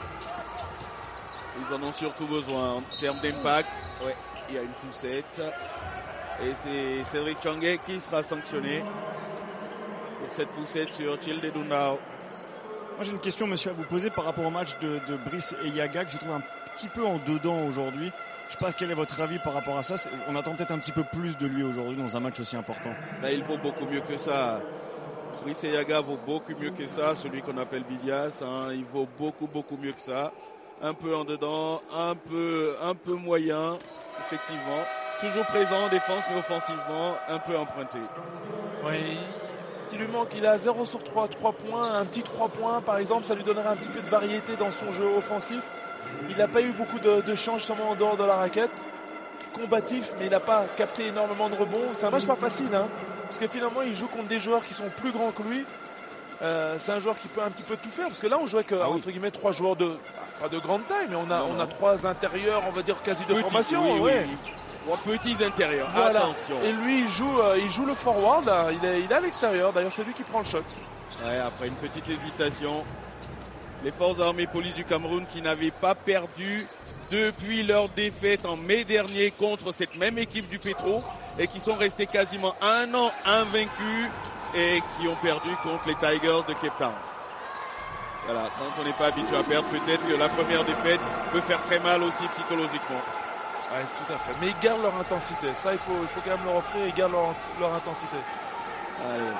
Speaker 4: Ils en ont surtout besoin en termes d'impact. Ouais, il y a une poussette. Et c'est Cédric Changé qui sera sanctionné pour cette poussette sur Childe Dundao.
Speaker 5: Moi j'ai une question monsieur à vous poser par rapport au match de Brice Eyaga que je trouve un petit peu en dedans aujourd'hui. Je ne sais pas quel est votre avis par rapport à ça. On attend peut-être un petit peu plus de lui aujourd'hui dans un match aussi important.
Speaker 4: Là, il vaut beaucoup mieux que ça. Brice Eyaga vaut beaucoup mieux que ça. Celui qu'on appelle Bidias, il vaut beaucoup mieux que ça. Un peu en dedans, un peu moyen, effectivement. Toujours présent en défense mais offensivement un peu emprunté.
Speaker 3: Oui. Il lui manque, il a 0 sur 3 points, un petit 3 points par exemple, ça lui donnerait un petit peu de variété dans son jeu offensif. Il n'a pas eu beaucoup de changes seulement en dehors de la raquette. Combatif, mais il n'a pas capté énormément de rebonds. C'est un match pas facile, parce que finalement il joue contre des joueurs qui sont plus grands que lui. C'est un joueur qui peut un petit peu tout faire, parce que là on jouait entre guillemets 3 joueurs pas de grande taille, mais on a 3 intérieurs, on va dire quasi de formation.
Speaker 4: Oui. Petits intérieurs,
Speaker 3: voilà.
Speaker 4: Attention.
Speaker 3: Et lui il joue le forward, il est à l'extérieur, d'ailleurs c'est lui qui prend le shot.
Speaker 4: Ouais, après une petite hésitation, les forces armées police du Cameroun qui n'avaient pas perdu depuis leur défaite en mai dernier contre cette même équipe du Petro et qui sont restés quasiment un an invaincus et qui ont perdu contre les Tigers de Cape Town. Voilà, quand on n'est pas habitué à perdre, peut-être que la première défaite peut faire très mal aussi psychologiquement.
Speaker 3: Ouais, c'est tout à fait. Mais ils gardent leur intensité. Ça, il faut quand même leur offrir. Ils gardent leur intensité.
Speaker 4: Allez.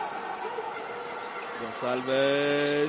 Speaker 4: Gonçalves.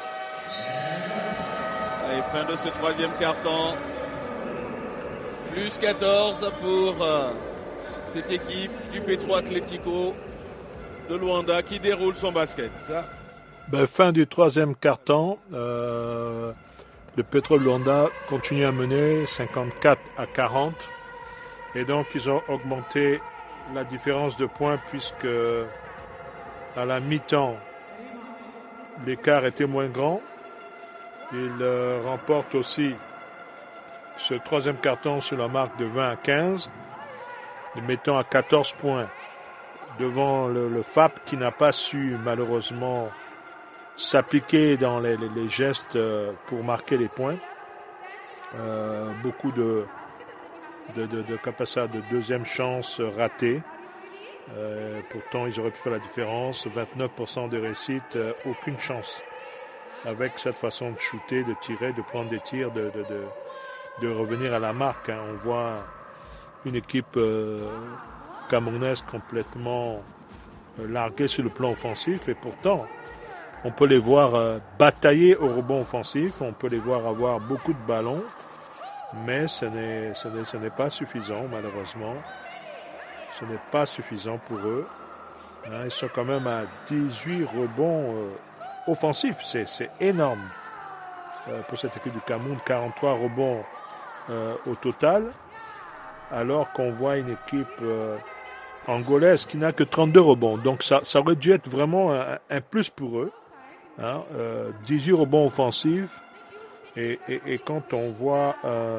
Speaker 4: Allez, fin de ce troisième quart-temps. Plus 14 pour cette équipe du Petro Atlético de Luanda qui déroule son basket. Ça.
Speaker 2: Fin du troisième quart-temps. Le Petro Luanda continue à mener 54-40 et donc ils ont augmenté la différence de points puisque à la mi-temps l'écart était moins grand. Ils remportent aussi ce troisième quart-temps sur la marque de 20-15, les mettant à 14 points devant le FAP qui n'a pas su malheureusement s'appliquer dans les gestes pour marquer les points. Beaucoup de capacité de deuxième chance ratée. Pourtant, ils auraient pu faire la différence. 29% de réussite, aucune chance. Avec cette façon de shooter, de tirer, de prendre des tirs, de revenir à la marque. On voit une équipe camerounaise complètement larguée sur le plan offensif et pourtant on peut les voir batailler au rebond offensif, on peut les voir avoir beaucoup de ballons, mais ce n'est pas suffisant malheureusement. Ce n'est pas suffisant pour eux. Ils sont quand même à 18 rebonds offensifs, c'est énorme pour cette équipe du Cameroun, 43 rebonds au total, alors qu'on voit une équipe angolaise qui n'a que 32 rebonds. Donc ça aurait dû être vraiment un plus pour eux. 18 rebonds offensifs, Et quand on voit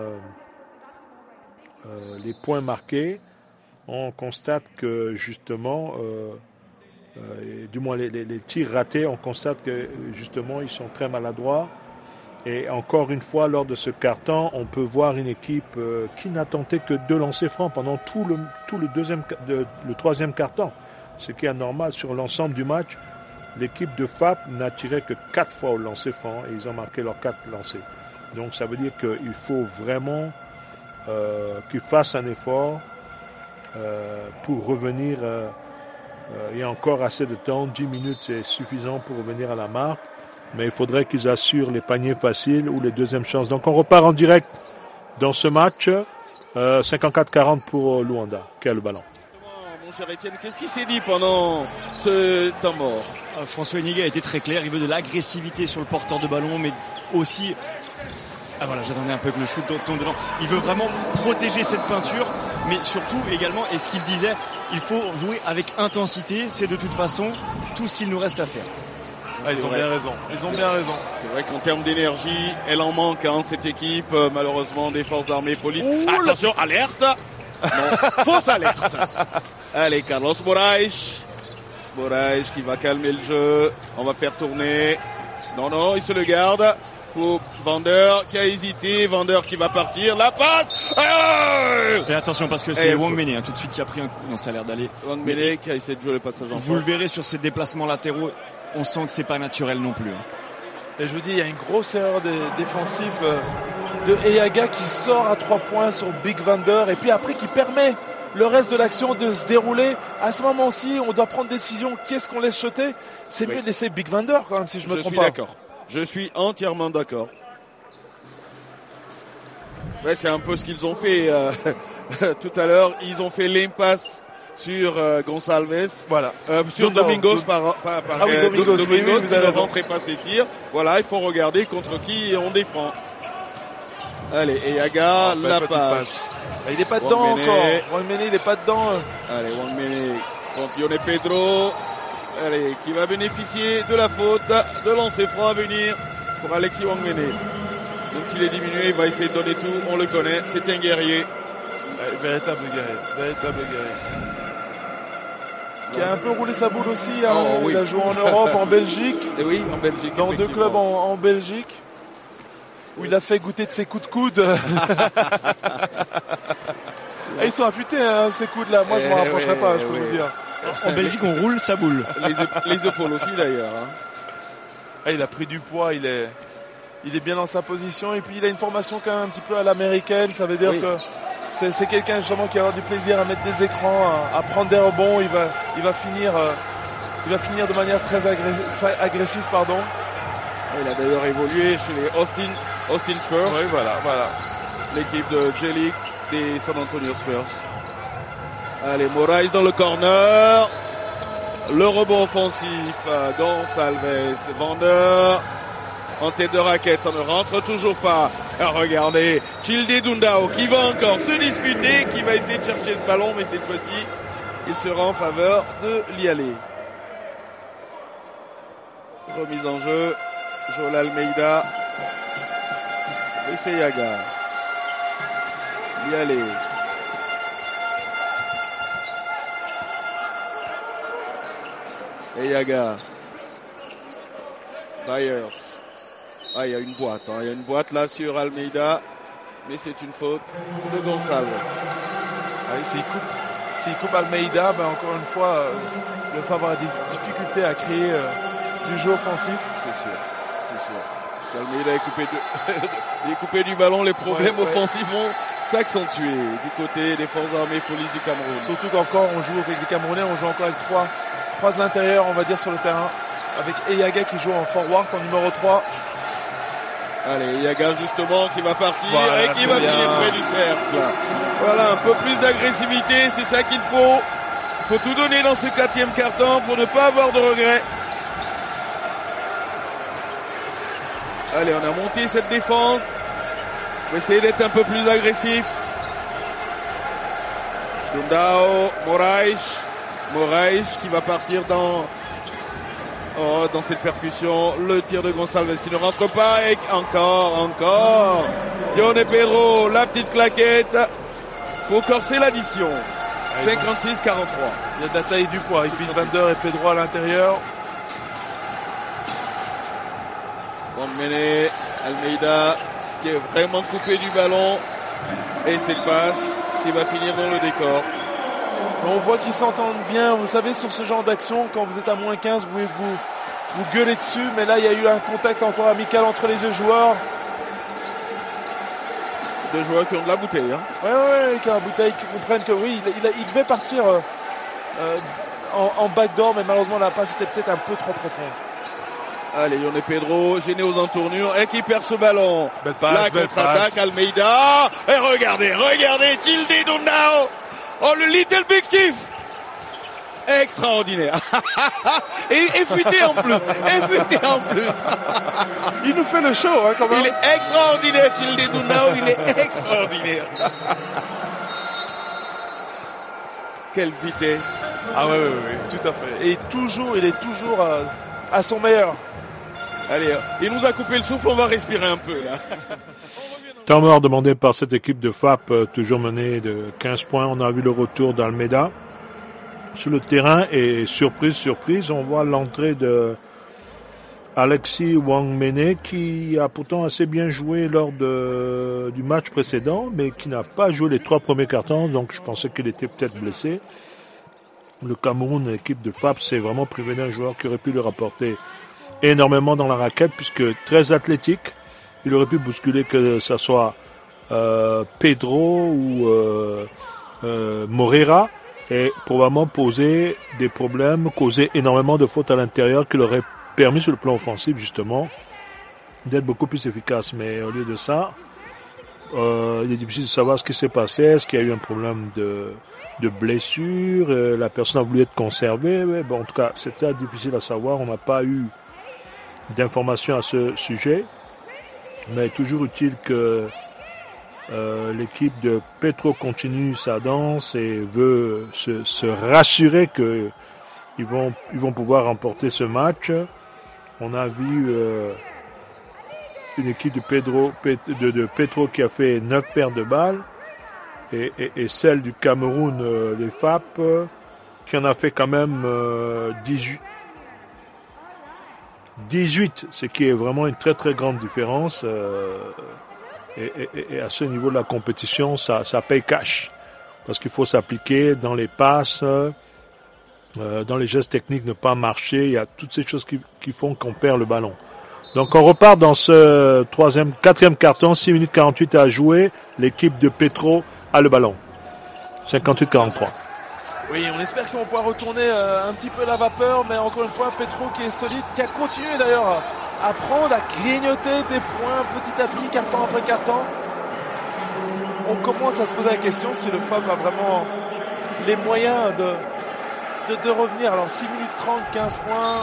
Speaker 2: les points marqués, on constate que justement, du moins les tirs ratés, on constate que justement ils sont très maladroits. Et encore une fois, lors de ce quart-temps, on peut voir une équipe qui n'a tenté que 2 lancers francs pendant tout le troisième quart-temps, ce qui est anormal sur l'ensemble du match. L'équipe de FAP n'a tiré que 4 fois au lancer franc et ils ont marqué leurs 4 lancers. Donc ça veut dire qu'il faut vraiment qu'ils fassent un effort pour revenir. Il y a encore assez de temps, 10 minutes c'est suffisant pour revenir à la marque. Mais il faudrait qu'ils assurent les paniers faciles ou les deuxièmes chances. Donc on repart en direct dans ce match. 54-40 pour Luanda, qui a le ballon.
Speaker 4: Mon cher Étienne, qu'est-ce qui s'est dit pendant ce temps mort?
Speaker 5: François Eniga a été très clair. Il veut de l'agressivité sur le porteur de ballon, mais aussi... Ah voilà, j'attendais un peu que le shoot tombe dedans. Il veut vraiment protéger cette peinture, mais surtout également, et ce qu'il disait, il faut jouer avec intensité. C'est de toute façon tout ce qu'il nous reste à faire.
Speaker 3: Ah, ils ont bien raison. Ils ont bien raison.
Speaker 4: C'est vrai qu'en termes d'énergie, elle en manque, cette équipe, malheureusement, des forces armées, police. Attention, alerte! Non, fausse alerte. Allez, Carlos Moraes. Moraes qui va calmer le jeu. On va faire tourner. Non, il se le garde. Pour Vander qui a hésité. Vander qui va partir. La passe!
Speaker 5: Et attention parce que c'est Wang Mene tout de suite qui a pris un coup. Non, ça a l'air d'aller.
Speaker 4: Wang Mene qui a essayé de jouer le passage en
Speaker 5: Vous le verrez sur ces déplacements latéraux. On sent que c'est pas naturel non plus.
Speaker 3: Et je vous dis, il y a une grosse erreur défensive de Eyaga qui sort à 3 points sur Big Vander et puis après qui permet le reste de l'action de se dérouler. À ce moment-ci, on doit prendre décision. Qu'est-ce qu'on laisse shotter? C'est mieux de laisser Big Vander quand même, si je me trompe pas.
Speaker 4: D'accord. Je suis entièrement d'accord. Ouais, c'est un peu ce qu'ils ont fait tout à l'heure. Ils ont fait l'impasse sur Gonçalves,
Speaker 3: voilà.
Speaker 4: Sur Domingos
Speaker 3: Domingos,
Speaker 4: il ne rentrait pas ses tirs. Voilà, il faut regarder contre qui on défend. Allez, Eyaga, la passe.
Speaker 3: Il n'est pas dedans encore. Wang Mene, il n'est pas dedans.
Speaker 4: Allez, Wang Mene contre Yone Pedro. Allez, qui va bénéficier de la faute de lancer franc à venir pour Alexis Wang Mene. Même s'il est diminué, il va essayer de donner tout. On le connaît, c'est un guerrier.
Speaker 3: Véritable guerrier. Qui a un peu roulé sa boule aussi. Oui. Il a joué en Europe, en Belgique.
Speaker 4: Et oui, en Belgique.
Speaker 3: Dans 2 clubs en Belgique. Où il a fait goûter de ses coups de coude. Et ils sont affûtés, ces coudes-là. Moi, je ne m'en rapprocherai pas, je peux vous dire.
Speaker 5: En Belgique, on roule sa boule.
Speaker 4: Les épaules aussi, d'ailleurs.
Speaker 3: Il a pris du poids, il est bien dans sa position. Et puis, il a une formation quand même un petit peu à l'américaine. Ça veut dire que c'est quelqu'un justement qui va avoir du plaisir à mettre des écrans, à prendre des rebonds. Il va finir de manière très agressive, pardon.
Speaker 4: Il a d'ailleurs évolué chez les Austin Spurs.
Speaker 3: Oui, voilà.
Speaker 4: L'équipe de J-League des San Antonio Spurs. Allez, Moraes dans le corner. Le rebond offensif, Gonçalves, Vander. En tête de raquette, ça ne rentre toujours pas. Alors regardez, Childe Dundao qui va encore se disputer, qui va essayer de chercher le ballon, mais cette fois-ci, il sera en faveur de Lialé. Remise en jeu, Joel Almeida. Et c'est Eyaga. Lialé. Eyaga. Byers. Il y a une boîte. Il y a une boîte là sur Almeida. Mais c'est une faute de Gonçalves.
Speaker 3: S'il coupe Almeida, encore une fois, le Favre aura des difficultés à créer du jeu offensif.
Speaker 4: C'est sûr. Si Almeida est coupé du ballon, les problèmes offensifs vont s'accentuer du côté des forces armées police du Cameroun.
Speaker 3: Surtout qu'encore on joue avec les Camerounais, on joue encore avec trois intérieurs, on va dire, sur le terrain. Avec Eyaga qui joue en forward en numéro 3.
Speaker 4: Allez, Eyaga justement qui va partir et qui va finir près du cercle. Voilà, un peu plus d'agressivité, c'est ça qu'il faut. Il faut tout donner dans ce 4e quart-temps pour ne pas avoir de regrets. Allez, on a monté cette défense. On va essayer d'être un peu plus agressif. Dundao, Moraes qui va partir dans Oh, dans cette percussion, le tir de Gonçalves qui ne rentre pas et encore. Yone Pedro, la petite claquette pour corser l'addition. 56-43.
Speaker 3: Il y a de la taille et du poids avec Bitwander et Pedro à l'intérieur.
Speaker 4: Mené, Almeida qui est vraiment coupé du ballon et cette passe qui va finir dans le décor.
Speaker 3: On voit qu'ils s'entendent bien. Vous savez, sur ce genre d'action, quand vous êtes à moins 15, vous pouvez vous gueuler dessus, mais là il y a eu un contact encore amical entre les deux joueurs.
Speaker 4: Deux joueurs qui ont de la bouteille.
Speaker 3: Ouais, qui ont la bouteille, qui comprennent que oui, il devait partir en backdoor, mais malheureusement la passe était peut-être un peu trop profonde.
Speaker 4: Allez, Yone Pedro, gêné aux entournures, et qui perd ce ballon.
Speaker 3: Belle passe,
Speaker 4: la contre-attaque, Almeida. Et regardez, Tilde Dundao. Oh, le Little Big Chief. Extraordinaire. et futé en plus.
Speaker 3: Il nous fait le show, quand même.
Speaker 4: Il est extraordinaire, Tilde Dundao, il est extraordinaire. Quelle vitesse.
Speaker 3: Ah oui, tout à fait. Et il est toujours à son meilleur.
Speaker 4: Allez, il nous a coupé le souffle, on va respirer un peu là.
Speaker 2: Temps mort demandé par cette équipe de FAP, toujours menée de 15 points. On a vu le retour d'Almeida sur le terrain et surprise, on voit l'entrée de Alexis Wangmene qui a pourtant assez bien joué lors du match précédent, mais qui n'a pas joué les 3 premiers cartons, donc je pensais qu'il était peut-être blessé. Le Cameroun, l'équipe de FAP, s'est vraiment privé d'un joueur qui aurait pu le rapporter énormément dans la raquette, puisque très athlétique. Il aurait pu bousculer que ça soit Pedro ou Moreira et probablement poser des problèmes, causer énormément de fautes à l'intérieur qui l'auraient permis sur le plan offensif justement d'être beaucoup plus efficace. Mais au lieu de ça, il est difficile de savoir ce qui s'est passé. Est-ce qu'il y a eu un problème de blessure? La personne a voulu être conservée. Mais bon, en tout cas, c'était difficile à savoir. On n'a pas eu d'informations à ce sujet. Mais toujours utile que l'équipe de Petro continue sa danse et veut se rassurer que ils vont pouvoir remporter ce match. On a vu une équipe de Petro qui a fait 9 paires de balles et celle du Cameroun, les FAP, qui en a fait quand même 18, ce qui est vraiment une très très grande différence. Et à ce niveau de la compétition, ça paye cash. Parce qu'il faut s'appliquer dans les passes, dans les gestes techniques, ne pas marcher. Il y a toutes ces choses qui font qu'on perd le ballon. Donc on repart dans ce quatrième carton, 6 minutes 48 à jouer. L'équipe de Petro a le ballon. 58-43.
Speaker 3: Oui, on espère qu'on va pouvoir retourner un petit peu la vapeur, mais encore une fois, Petro qui est solide, qui a continué d'ailleurs à prendre, à grignoter des points petit à petit, carton après carton. On commence à se poser la question si le FAP a vraiment les moyens de revenir. Alors 6 minutes 30, 15 points,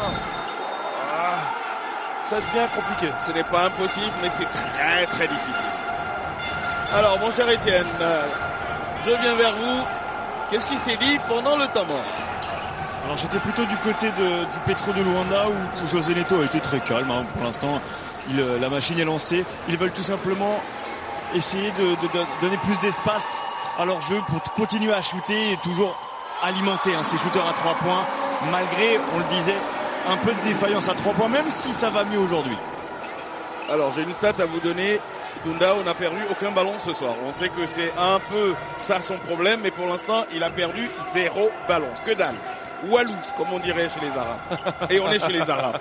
Speaker 3: ça devient compliqué.
Speaker 4: Ce n'est pas impossible, mais c'est très très difficile. Alors mon cher Étienne, je viens vers vous. Qu'est-ce qui s'est dit pendant le temps mort?
Speaker 5: Alors j'étais plutôt du côté du Petro de Luanda où José Neto a été très calme pour l'instant. La machine est lancée. Ils veulent tout simplement essayer de donner plus d'espace à leur jeu pour continuer à shooter et toujours alimenter ces shooters à 3 points malgré, on le disait, un peu de défaillance à 3 points, même si ça va mieux aujourd'hui.
Speaker 4: Alors j'ai une stat à vous donner. Dundao n'a perdu aucun ballon ce soir. On sait que c'est un peu ça son problème, mais pour l'instant, il a perdu 0 ballon. Que dalle. Walou, comme on dirait chez les Arabes. Et on est chez les Arabes.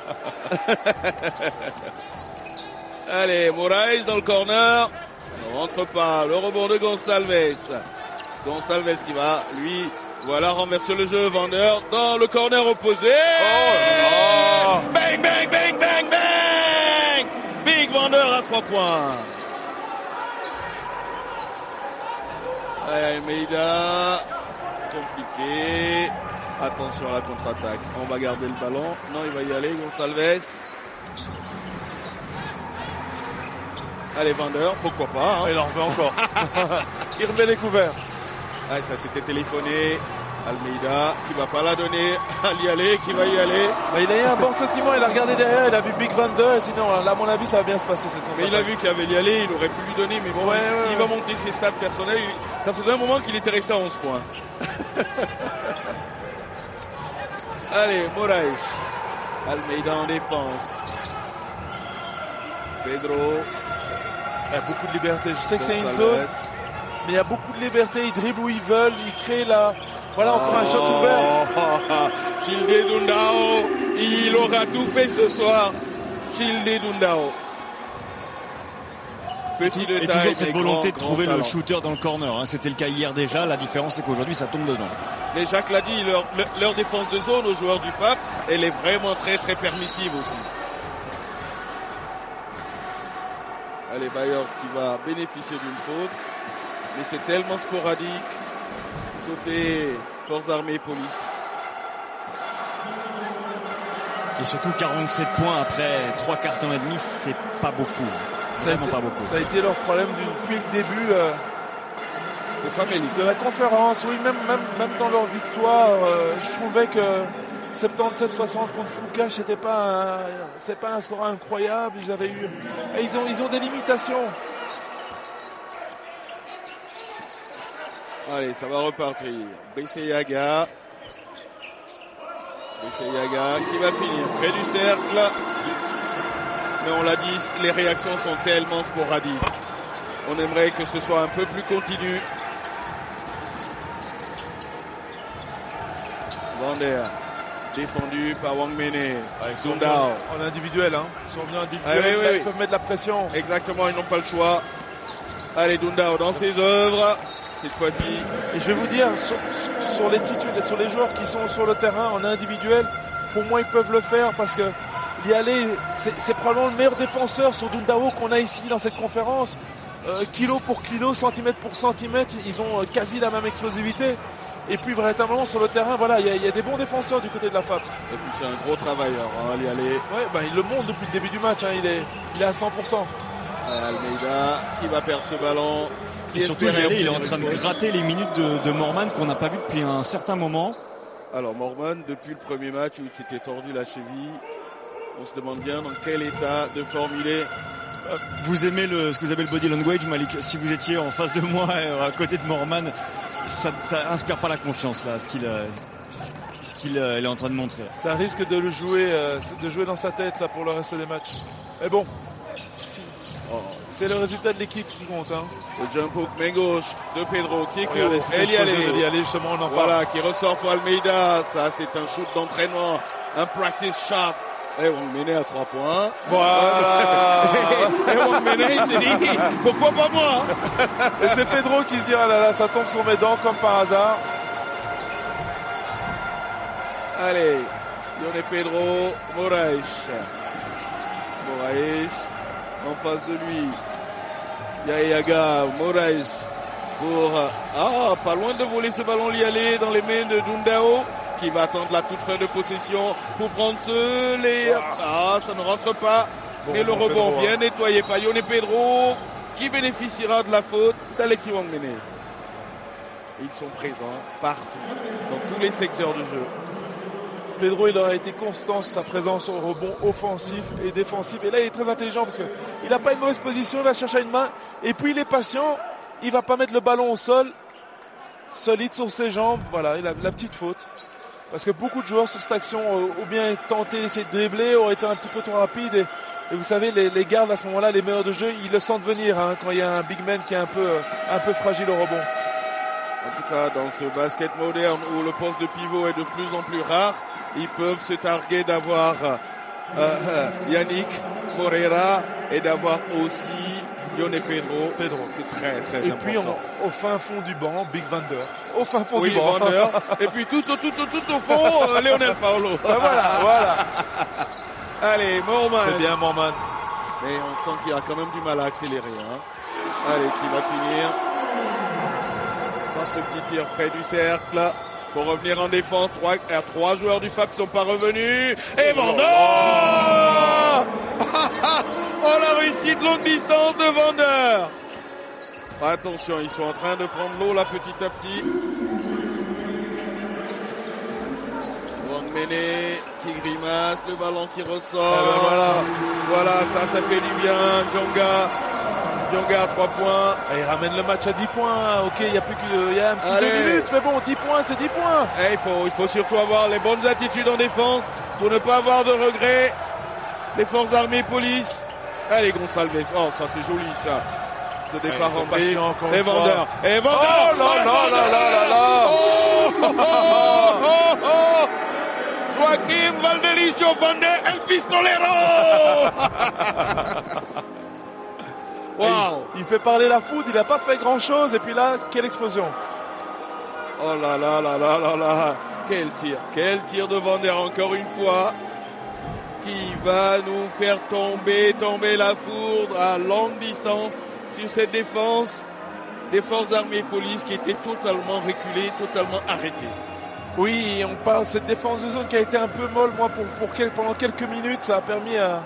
Speaker 4: Allez, Moraes dans le corner. Ne rentre pas. Le rebond de Gonçalves. Gonçalves qui va, lui, voilà, renverser le jeu. Vendeur dans le corner opposé.
Speaker 3: Oh.
Speaker 4: Bang, bang, bang, bang, bang. Big Vendeur à 3 points. Almeida, compliqué. Attention à la contre-attaque. On va garder le ballon. Non, il va y aller, Gonçalves. Allez, Vendeur, pourquoi pas.
Speaker 3: Il en veut encore. Il remet les couverts.
Speaker 4: Ça s'était téléphoné. Almeida qui va pas la donner à Lialé, qui va y aller.
Speaker 3: Il a eu un bon sentiment, il a regardé derrière, il a vu Big Vander, sinon là à mon avis ça va bien se passer cette contre.
Speaker 4: Mais il a vu qu'il y avait Lialé, il aurait pu lui donner, mais bon, il va monter ses stats personnels. Ça faisait un moment qu'il était resté à 11 points. Allez, Moraes. Almeida en défense. Pedro.
Speaker 3: Il y a beaucoup de liberté. Je sais que c'est une zone, mais il y a beaucoup de liberté. Ils dribblent où ils veulent, ils créent la... Voilà encore un shot ouvert.
Speaker 4: Childe Dundao, il aura tout fait ce soir. Childe Dundao. Petit détail.
Speaker 5: Et toujours cette volonté de trouver le shooter dans le corner. Hein. C'était le cas hier déjà. La différence, c'est qu'aujourd'hui, ça tombe dedans.
Speaker 4: Mais Jacques l'a dit, leur défense de zone aux joueurs du FAP, elle est vraiment très très permissive aussi. Allez, Byers qui va bénéficier d'une faute. Mais c'est tellement sporadique. Côté Forces armées et police.
Speaker 5: Et surtout 47 points après 3 cartons et demi, c'est pas beaucoup. Pas beaucoup.
Speaker 3: Ça a été leur problème depuis le début
Speaker 4: c'est famélique.
Speaker 3: De la conférence. Oui, même dans leur victoire, je trouvais que 77-60 contre Foucache, c'est pas un score incroyable. Ils ont des limitations.
Speaker 4: Allez, ça va repartir. Besseyaga qui va finir près du cercle. Mais on l'a dit, les réactions sont tellement sporadiques. On aimerait que ce soit un peu plus continu. Vander, défendu par Wang Mene.
Speaker 3: En individuel, hein. Ils sont venus en individuel, ils peuvent mettre la pression.
Speaker 4: Exactement, ils n'ont pas le choix. Allez, Dundao dans ses œuvres. Cette fois-ci.
Speaker 3: Et je vais vous dire, sur les joueurs qui sont sur le terrain en individuel, pour moi ils peuvent le faire parce que Lialé, c'est probablement le meilleur défenseur sur Dundao qu'on a ici dans cette conférence. Kilo pour kilo, centimètre pour centimètre, ils ont quasi la même explosivité. Et puis véritablement sur le terrain, voilà, il y a des bons défenseurs du côté de la FAP.
Speaker 4: Et puis c'est un gros travailleur, hein, Lialé.
Speaker 3: Ouais, il le montre depuis le début du match, hein, il est à 100%.
Speaker 4: Almeida qui va perdre ce ballon.
Speaker 5: Et surtout, il est en train de gratter les minutes de Morman qu'on n'a pas vu depuis un certain moment.
Speaker 4: Alors Morman, depuis le premier match où il s'était tordu la cheville, on se demande bien dans quel état de forme il est.
Speaker 5: Vous aimez ce que vous appelez le body language, Malik? Si vous étiez en face de moi, à côté de Morman, ça inspire pas la confiance là, ce qu'il est en train de montrer.
Speaker 3: Ça risque de le jouer, dans sa tête, ça, pour le reste des matchs. Mais bon. C'est le résultat de l'équipe qui compte. Hein.
Speaker 4: Le jump hook main gauche de Pedro qui
Speaker 3: court. Lialé, justement, on en parle.
Speaker 4: Voilà, qui ressort pour Almeida. Ça, c'est un shoot d'entraînement, un practice shot. Et Wang Mene à 3 points.
Speaker 3: Voilà.
Speaker 4: Et Wang Mene, il s'est dit, pourquoi pas moi?
Speaker 3: Et c'est Pedro qui se dit, ah là là, ça tombe sur mes dents comme par hasard.
Speaker 4: Allez, Yone Pedro, Moraes. En face de lui, Yayaga, Moraes pour pas loin de voler ce ballon Lialé dans les mains de Dundao qui va attendre la toute fin de possession pour prendre ça ne rentre pas. Mais le rebond bien nettoyé par Yone Pedro qui bénéficiera de la faute d'Alexis Wang Mene. Ils sont présents partout, dans tous les secteurs du jeu.
Speaker 3: Pedro, il aura été constant sur sa présence au rebond offensif et défensif. Et là, il est très intelligent parce qu'il n'a pas une mauvaise position, il a cherché à une main. Et puis, il est patient. Il va pas mettre le ballon au sol. Solide sur ses jambes. Voilà, il a la petite faute. Parce que beaucoup de joueurs sur cette action ont bien tenté d'essayer de dribbler, auraient été un petit peu trop rapides. Et vous savez, les gardes à ce moment-là, les meneurs de jeu, ils le sentent venir hein, quand il y a un big man qui est un peu fragile au rebond.
Speaker 4: En tout cas, dans ce basket moderne où le poste de pivot est de plus en plus rare, ils peuvent se targuer d'avoir Yannick Correa et d'avoir aussi Yone Pedro. C'est très très important.
Speaker 3: Et puis au fin fond du banc, Big Vander. Au fin fond du banc.
Speaker 4: Vander. Et puis tout au fond, Lionel Paolo.
Speaker 3: Voilà.
Speaker 4: Allez, Morman.
Speaker 3: C'est bien Morman.
Speaker 4: Mais on sent qu'il a quand même du mal à accélérer. Hein. Allez, qui va finir par ce petit tir près du cercle. Pour revenir en défense, 3 joueurs du FAP ne sont pas revenus. Et Vander oh la réussite longue distance de Vander. Attention, ils sont en train de prendre l'eau là petit à petit. Méné qui grimace, le ballon qui ressort. Voilà, ça fait du bien. Djonga à 3 points.
Speaker 3: Et il ramène le match à 10 points. Ok, il y a un petit 2 minutes, mais bon, 10 points, c'est 10 points.
Speaker 4: Et il faut surtout avoir les bonnes attitudes en défense pour ne pas avoir de regrets. Les forces armées, police. Allez, Gonçalves. Oh, ça c'est joli ça. Ce départ en B. Et Vendeur.
Speaker 3: Oh là là là là là.
Speaker 4: Oh. Joaquim Valdelicio Vander El Pistolero.
Speaker 3: Wow. Il fait parler la foudre, il n'a pas fait grand chose et puis là, quelle explosion.
Speaker 4: Oh là là là là là là. Quel tir de Vander encore une fois, qui va nous faire tomber la foudre à longue distance sur cette défense des forces armées police qui était totalement reculée, totalement arrêtée.
Speaker 3: Oui, on parle de cette défense de zone qui a été un peu molle, moi, pendant quelques minutes, ça a permis à...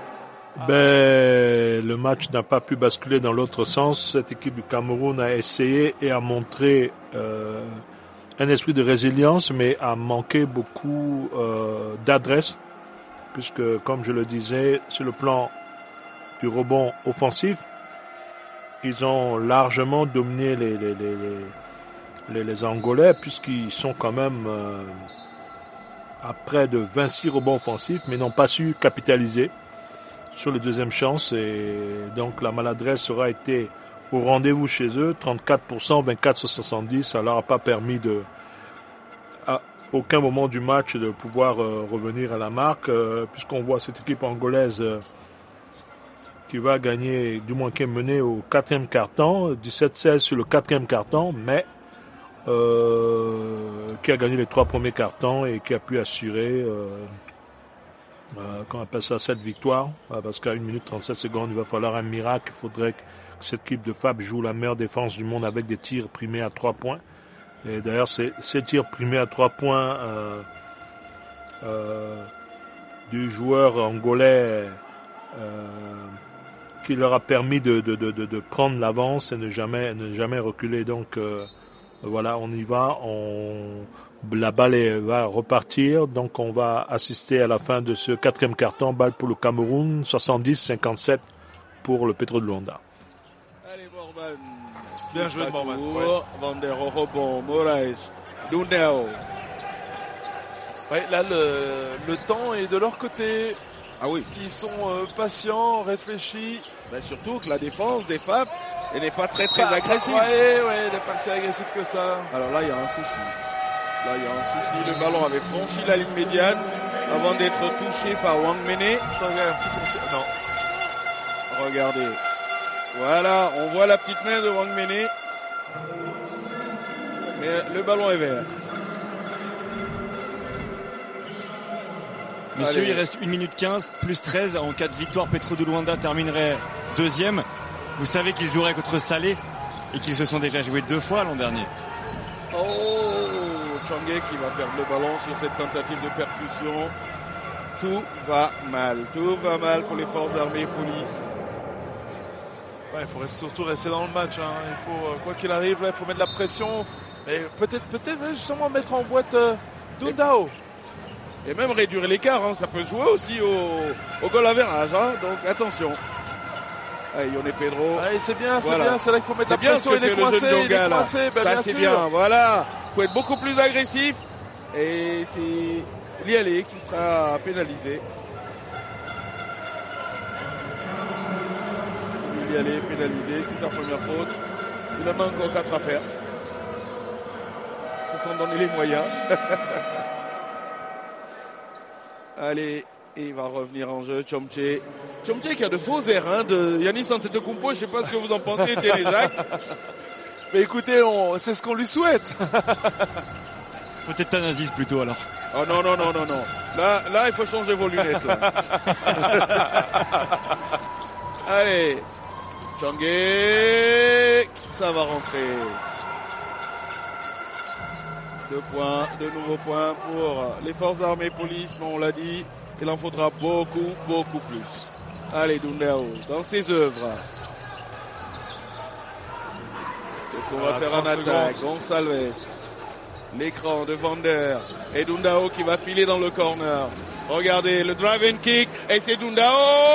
Speaker 2: Le match n'a pas pu basculer dans l'autre sens. Cette équipe du Cameroun a essayé et a montré un esprit de résilience, mais a manqué beaucoup d'adresse, puisque, comme je le disais, sur le plan du rebond offensif, ils ont largement dominé les Angolais, puisqu'ils sont quand même à près de 26 rebonds offensifs, mais n'ont pas su capitaliser sur les deuxièmes chances, et donc la maladresse aura été au rendez-vous chez eux, 34%, 24 sur 70, ça leur a pas permis à aucun moment du match de pouvoir revenir à la marque, puisqu'on voit cette équipe angolaise qui va gagner, du moins qui est menée au 4e quart-temps, 17-16 sur le 4e quart-temps, mais qui a gagné les 3 premiers quart-temps et qui a pu assurer qu'on appelle ça 7 victoires, parce qu'à 1 minute 37 secondes, il va falloir un miracle. Il faudrait que cette équipe de Fab joue la meilleure défense du monde avec des tirs primés à 3 points. Et d'ailleurs, ces tirs primés à 3 points du joueur angolais qui leur a permis de prendre l'avance et ne jamais reculer. Donc voilà, on y va, la balle va repartir, donc on va assister à la fin de ce 4e quart-temps, balle pour le Cameroun, 70-57 pour le Petro de Luanda.
Speaker 4: Allez, Morvan.
Speaker 3: Bien joué de Morvan.
Speaker 4: Vander au rebond, Moraes, Dundao.
Speaker 3: Ouais, là le temps est de leur côté.
Speaker 4: Ah oui.
Speaker 3: S'ils sont patients, réfléchis.
Speaker 4: Ben surtout que la défense des FAP, elle n'est pas très agressive.
Speaker 3: Ouais, elle n'est pas si agressive que ça.
Speaker 4: Alors là, il y a un souci. Le ballon avait franchi la ligne médiane avant d'être touché par Wang Méné.
Speaker 3: Non.
Speaker 4: Regardez. Voilà, on voit la petite main de Wang Méné. Mais le ballon est vert.
Speaker 5: Messieurs, il reste 1 minute 15, plus 13. En cas de victoire, Petro de Luanda terminerait 2e. Vous savez qu'ils joueraient contre Salé et qu'ils se sont déjà joués 2 fois l'an dernier.
Speaker 4: Changé qui va perdre le ballon sur cette tentative de percussion. Tout va mal pour les forces armées et police.
Speaker 3: Ouais, il faut surtout rester dans le match. Il faut, quoi qu'il arrive, là, il faut mettre de la pression. Et peut-être justement mettre en boîte Dundao.
Speaker 4: Et même réduire l'écart, ça peut jouer aussi au goal average. Donc attention. Allez, Yone Pedro.
Speaker 3: Allez, c'est bien, c'est là qu'il faut mettre la
Speaker 4: bien
Speaker 3: pression. Il est coincé,
Speaker 4: ça
Speaker 3: bien
Speaker 4: c'est
Speaker 3: sûr.
Speaker 4: bien, voilà. Il faut être beaucoup plus agressif. Et c'est Lialé qui sera pénalisé. C'est Lialé pénalisé, c'est sa première faute. Il en a encore 4 à faire. Il faut s'en donner les moyens. Allez, il va revenir en jeu, Chomche. Chomche qui a de faux airs de Yanis Antetokounmpo. Je ne sais pas ce que vous en pensez, Étienne Isaac.
Speaker 3: Mais écoutez, c'est ce qu'on lui souhaite.
Speaker 5: Peut-être Thanasis plutôt alors.
Speaker 4: Oh non. Là, il faut changer vos lunettes. Là. Allez, Changé, ça va rentrer. 2 points, de nouveaux points pour les forces armées police, mais on l'a dit, il en faudra beaucoup plus. Allez, Dundao, dans ses œuvres. Qu'est-ce qu'on va faire en attaque? Gonçalves. l'écran de Vander et Dundao qui va filer dans le corner. Regardez le drive and kick et c'est Dundao.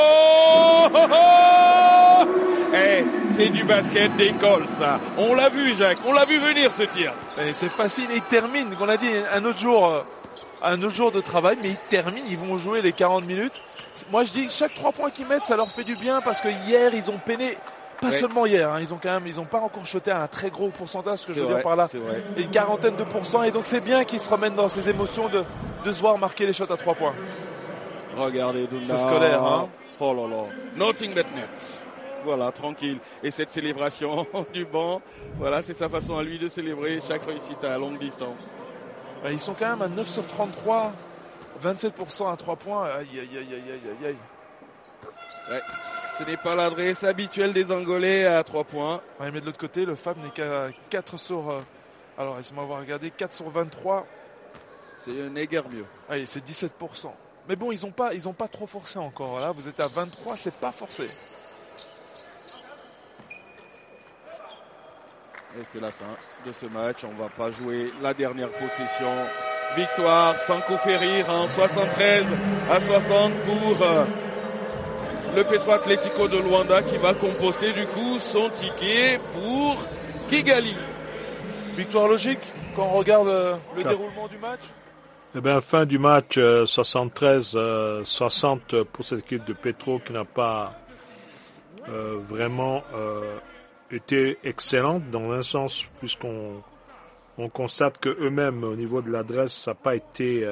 Speaker 4: Eh, c'est du basket d'école ça. On l'a vu Jacques, on l'a vu venir ce tir.
Speaker 3: Et c'est facile, il termine. On a dit un autre jour de travail, mais ils terminent, ils vont jouer les 40 minutes. Moi je dis chaque 3 points qu'ils mettent, ça leur fait du bien parce que hier ils ont peiné. Pas seulement hier, hein, ils ont pas encore shoté un très gros pourcentage, ce que je veux dire par là. Une quarantaine de pourcents, et donc c'est bien qu'ils se remettent dans ces émotions de se voir marquer les shots à 3 points.
Speaker 4: Regardez Dundao.
Speaker 3: C'est scolaire, hein.
Speaker 4: Oh là là. Nothing but net. Voilà, tranquille. Et cette célébration du banc, voilà, c'est sa façon à lui de célébrer chaque réussite à longue distance.
Speaker 3: Ils sont quand même à 9 sur 33, 27% à 3 points. Aïe, aïe, aïe, aïe, aïe, aïe.
Speaker 4: Ouais, ce n'est pas l'adresse habituelle des Angolais à 3 points.
Speaker 3: Ouais, mais de l'autre côté, le FAB n'est qu'à 4 sur... alors, laissez-moi voir, regarder, 4 sur 23.
Speaker 4: C'est un éguer mieux.
Speaker 3: Oui, c'est 17%. Mais bon, ils ont pas trop forcé encore. Là, vous êtes à 23, c'est pas forcé.
Speaker 4: Et c'est la fin de ce match. On va pas jouer la dernière possession. Victoire sans coup férir en 73 à 60 pour le Petro Atlético de Luanda qui va composter du coup son ticket pour Kigali.
Speaker 3: Victoire logique quand on regarde le déroulement du match.
Speaker 2: Eh bien, fin du match 73-60 pour cette équipe de Petro qui n'a pas vraiment été excellente dans un sens, puisqu'on constate que eux-mêmes au niveau de l'adresse ça n'a pas été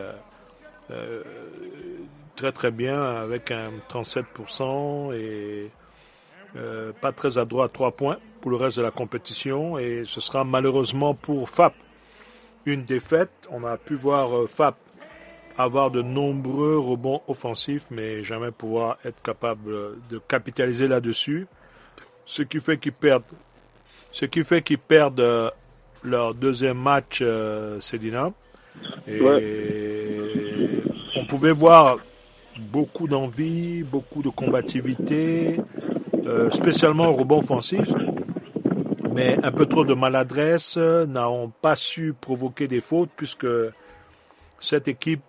Speaker 2: très très bien avec un 37% et pas très adroit à 3 points pour le reste de la compétition, et ce sera malheureusement pour FAP une défaite. On a pu voir FAP avoir de nombreux rebonds offensifs mais jamais pouvoir être capable de capitaliser là-dessus, ce qui fait qu'ils perdent leur deuxième match, Sedina. Et on pouvait voir beaucoup d'envie, beaucoup de combativité, spécialement au rebond offensif, mais un peu trop de maladresse, n'ont pas su provoquer des fautes, puisque cette équipe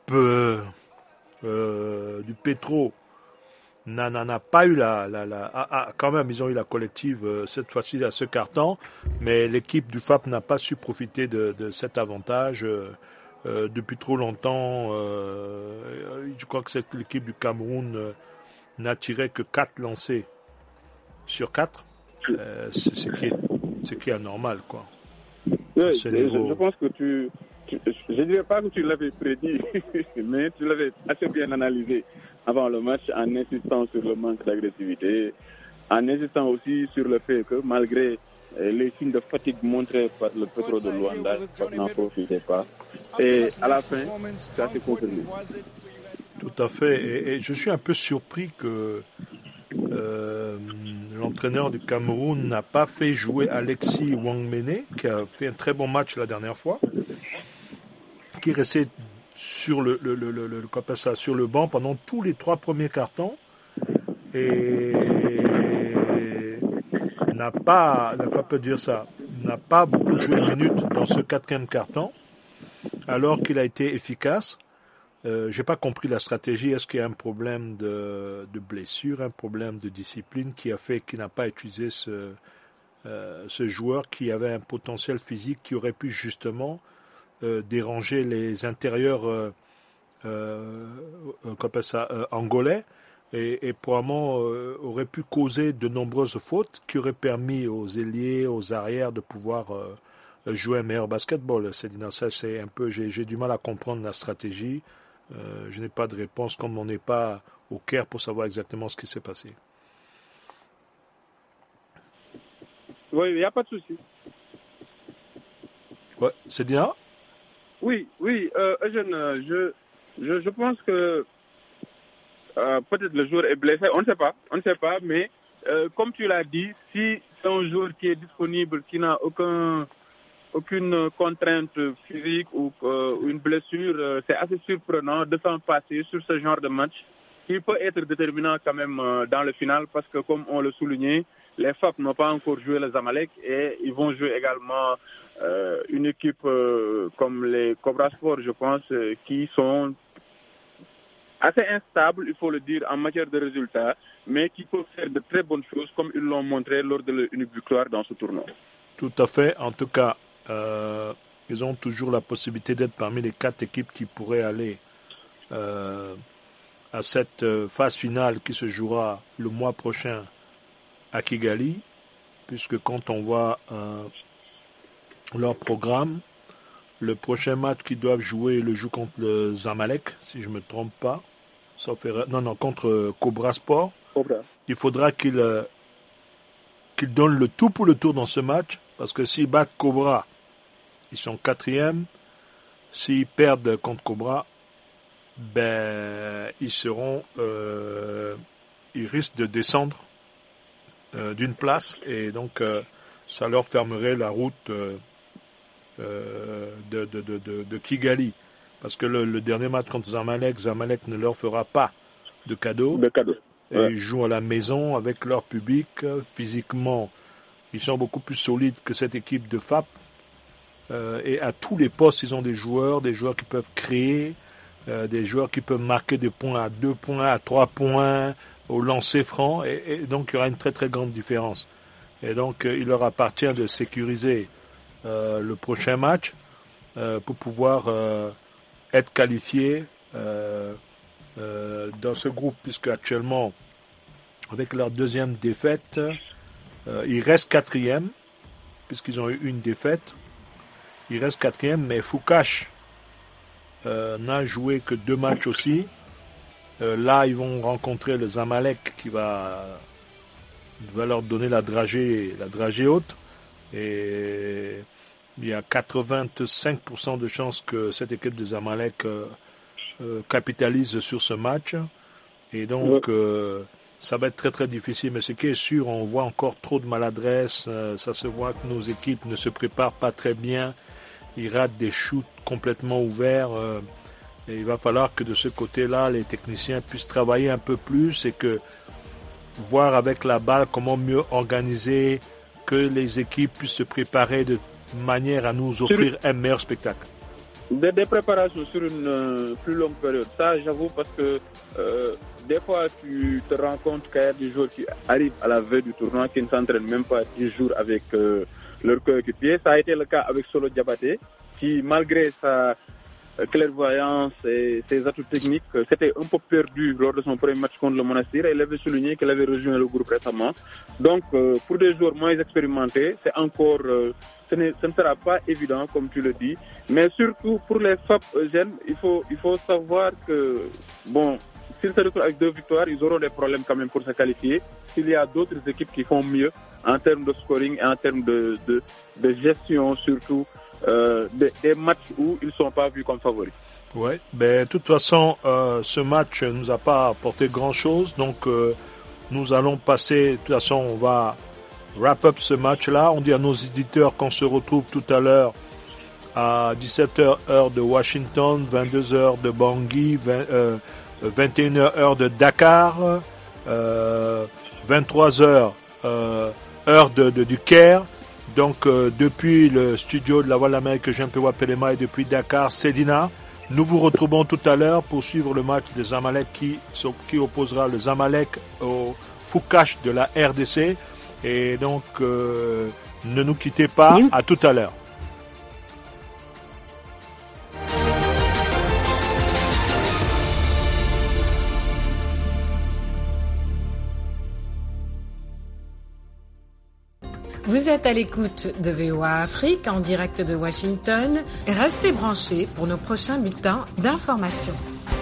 Speaker 2: du Petro n'a pas eu quand même, ils ont eu la collective cette fois-ci à ce quart-temps, mais l'équipe du FAP n'a pas su profiter de cet avantage depuis trop longtemps. Je crois que l'équipe du Cameroun n'a tiré que 4 lancers sur 4, ce qui est anormal, quoi.
Speaker 1: Oui, je pense que je ne dirais pas que tu l'avais prédit, mais tu l'avais assez bien analysé avant le match, en insistant sur le manque d'agressivité, en insistant aussi sur le fait que malgré les signes de fatigue montrés par le Petro de Luanda, on n'en profitait pas. Et à la fin, ça s'est confirmé.
Speaker 2: Tout à fait. Et je suis un peu surpris que l'entraîneur du Cameroun n'a pas fait jouer Alexis Wangmene, qui a fait un très bon match la dernière fois, qui est resté sur le banc pendant tous les 3 premiers cartons et n'a pas beaucoup joué de minutes dans ce 4e carton, alors qu'il a été efficace. J'ai pas compris la stratégie. Est-ce qu'il y a un problème de blessure, un problème de discipline qui a fait qu'il n'a pas utilisé ce joueur qui avait un potentiel physique qui aurait pu justement déranger les intérieurs angolais et probablement aurait pu causer de nombreuses fautes qui auraient permis aux ailiers, aux arrières de pouvoir jouer un meilleur basketball. Ça, c'est un peu, j'ai du mal à comprendre la stratégie. Je n'ai pas de réponse, comme on n'est pas au Caire pour savoir exactement ce qui s'est passé.
Speaker 1: Oui, il n'y a pas de souci.
Speaker 2: Ouais, c'est bien.
Speaker 1: Oui, Eugène, je pense que peut-être le joueur est blessé, on ne sait pas, mais comme tu l'as dit, si c'est un joueur qui est disponible, qui n'a aucune contrainte physique ou une blessure, c'est assez surprenant de s'en passer sur ce genre de match. Il peut être déterminant quand même dans le final parce que, comme on le soulignait, les FAP n'ont pas encore joué les Zamalek et ils vont jouer également une équipe comme les Cobra Sport, je pense, qui sont assez instables, il faut le dire, en matière de résultats, mais qui peuvent faire de très bonnes choses comme ils l'ont montré lors de leur unique victoire dans ce tournoi.
Speaker 2: Tout à fait. En tout cas, ils ont toujours la possibilité d'être parmi les 4 équipes qui pourraient aller à cette phase finale qui se jouera le mois prochain à Kigali, puisque quand on voit leur programme, le prochain match qu'ils doivent jouer, ils le jouent contre le Zamalek, si je ne me trompe pas, sauf erreur, contre Cobra Sport. Il faudra qu'ils donnent le tout pour le tour dans ce match, parce que s'ils battent Cobra, ils sont 4e. S'ils perdent contre Cobra, ils seront, ils risquent de descendre d'une place, et donc ça leur fermerait la route de Kigali, parce que le dernier match contre Zamalek ne leur fera pas de cadeau. Et ils jouent à la maison avec leur public. Physiquement, ils sont beaucoup plus solides que cette équipe de FAP. Et à tous les postes, ils ont des joueurs qui peuvent créer, des joueurs qui peuvent marquer des points à 2 points, à 3 points, au lancer franc. Et donc, il y aura une très très grande différence. Et donc, il leur appartient de sécuriser le prochain match pour pouvoir être qualifiés dans ce groupe, puisque actuellement, avec leur deuxième défaite, ils restent 4e, puisqu'ils ont eu une défaite. Ils restent 4e, mais Foucache n'a joué que 2 matchs aussi. Là, ils vont rencontrer le Zamalek qui va leur donner la dragée haute. Et il y a 85% de chances que cette équipe de Zamalek capitalise sur ce match. Et donc, ça va être très très difficile. Mais ce qui est sûr, on voit encore trop de maladresse. Ça se voit que nos équipes ne se préparent pas très bien. Ils ratent des shoots complètement ouverts. Et il va falloir que de ce côté-là, les techniciens puissent travailler un peu plus et que voir avec la balle comment mieux organiser, que les équipes puissent se préparer de manière à nous offrir un meilleur spectacle.
Speaker 1: Des préparations sur une plus longue période, ça j'avoue, parce que des fois tu te rends compte qu'il y a des joueurs qui arrivent à la veille du tournoi qui ne s'entraînent même pas 10 jours avec leur coéquipier. Ça a été le cas avec Solo Diabaté, qui malgré sa clairvoyance et ses atouts techniques, c'était un peu perdu lors de son premier match contre le Monastir, et il avait souligné qu'il avait rejoint le groupe récemment. Donc pour des joueurs moins expérimentés, c'est encore ce ne sera pas évident comme tu le dis, mais surtout pour les FAP jeunes, il faut savoir que s'ils se retrouvent avec 2 victoires, ils auront des problèmes quand même pour se qualifier. S'il y a d'autres équipes qui font mieux en termes de scoring et en termes de gestion surtout des matchs où ils ne sont pas vus comme favoris.
Speaker 2: Oui, de toute façon, ce match ne nous a pas apporté grand-chose, donc nous allons passer, de toute façon, on va wrap up ce match-là. On dit à nos éditeurs qu'on se retrouve tout à l'heure à 17h heure de Washington, 22h de Bangui, 21h heure de Dakar, 23h heure du Caire. Donc, depuis le studio de la Voix de l'Amérique, Jean-Pierre Pelema, et depuis Dakar, Sedina, nous vous retrouvons tout à l'heure pour suivre le match des Zamalek qui opposera le Zamalek au Foucache de la RDC. Et donc, ne nous quittez pas, à tout à l'heure.
Speaker 6: Vous êtes à l'écoute de VOA Afrique en direct de Washington. Restez branchés pour nos prochains bulletins d'information.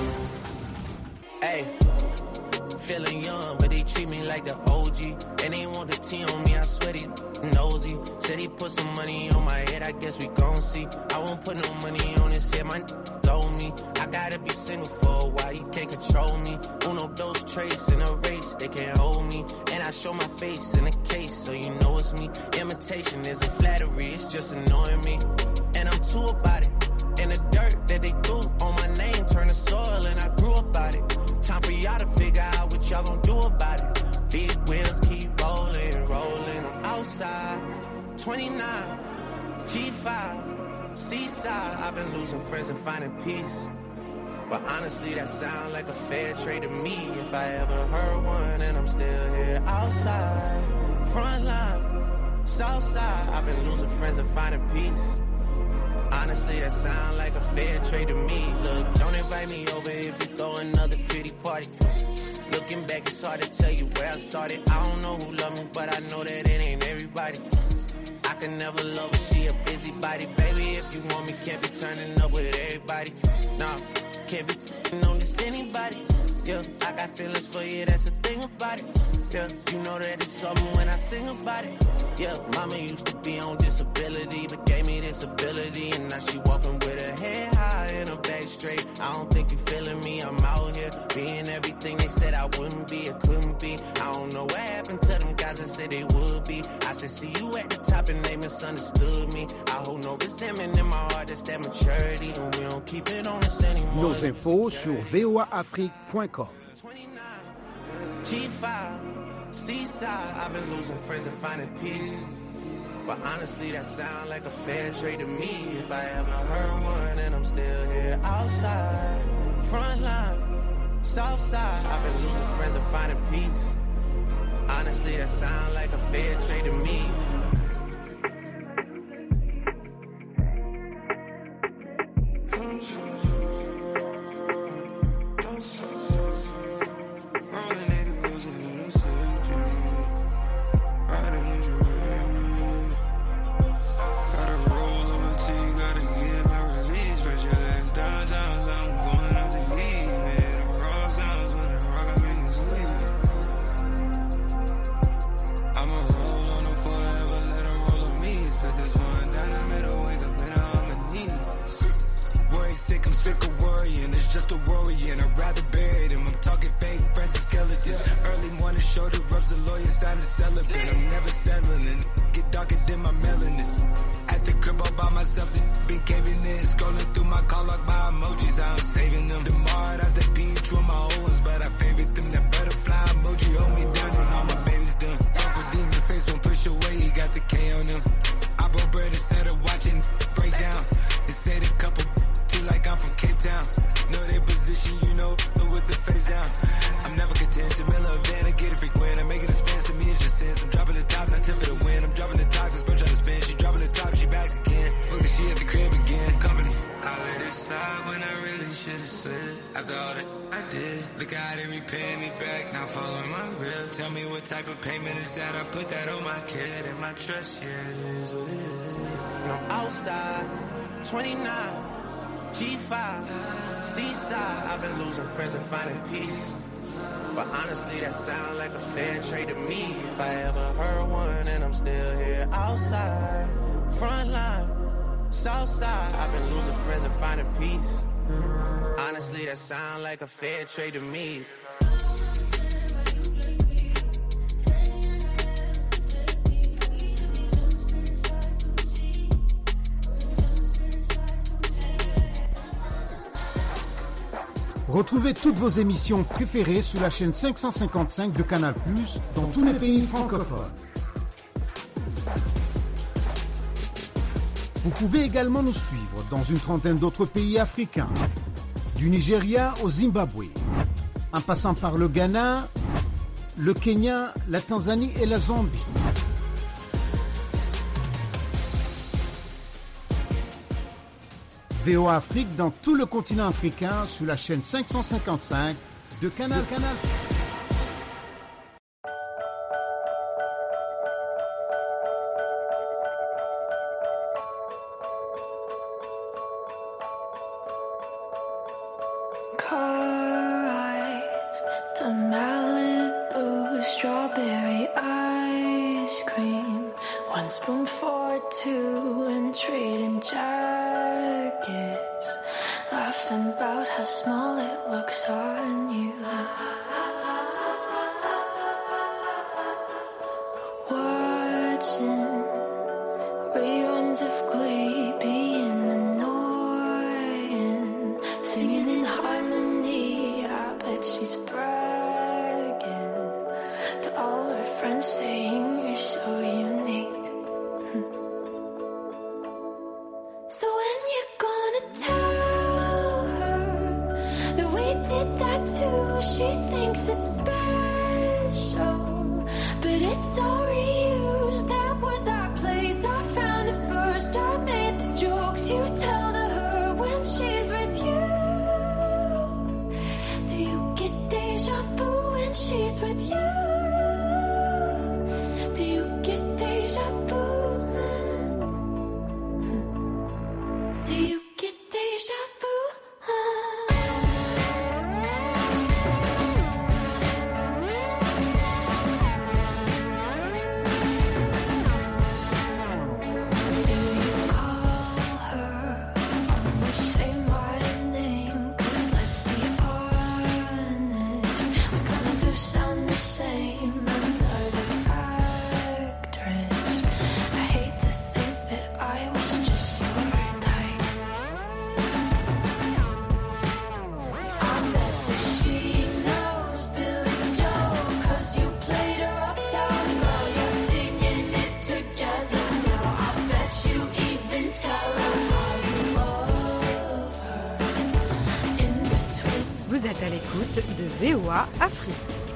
Speaker 7: Hey, feeling young, but they treat me like the OG. And they want the T on me, I swear they nosy. Said he put some money on my head, I guess we gon' see. I won't put no money on his head, my throw me. I gotta be single for a while, you can't control me. Uno those traits in a race, they can't hold me. And I show my face in a case, so you know it's me. Imitation isn't flattery, it's just annoying me. And I'm too about it. And the dirt that they threw on my name turned to soil, and I grew about it. Time for y'all to figure out what y'all gon' do about it. Big wheels keep rolling, rolling. I'm outside, 29, G5, seaside. I've been losing friends and finding peace. But honestly, that sound like a fair trade to me. If I ever heard one, and I'm still here outside, front line, south side. I've been losing friends and finding peace. Honestly, that sound like a fair trade to me. Look, don't invite me over if you throw another pity party. Looking back, it's hard to tell you where I started. I don't know who loved me, but I know that it ain't everybody. I can never love her, she a busybody. Baby, if you want me, can't be turning up with everybody. Nah, can't be on this anybody. Yeah, I got feelings for you, that's the thing about it. Yeah, you know that it's something when I sing about it. Yeah, mama used to be on disability, but gave me this ability. And now she walking with her head high and her back straight. I don't think you feeling me, I'm out here being everything they said I wouldn't be, it couldn't be. I don't know what happened to them guys that said they would be. I said, see you at the top and they misunderstood me. I hold no resentment in my heart, that's that maturity. And we don't keep it on us anymore.
Speaker 8: Nos infos sur voaafrique.com.
Speaker 7: G5, seaside, I've been losing friends and finding peace. But honestly, that sound like a fair trade to me. If I ever heard one, and I'm still here outside, front line, south side. I've been losing friends and finding peace. Honestly, that sound like a fair trade to me. Trust, yeah, it is what it is. And I'm outside, 29, G5, seaside. I've been losing friends and finding peace. But honestly, that sound like a fair trade to me. If I ever heard one, and I'm still here outside, front line, south side. I've been losing friends and finding peace. Honestly, that sound like a fair trade to me.
Speaker 8: Retrouvez toutes vos émissions préférées sur la chaîne 555 de Canal+, dans tous les pays francophones. Vous pouvez également nous suivre dans une trentaine d'autres pays africains, du Nigeria au Zimbabwe, en passant par le Ghana, le Kenya, la Tanzanie et la Zambie. VOA Afrique dans tout le continent africain sur la chaîne 555 de Canal+.
Speaker 9: Car ride to Malibu, strawberry ice cream, 1 spoon for 2 and trading jackets, laughing about how small it looks on you. Watching reruns of Glee, being annoying, singing in harmony. I bet she's bragging to She thinks it's special, but it's all reused. That was our place, I found it first. I made the jokes you tell to her when she's with you. Do you get deja vu when she's with you? Do you get deja vu? Do you get deja vu?
Speaker 6: Vous êtes à l'écoute de VOA Afrique.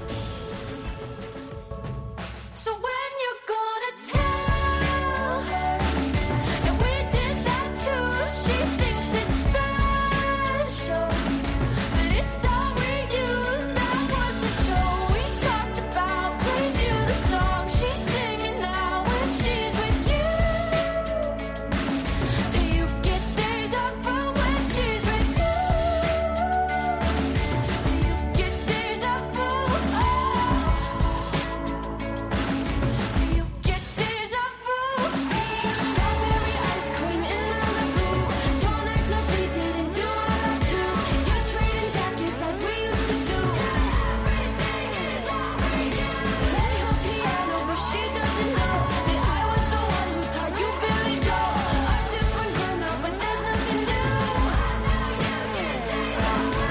Speaker 9: So when you're gonna tell her that we did that too? She thinks it's special, but it's all reused. That was the show we talked about. Played you the song she's singing now when she's with you. Do you get deja vu when she's with you? Do you get deja vu? Do you get deja vu? Strawberry ice cream in Malibu. Don't act like we didn't do all that too. You're trading jackets like we used to do. Everything is all reused. Play her piano, but she doesn't know that I was the one who taught you Billy Joe. A different girl now, but there's nothing new. You get deja vu.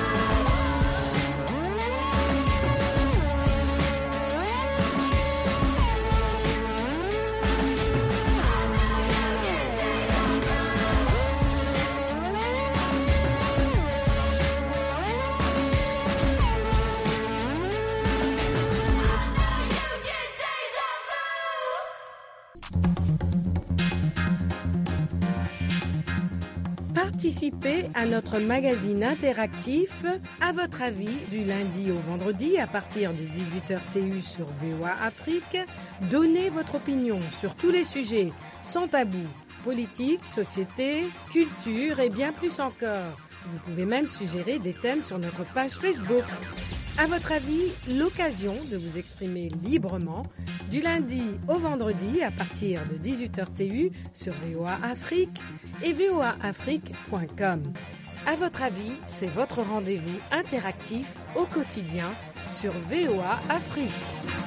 Speaker 6: Participez à notre magazine interactif À votre avis du lundi au vendredi à partir de 18h TU sur VOA Afrique. Donnez votre opinion sur tous les sujets sans tabou, politique, société, culture et bien plus encore. Vous pouvez même suggérer des thèmes sur notre page Facebook. À votre avis, l'occasion de vous exprimer librement du lundi au vendredi à partir de 18h TU sur VOA Afrique et voaafrique.com. À votre avis, c'est votre rendez-vous interactif au quotidien sur VOA Afrique.